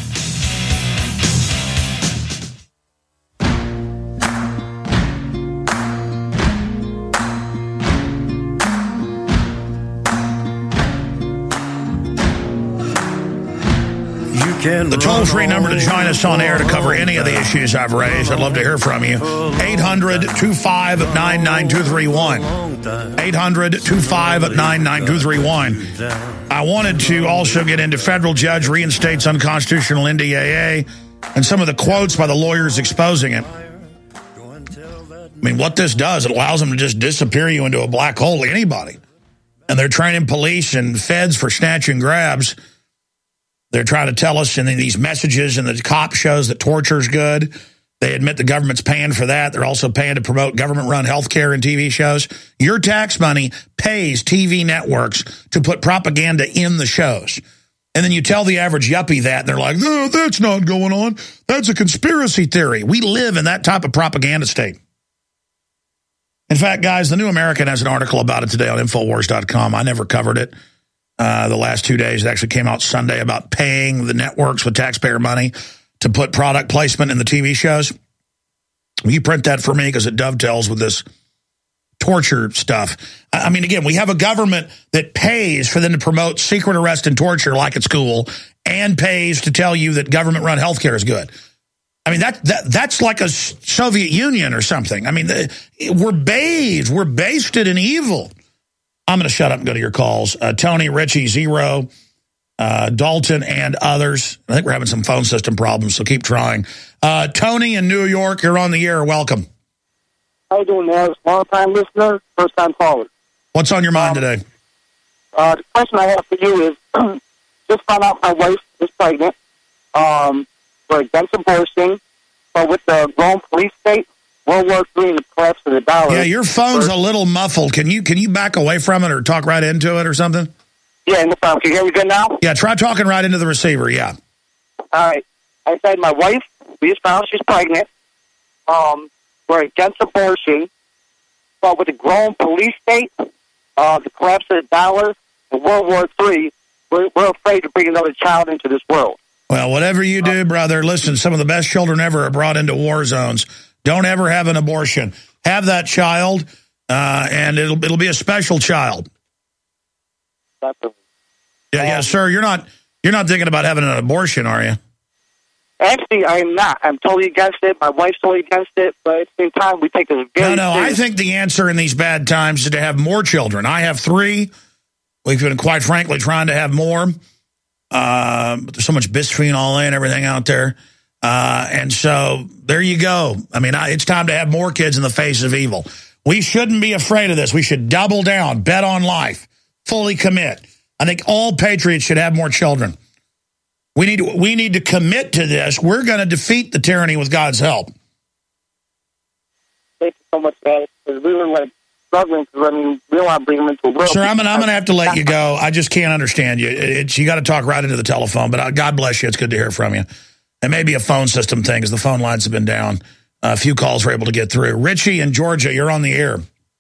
The toll-free number to join us on air to cover any of the issues I've raised. I'd love to hear from you. 800-259-9231. 800-259-9231. I wanted to also get into federal judge reinstates unconstitutional NDAA and some of the quotes by the lawyers exposing it. I mean, what this does, it allows them to just disappear you into a black hole, anybody. And they're training police and feds for snatch and grabs. They're trying to tell us in these messages and the cop shows that torture is good. They admit the government's paying for that. They're also paying to promote government-run health care and TV shows. Your tax money pays TV networks to put propaganda in the shows. And then you tell the average yuppie that, and they're like, no, that's not going on. That's a conspiracy theory. We live in that type of propaganda state. In fact, guys, the New American has an article about it today on Infowars.com. I never covered it. The last 2 days, it actually came out Sunday about paying the networks with taxpayer money to put product placement in the TV shows. You print that for me because it dovetails with this torture stuff. I mean, again, we have a government that pays for them to promote secret arrest and torture like it's cool, and pays to tell you that government-run healthcare is good. I mean, that's like a Soviet Union or something. I mean, we're basted in evil. I'm going to shut up and go to your calls. Tony, Richie, Zero, Dalton, and others. I think we're having some phone system problems, so keep trying. Tony in New York, you're on the air. Welcome. How you doing, man? Long-time listener, first-time caller. What's on your mind today? The question I have for you is, just found out my wife is pregnant. We're against abortion, but with the grown police state, World War III and the collapse of the dollar. Yeah, your phone's a little muffled. Can you back away from it or talk right into it or something? Yeah, no problem. Can you hear me good now? Yeah, try talking right into the receiver, yeah. All right. I said my wife, we just found out she's pregnant. We're against abortion, but with the grown police state, the collapse of the dollar, and World War III, we're afraid to bring another child into this world. Well, whatever you do, brother, listen, some of the best children ever are brought into war zones. Don't ever have an abortion. Have that child, and it'll be a special child. Yeah, sir. You're not thinking about having an abortion, are you? Actually, I'm not. I'm totally against it. My wife's totally against it. But at the same time, we take this very No, I think the answer in these bad times is to have more children. I have 3. We've been, quite frankly, trying to have more. But there's so much bisphenol A and everything out there. And so there you go. I mean, it's time to have more kids in the face of evil. We shouldn't be afraid of this. We should double down, bet on life, fully commit. I think all patriots should have more children. We need to commit to this. We're going to defeat the tyranny with God's help. Thank you so much, guys. Because we were like struggling because we don't want to bring them into a world. Sir, I'm going to have to let you go. I just can't understand you. You got to talk right into the telephone. But God bless you. It's good to hear from you. It may be a phone system thing, because the phone lines have been down. A few calls were able to get through. Richie in Georgia, you're on the air.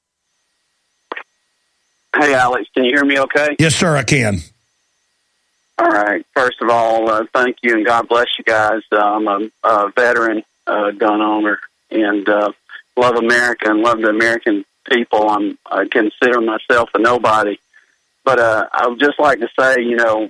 Hey, Alex, can you hear me okay? Yes, sir, I can. All right. First of all, thank you, and God bless you guys. I'm a veteran gun owner and love America and love the American people. I consider myself a nobody. But I would just like to say,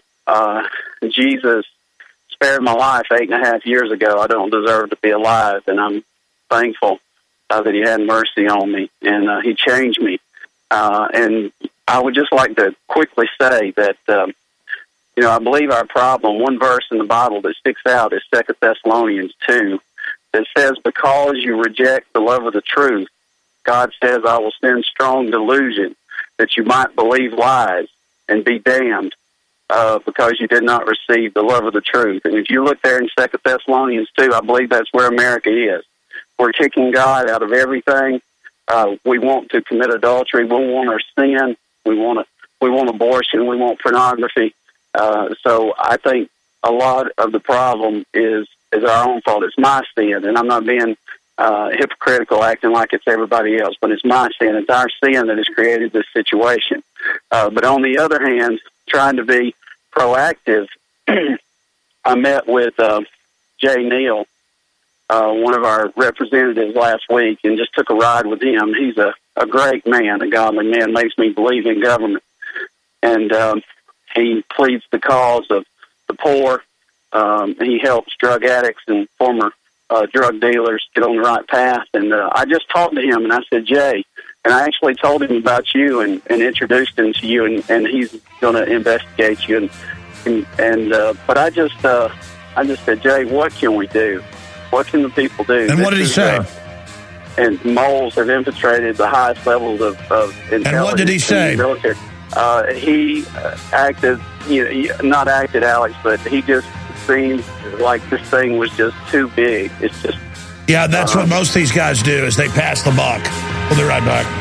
Jesus spared my life 8.5 years ago. I don't deserve to be alive, and I'm thankful that he had mercy on me, and he changed me. And I would just like to quickly say that, I believe our problem, one verse in the Bible that sticks out is 2 Thessalonians 2, that says, because you reject the love of the truth, God says, I will send strong delusion that you might believe lies and be damned because you did not receive the love of the truth. And if you look there in 2 Thessalonians 2, I believe that's where America is. We're kicking God out of everything. We want to commit adultery. We want our sin. We want abortion. We want pornography. So I think a lot of the problem is our own fault. It's my sin, and I'm not being hypocritical, acting like it's everybody else, but it's my sin. It's our sin that has created this situation. But on the other hand, trying to be proactive, I met with Jay Neal, one of our representatives last week, and just took a ride with him. He's a great man, a godly man, makes me believe in government. And he pleads the cause of the poor. He helps drug addicts and former drug dealers get on the right path. And I just talked to him, and I said, Jay, and I actually told him about you and introduced him to you, and he's going to investigate you. But I just said, Jay, what can we do? What can the people do? And what did he say? And moles have infiltrated the highest levels of intelligence. And what did he say? Military. He acted, not acted, Alex, but he just seemed like this thing was just too big. It's just... Yeah, that's what most of these guys do, is they pass the buck. We'll be right back.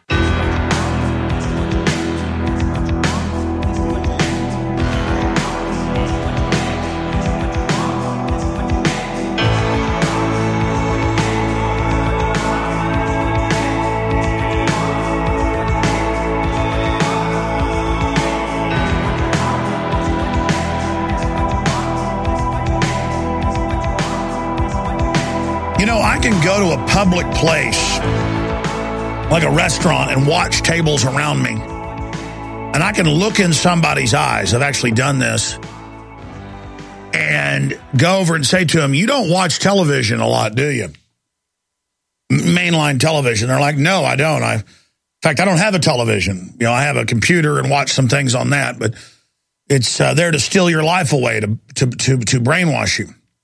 I can go to a public place, like a restaurant, and watch tables around me. And I can look in somebody's eyes. I've actually done this. And go over and say to them, you don't watch television a lot, do you? Mainline television. They're like, no, I don't. In fact, I don't have a television. I have a computer and watch some things on that. But it's there to steal your life away, to brainwash you.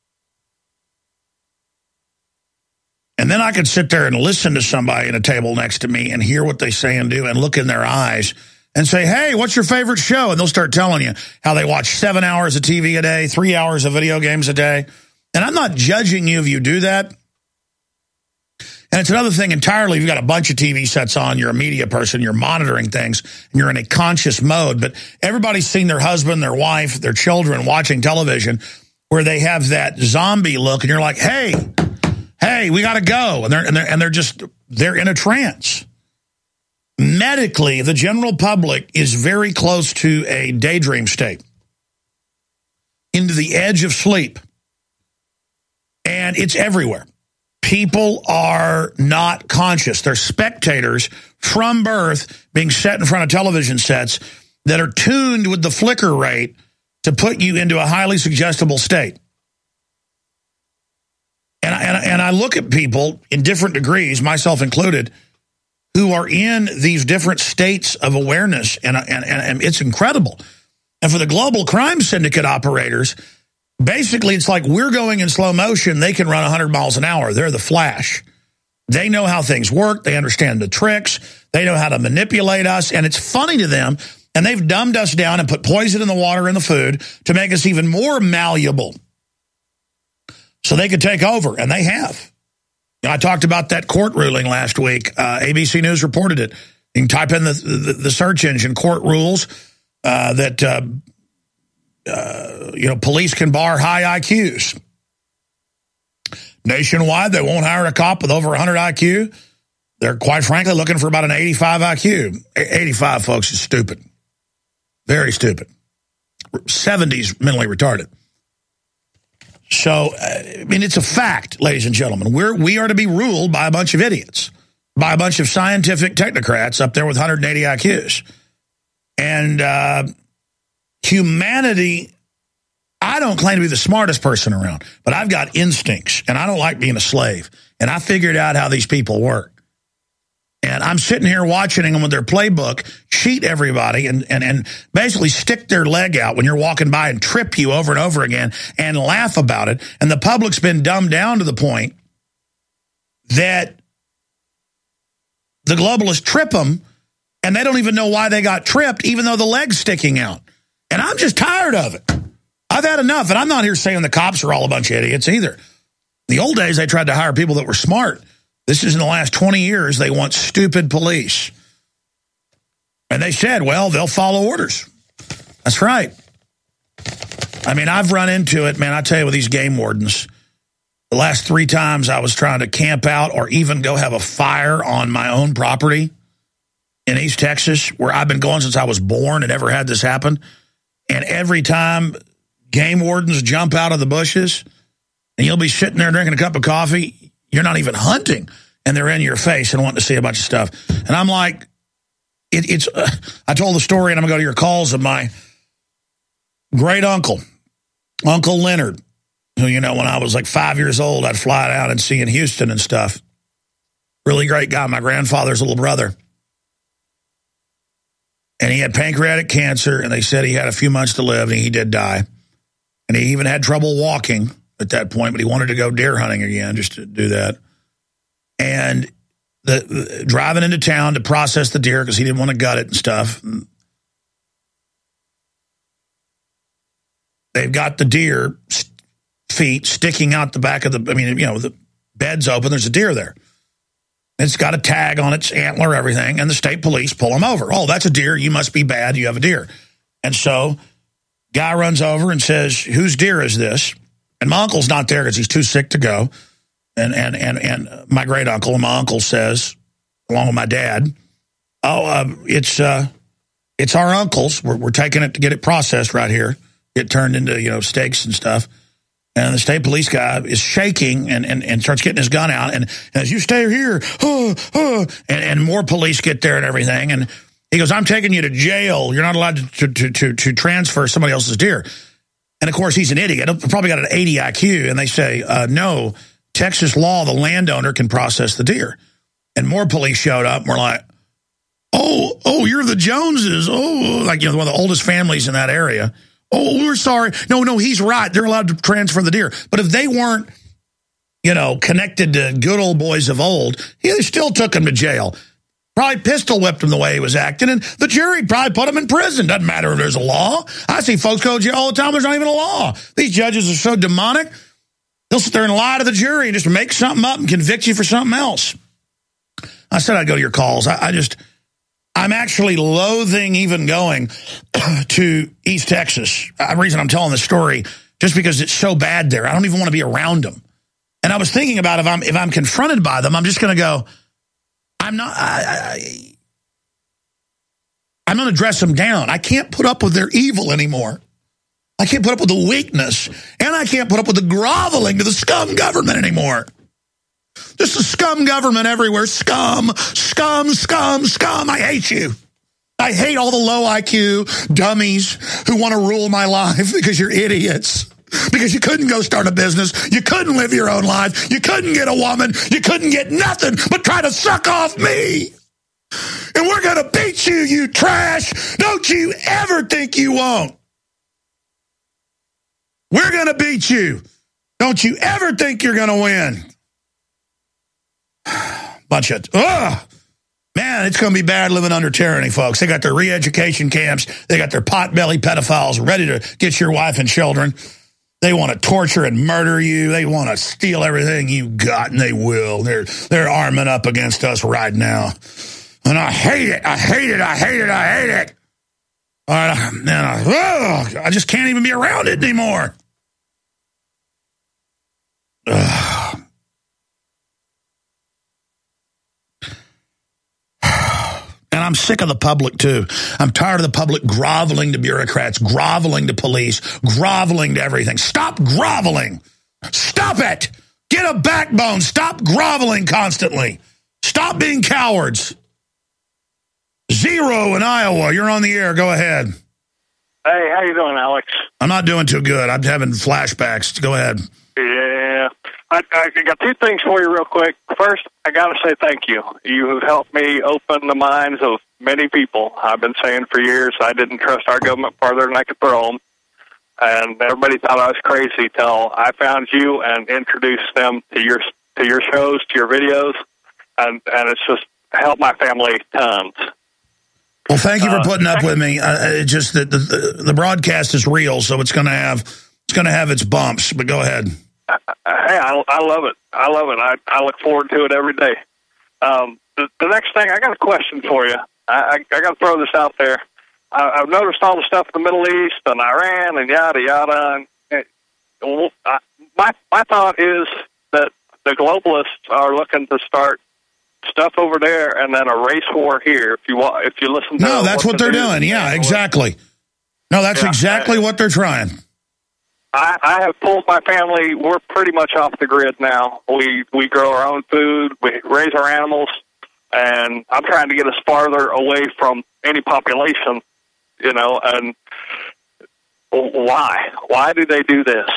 And then I could sit there and listen to somebody at a table next to me and hear what they say and do and look in their eyes and say, hey, what's your favorite show? And they'll start telling you how they watch 7 hours of TV a day, 3 hours of video games a day. And I'm not judging you if you do that. And it's another thing entirely. You've got a bunch of TV sets on. You're a media person. You're monitoring things. And you're in a conscious mode. But everybody's seen their husband, their wife, their children watching television where they have that zombie look. And you're like, hey, we got to go. And they're in a trance. Medically, the general public is very close to a daydream state, into the edge of sleep. And it's everywhere. People are not conscious. They're spectators from birth being set in front of television sets that are tuned with the flicker rate to put you into a highly suggestible state. And I look at people in different degrees, myself included, who are in these different states of awareness, and it's incredible. And for the global crime syndicate operators, basically it's like we're going in slow motion. They can run 100 miles an hour. They're the Flash. They know how things work. They understand the tricks. They know how to manipulate us. And it's funny to them And they've dumbed us down and put poison in the water and the food to make us even more malleable so they could take over, and they have. I talked about that court ruling last week. ABC News reported it. You can type in the search engine, court rules, that police can bar high IQs. Nationwide, they won't hire a cop with over 100 IQ. They're, quite frankly, looking for about an 85 IQ. 85, folks, is stupid. Very stupid. 70's mentally retarded. So, it's a fact, ladies and gentlemen. We are to be ruled by a bunch of idiots, by a bunch of scientific technocrats up there with 180 IQs. And humanity, I don't claim to be the smartest person around, but I've got instincts, and I don't like being a slave. And I figured out how these people work. And I'm sitting here watching them with their playbook cheat everybody and basically stick their leg out when you're walking by and trip you over and over again and laugh about it. And the public's been dumbed down to the point that the globalists trip them, and they don't even know why they got tripped, even though the leg's sticking out. And I'm just tired of it. I've had enough. And I'm not here saying the cops are all a bunch of idiots either. In the old days, they tried to hire people that were smart. This is in the last 20 years, they want stupid police. And they said, well, they'll follow orders. That's right. I've run into it, man. I tell you, with these game wardens, the last 3 times I was trying to camp out or even go have a fire on my own property in East Texas, where I've been going since I was born and never had this happen. And every time game wardens jump out of the bushes, and you'll be sitting there drinking a cup of coffee, you're not even hunting, and they're in your face and wanting to see a bunch of stuff. And I'm like, I told the story, and I'm going to go to your calls, of my great uncle, Uncle Leonard, who, when I was like 5 years old, I'd fly out and see in Houston and stuff. Really great guy, my grandfather's little brother. And he had pancreatic cancer, and they said he had a few months to live, and he did die. And he even had trouble walking at that point, but he wanted to go deer hunting again just to do that. And driving into town to process the deer because he didn't want to gut it and stuff. They've got the deer feet sticking out the back of the bed's open. There's a deer there. It's got a tag on its antler, everything, and the state police pull him over. Oh, that's a deer. You must be bad. You have a deer. And so guy runs over and says, whose deer is this? And my uncle's not there because he's too sick to go. And my great uncle and my uncle says, along with my dad, it's our uncle's. We're taking it to get it processed right here. Get turned into, steaks and stuff. And the state police guy is shaking and starts getting his gun out. And as you stay here, and more police get there and everything. And he goes, I'm taking you to jail. You're not allowed to transfer somebody else's deer. And, of course, he's an idiot. Probably got an 80 IQ. And they say, no, Texas law, the landowner can process the deer. And more police showed up and were like, oh, you're the Joneses. Oh, like, one of the oldest families in that area. Oh, we're sorry. No, he's right. They're allowed to transfer the deer. But if they weren't, connected to good old boys of old, they still took him to jail. Probably pistol whipped him the way he was acting, and the jury probably put him in prison. Doesn't matter if there's a law. I see folks go to jail all the time. There's not even a law. These judges are so demonic. They'll sit there and lie to the jury and just make something up and convict you for something else. I said I'd go to your calls. I'm actually loathing even going to East Texas. The reason I'm telling this story, just because it's so bad there. I don't even want to be around them. And I was thinking about if I'm confronted by them, I'm just going to go, I'm going to dress them down. I can't put up with their evil anymore. I can't put up with the weakness. And I can't put up with the groveling to the scum government anymore. Just a scum government everywhere. Scum. I hate you. I hate all the low IQ dummies who want to rule my life because you're idiots. Because you couldn't go start a business. You couldn't live your own life. You couldn't get a woman. You couldn't get nothing but try to suck off me. And we're going to beat you, you trash. Don't you ever think you won't. We're going to beat you. Don't you ever think you're going to win. Bunch of, Man, it's going to be bad living under tyranny, folks. They got their re-education camps. They got their pot-belly pedophiles ready to get your wife and children. They want to torture and murder you. They want to steal everything you got, and they will. They're arming up against us right now. And I hate it. I hate it. I hate it. I hate it. All right, man, I just can't even be around it anymore. And I'm sick of the public, too. I'm tired of the public groveling to bureaucrats, groveling to police, groveling to everything. Stop groveling. Stop it. Get a backbone. Stop groveling constantly. Stop being cowards. Zero in Iowa. You're on the air. Go ahead. Hey, how you doing, Alex? I'm not doing too good. I'm having flashbacks. Go ahead. Yeah. I got two things for you real quick. First, I got to say thank you. You have helped me open the minds of many people. I've been saying for years I didn't trust our government farther than I could throw them. And everybody thought I was crazy till I found you and introduced them to your shows, to your videos. And it's just helped my family tons. Well, thank you for putting up with me. Just that the broadcast is real, so it's going to have its bumps. But go ahead. Hey, I love it. I love it. I look forward to it every day. The next thing, I got a question for you. I got to throw this out there. I've noticed all the stuff in the Middle East and Iran and yada yada. And my thought is that the globalists are looking to start stuff over there and then a race war here. If you listen to no, that's what they're doing. Yeah, exactly. No, that's exactly what they're trying. I have pulled my family. We're pretty much off the grid now. We grow our own food. We raise our animals, and I'm trying to get us farther away from any population. You know, and why? Why do they do this?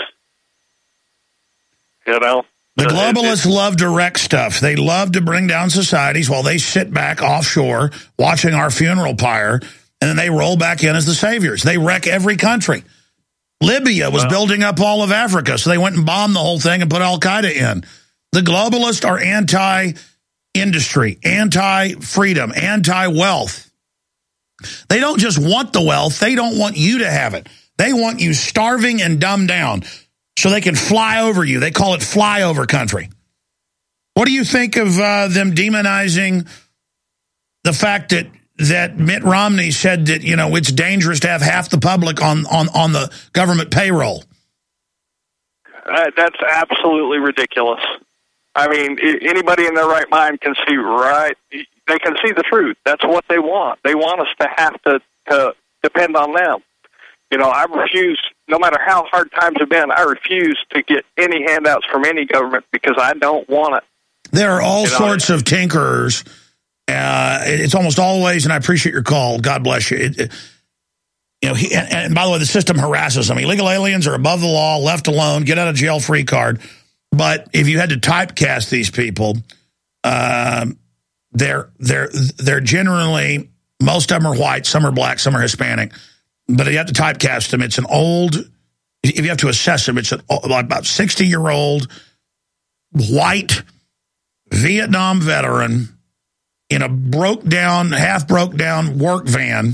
You know. The globalists love to wreck stuff. They love to bring down societies while they sit back offshore watching our funeral pyre, and then they roll back in as the saviors. They wreck every country. Libya was building up all of Africa, so they went and bombed the whole thing and put Al-Qaeda in. The globalists are anti-industry, anti-freedom, anti-wealth. They don't just want the wealth. They don't want you to have it. They want you starving and dumbed down so they can fly over you. They call it flyover country. What do you think of them demonizing the fact that Mitt Romney said that, you know, it's dangerous to have half the public on the government payroll? That's absolutely ridiculous. I mean, anybody in their right mind can see they can see the truth. That's what they want. They want us to have to depend on them. You know, I refuse, no matter how hard times have been, I refuse to get any handouts from any government because I don't want it. There are all sorts of tinkerers. It's almost always, and I appreciate your call. God bless you. And by the way, the system harasses them. Illegal aliens are above the law, left alone, get out of jail free card. But if you had to typecast these people, they're generally, most of them are white, some are black, some are Hispanic. But if you have to typecast them, it's an old. If you have to assess them, it's about 60-year-old white Vietnam veteran in a half broke down work van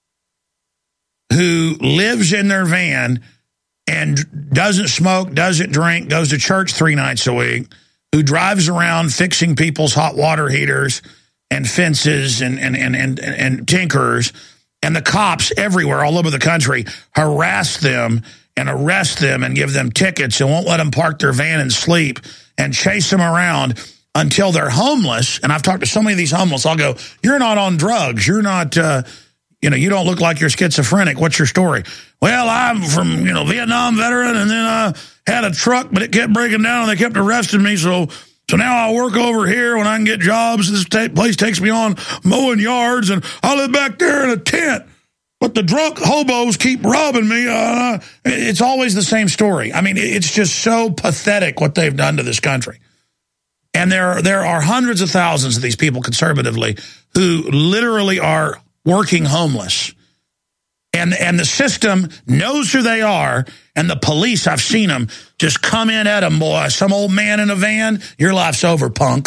who lives in their van and doesn't smoke, doesn't drink, goes to church 3 nights a week, who drives around fixing people's hot water heaters and fences and tinkerers, and the cops everywhere, all over the country, harass them and arrest them and give them tickets and won't let them park their van and sleep and chase them around until they're homeless. And I've talked to so many of these homeless. I'll go, you're not on drugs. You're not, you don't look like you're schizophrenic. What's your story? Well, I'm from, Vietnam veteran, and then I had a truck, but it kept breaking down, and they kept arresting me. So now I work over here when I can get jobs. This place takes me on mowing yards, and I live back there in a tent. But the drunk hobos keep robbing me. It's always the same story. I mean, it's just so pathetic what they've done to this country. And there are hundreds of thousands of these people conservatively who literally are working homeless. And the system knows who they are, and the police, I've seen them, just come in at them, boy. Some old man in a van, your life's over, punk.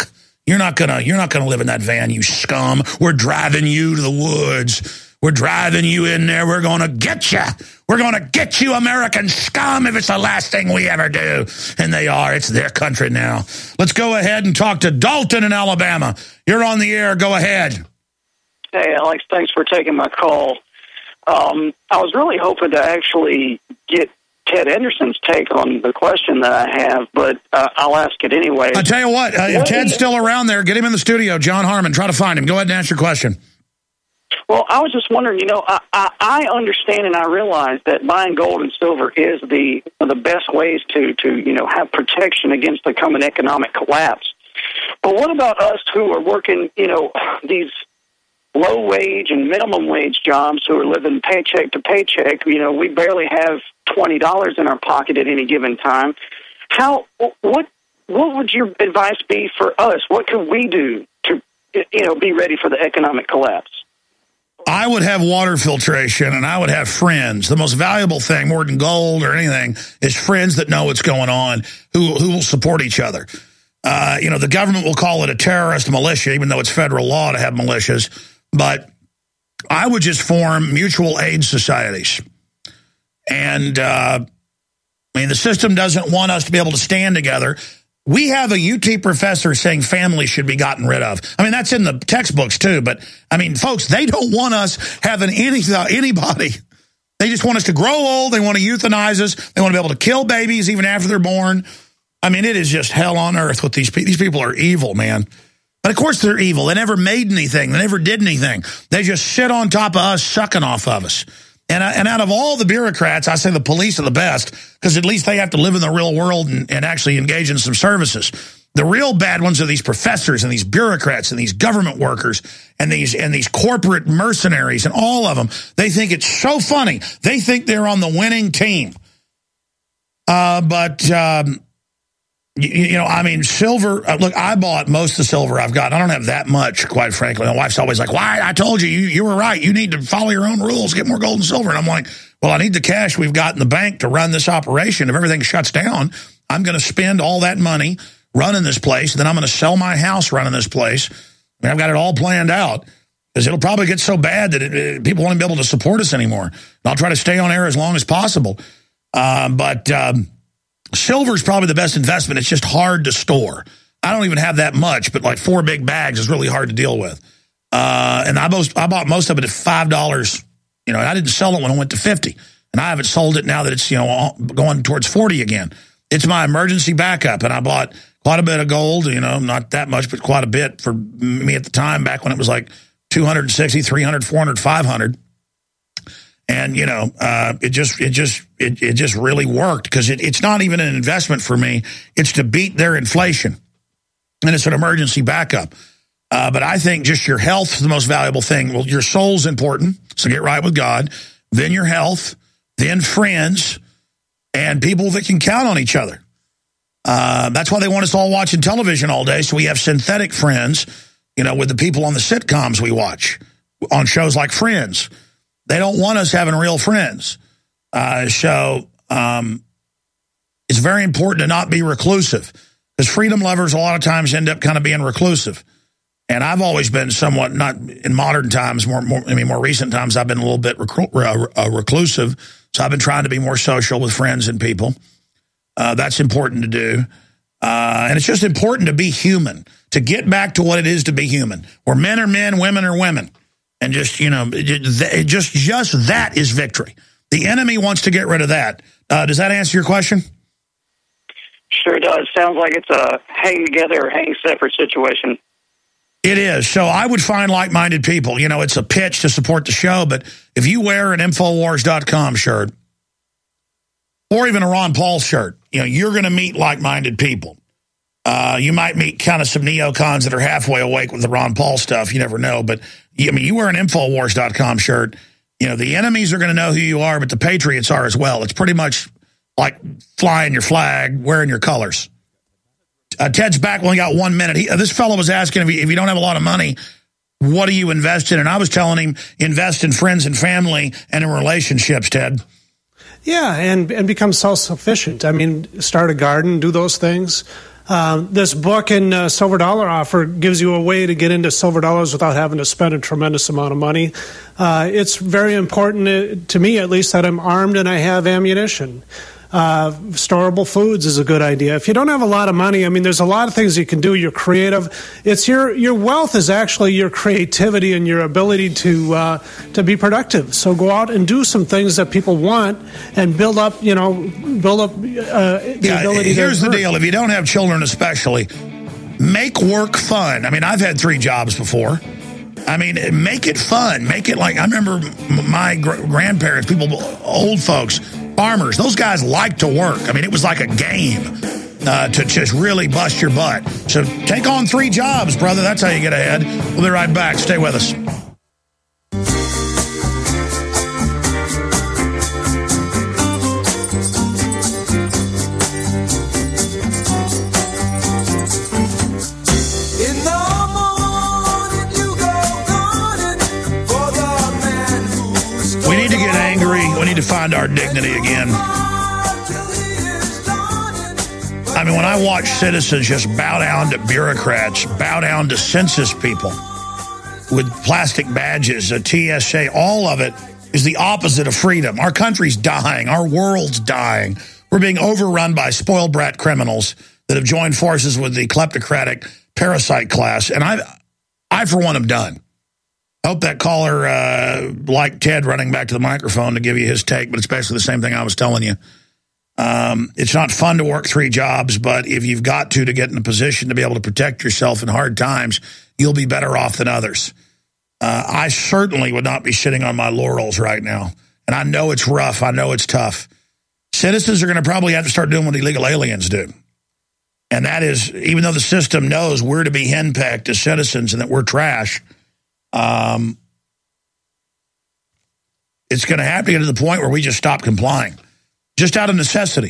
You're not gonna live in that van, you scum. We're driving you to the woods. We're driving you in there. We're going to get you. We're going to get you, American scum, if it's the last thing we ever do. And they are. It's their country now. Let's go ahead and talk to Dalton in Alabama. You're on the air. Go ahead. Hey, Alex, thanks for taking my call. I was really hoping to actually get Ted Anderson's take on the question that I have, but I'll ask it anyway. I'll tell you what, if Ted's still around there, get him in the studio, John Harmon. Try to find him. Go ahead and ask your question. Well, I was just wondering, I understand and I realize that buying gold and silver is the best ways to have protection against the coming economic collapse. But what about us who are working, these low-wage and minimum-wage jobs who are living paycheck to paycheck? We barely have $20 in our pocket at any given time. What would your advice be for us? What can we do to, be ready for the economic collapse? I would have water filtration, and I would have friends. The most valuable thing, more than gold or anything, is friends that know what's going on, who will support each other. The government will call it a terrorist militia, even though it's federal law to have militias. But I would just form mutual aid societies. And, the system doesn't want us to be able to stand together. We have a UT professor saying families should be gotten rid of. That's in the textbooks too. But, folks, they don't want us having anybody. They just want us to grow old. They want to euthanize us. They want to be able to kill babies even after they're born. It is just hell on earth with these people. These people are evil, man. But, of course, they're evil. They never made anything. They never did anything. They just sit on top of us, sucking off of us. And out of all the bureaucrats, I say the police are the best, because at least they have to live in the real world and actually engage in some services. The real bad ones are these professors and these bureaucrats and these government workers and these corporate mercenaries, and all of them. They think it's so funny. They think they're on the winning team. Silver, look, I bought most of the silver I've got. I don't have that much, quite frankly. My wife's always like, why? I told you, you were right. You need to follow your own rules, get more gold and silver. And I'm like, well, I need the cash we've got in the bank to run this operation. If everything shuts down, I'm going to spend all that money running this place. Then I'm going to sell my house running this place. I've got it all planned out, because it'll probably get so bad that people won't be able to support us anymore. And I'll try to stay on air as long as possible. Silver is probably the best investment. It's just hard to store. I don't even have that much, but like 4 big bags is really hard to deal with. And I bought most of it at $5. I didn't sell it when it went to 50, and I haven't sold it now that it's going towards 40 again. It's my emergency backup, and I bought quite a bit of gold. Not that much, but quite a bit for me at the time, back when it was like 260, 300, 400, 500. And, it just really worked, because it's not even an investment for me. It's to beat their inflation. And it's an emergency backup. But I think just your health is the most valuable thing. Well, your soul's important, so get right with God. Then your health, then friends, and people that can count on each other. That's why they want us all watching television all day, so we have synthetic friends, with the people on the sitcoms we watch, on shows like Friends. They don't want us having real friends. So it's very important to not be reclusive, because freedom lovers a lot of times end up kind of being reclusive. And I've always been somewhat, not in modern times, more recent times, I've been a little bit reclusive. So I've been trying to be more social with friends and people. That's important to do. And it's just important to be human, to get back to what it is to be human, where men are men, women are women. And just that is victory. The enemy wants to get rid of that. Does that answer your question? Sure does. Sounds like it's a hang together or hang separate situation. It is. So I would find like-minded people. It's a pitch to support the show, but if you wear an Infowars.com shirt, or even a Ron Paul shirt, you're going to meet like-minded people. You might meet kind of some neocons that are halfway awake with the Ron Paul stuff. You never know. But, you wear an Infowars.com shirt, the enemies are going to know who you are, but the patriots are as well. It's pretty much like flying your flag, wearing your colors. Ted's back. We only got 1 minute. This fellow was asking, if you don't have a lot of money, what do you invest in? And I was telling him, invest in friends and family and in relationships, Ted. Yeah, and become self-sufficient. Start a garden, do those things. This book in Silver Dollar Offer gives you a way to get into silver dollars without having to spend a tremendous amount of money. It's very important, to me at least, that I'm armed and I have ammunition. Storable foods is a good idea. If you don't have a lot of money, I mean, there's a lot of things you can do. You're creative. It's your wealth is actually your creativity and your ability to be productive. So go out and do some things that people want and build up the ability. Here's the deal: if you don't have children, especially, make work fun. I mean, I've had 3 jobs before. I mean, make it fun. Make it like, I remember my grandparents, people, old folks, farmers, those guys like to work. I mean, it was like a game to just really bust your butt. So take on 3 jobs, brother. That's how you get ahead. We'll be right back. Stay with us. To find our dignity again. I mean, when I watch citizens just bow down to bureaucrats, bow down to census people with plastic badges, a TSA, all of it is the opposite of freedom. Our country's dying. Our world's dying. We're being overrun by spoiled brat criminals that have joined forces with the kleptocratic parasite class. And I for one, am done. I hope that caller liked Ted running back to the microphone to give you his take, but it's basically the same thing I was telling you. It's not fun to work 3 jobs, but if you've got to get in a position to be able to protect yourself in hard times, you'll be better off than others. I certainly would not be sitting on my laurels right now, and I know it's rough. I know it's tough. Citizens are going to probably have to start doing what illegal aliens do, and that is, even though the system knows we're to be henpecked as citizens and that we're trash, it's going to have to get to the point where we just stop complying, just out of necessity.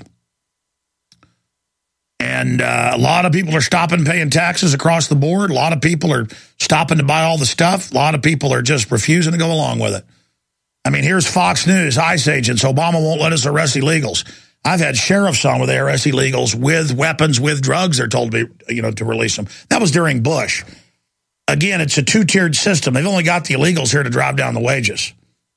And a lot of people are stopping paying taxes across the board. A lot of people are stopping to buy all the stuff. A lot of people are just refusing to go along with it. I mean, here's Fox News, ICE agents. Obama won't let us arrest illegals. I've had sheriffs on where they arrest illegals with weapons, with drugs. They're told to be, to release them. That was during Bush. Again, it's a 2-tiered system. They've only got the illegals here to drive down the wages.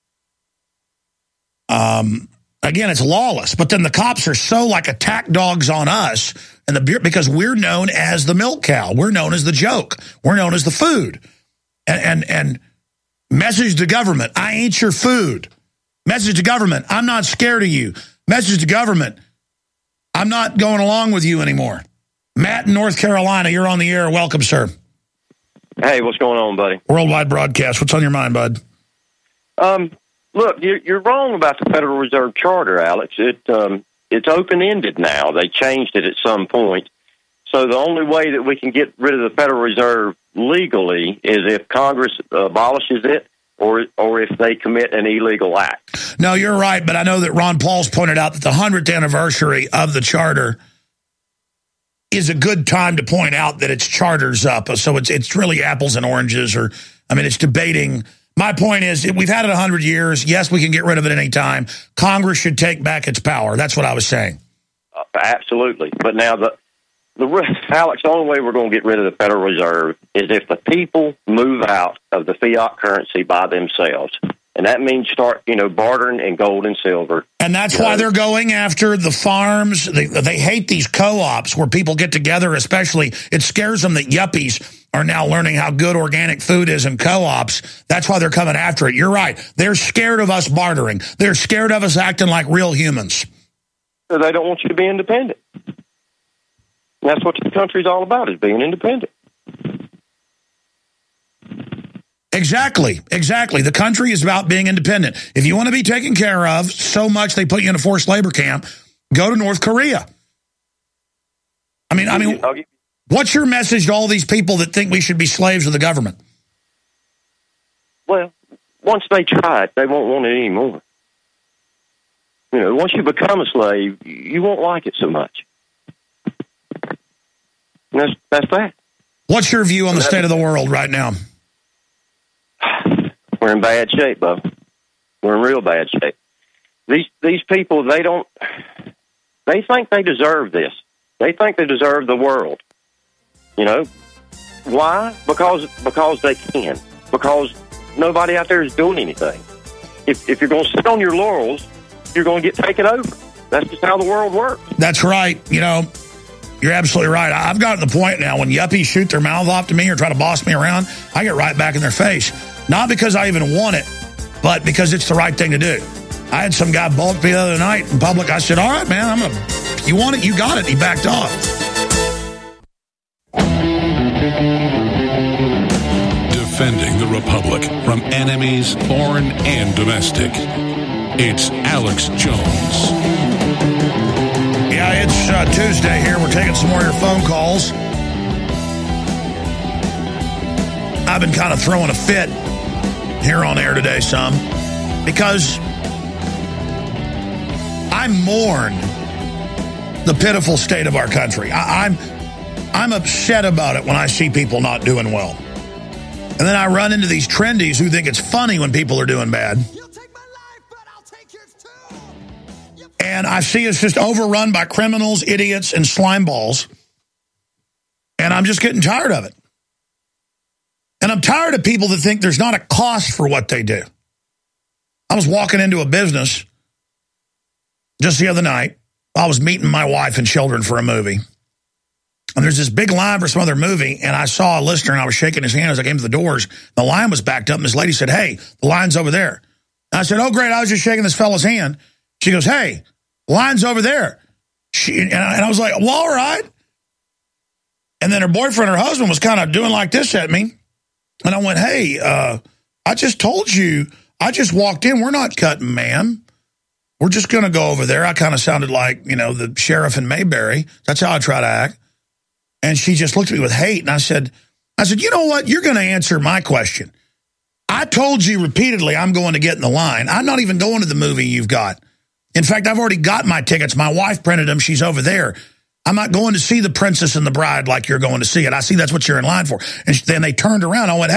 Again, it's lawless. But then the cops are so like attack dogs on us, and because we're known as the milk cow. We're known as the joke. We're known as the food. And message to government, I ain't your food. Message to government, I'm not scared of you. Message to government, I'm not going along with you anymore. Matt in North Carolina, you're on the air. Welcome, sir. Hey, what's going on, buddy? Worldwide broadcast. What's on your mind, bud? Look, you're wrong about the Federal Reserve Charter, Alex. It's open-ended now. They changed it at some point. So the only way that we can get rid of the Federal Reserve legally is if Congress abolishes it or if they commit an illegal act. No, you're right, but I know that Ron Paul's pointed out that the 100th anniversary of the charter is a good time to point out that its charter's up. So it's really apples and oranges, it's debating. My point is, we've had it 100 years. Yes, we can get rid of it any time. Congress should take back its power. That's what I was saying. Absolutely. But now, Alex, the only way we're going to get rid of the Federal Reserve is if the people move out of the fiat currency by themselves. And that means start, bartering in gold and silver. And that's why they're going after the farms. They hate these co-ops where people get together, especially. It scares them that yuppies are now learning how good organic food is in co-ops. That's why they're coming after it. You're right. They're scared of us bartering. They're scared of us acting like real humans. So they don't want you to be independent. And that's what the country's all about, is being independent. Exactly. The country is about being independent. If you want to be taken care of so much they put you in a forced labor camp, go to North Korea. I mean, what's your message to all these people that think we should be slaves of the government? Well, once they try it, they won't want it anymore. Once you become a slave, you won't like it so much. That's that. What's your view on the state of the world right now? We're in bad shape, Bo. We're in real bad shape. These people, they think they deserve this. They think they deserve the world. You know, why? Because they can. Because nobody out there is doing anything. If you're going to sit on your laurels, you're going to get taken over. That's just how the world works. That's right. You know, you're absolutely right. I've gotten to the point now when yuppies shoot their mouth off to me or try to boss me around, I get right back in their face. Not because I even want it, but because it's the right thing to do. I had some guy bulk me the other night in public. I said, all right, man, if you want it, you got it. He backed off. Defending the Republic from enemies, foreign and domestic. It's Alex Jones. Yeah, it's Tuesday here. We're taking some more of your phone calls. I've been kind of throwing a fit here on air today some because I mourn the pitiful state of our country. I'm upset about it when I see people not doing well. And then I run into these trendies who think it's funny when people are doing bad. And I see us just overrun by criminals, idiots, and slime balls. And I'm just getting tired of it. And I'm tired of people that think there's not a cost for what they do. I was walking into a business just the other night. I was meeting my wife and children for a movie. And there's this big line for some other movie, and I saw a listener, and I was shaking his hand as I came to the doors. The line was backed up, and this lady said, hey, the line's over there. And I said, oh, great, I was just shaking this fella's hand. She goes, hey, the line's over there. And I was like, well, all right. And then her boyfriend, her husband, was kind of doing like this at me. And I went, hey, I just told you, I just walked in. We're not cutting, ma'am. We're just going to go over there. I kind of sounded like, you know, the sheriff in Mayberry. That's how I try to act. And she just looked at me with hate. And I said, you know what? You're going to answer my question. I told you repeatedly I'm going to get in the line. I'm not even going to the movie you've got. In fact, I've already got my tickets. My wife printed them. She's over there. I'm not going to see The Princess and the Bride like you're going to see it. I see that's what you're in line for. And then they turned around. I went,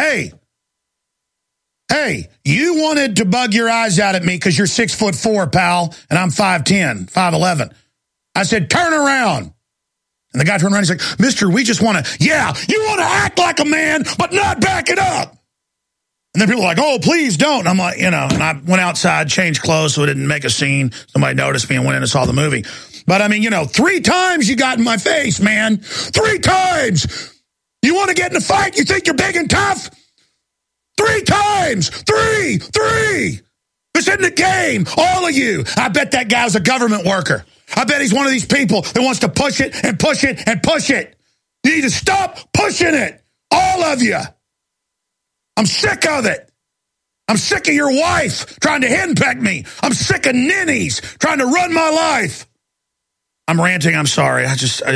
hey, you wanted to bug your eyes out at me because you're 6'4", pal, and I'm 5'10", 5'11". I said, turn around. And the guy turned around and he's like, mister, we just want to, you want to act like a man, but not back it up. And then people are like, oh, please don't. And I'm like, and I went outside, changed clothes so it didn't make a scene. Somebody noticed me and went in and saw the movie. But I mean, 3 times you got in my face, man. 3 times. You want to get in a fight? You think you're big and tough? 3 times. 3. This isn't a game. All of you. I bet that guy's a government worker. I bet he's one of these people that wants to push it and push it and push it. You need to stop pushing it. All of you. I'm sick of it. I'm sick of your wife trying to henpeck me. I'm sick of ninnies trying to run my life. I'm ranting. I'm sorry.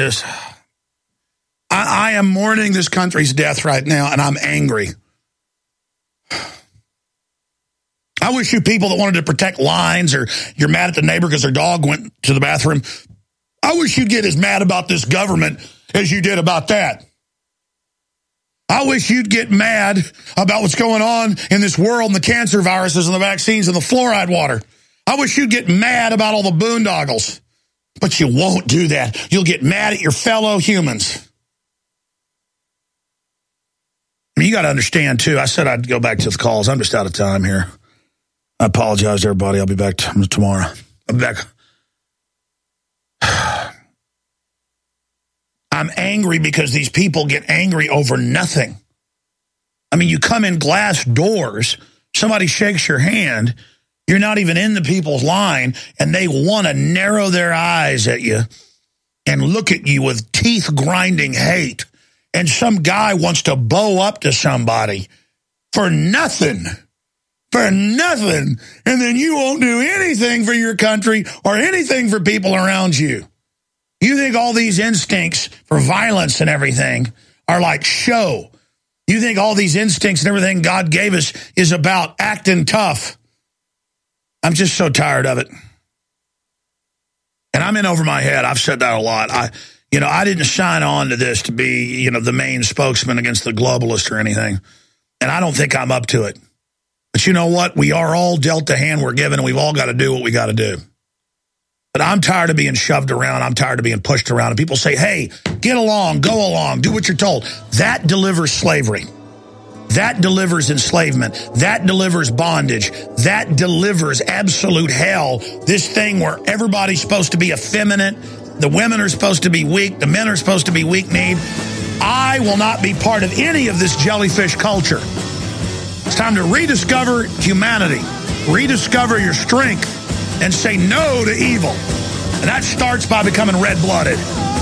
I am mourning this country's death right now, and I'm angry. I wish you people that wanted to protect lines, or you're mad at the neighbor because their dog went to the bathroom, I wish you'd get as mad about this government as you did about that. I wish you'd get mad about what's going on in this world and the cancer viruses and the vaccines and the fluoride water. I wish you'd get mad about all the boondoggles. But you won't do that. You'll get mad at your fellow humans. I mean, you got to understand, too. I said I'd go back to the calls. I'm just out of time here. I apologize to everybody. I'll be back tomorrow. I'll be back. I'm angry because these people get angry over nothing. I mean, you come in glass doors, somebody shakes your hand, you're not even in the people's line, and they want to narrow their eyes at you and look at you with teeth-grinding hate. And some guy wants to bow up to somebody for nothing. For nothing. And then you won't do anything for your country or anything for people around you. You think all these instincts for violence and everything are like show. You think all these instincts and everything God gave us is about acting tough. I'm just so tired of it. And I'm in over my head. I've said that a lot. I didn't sign on to this to be, the main spokesman against the globalist or anything. And I don't think I'm up to it. But you know what? We are all dealt the hand we're given, and we've all got to do what we got to do. But I'm tired of being shoved around. I'm tired of being pushed around. And people say, hey, get along, go along, do what you're told. That delivers slavery. That delivers enslavement. That delivers bondage. That delivers absolute hell. This thing where everybody's supposed to be effeminate. The women are supposed to be weak. The men are supposed to be weak-kneed. I will not be part of any of this jellyfish culture. It's time to rediscover humanity. Rediscover your strength and say no to evil. And that starts by becoming red-blooded.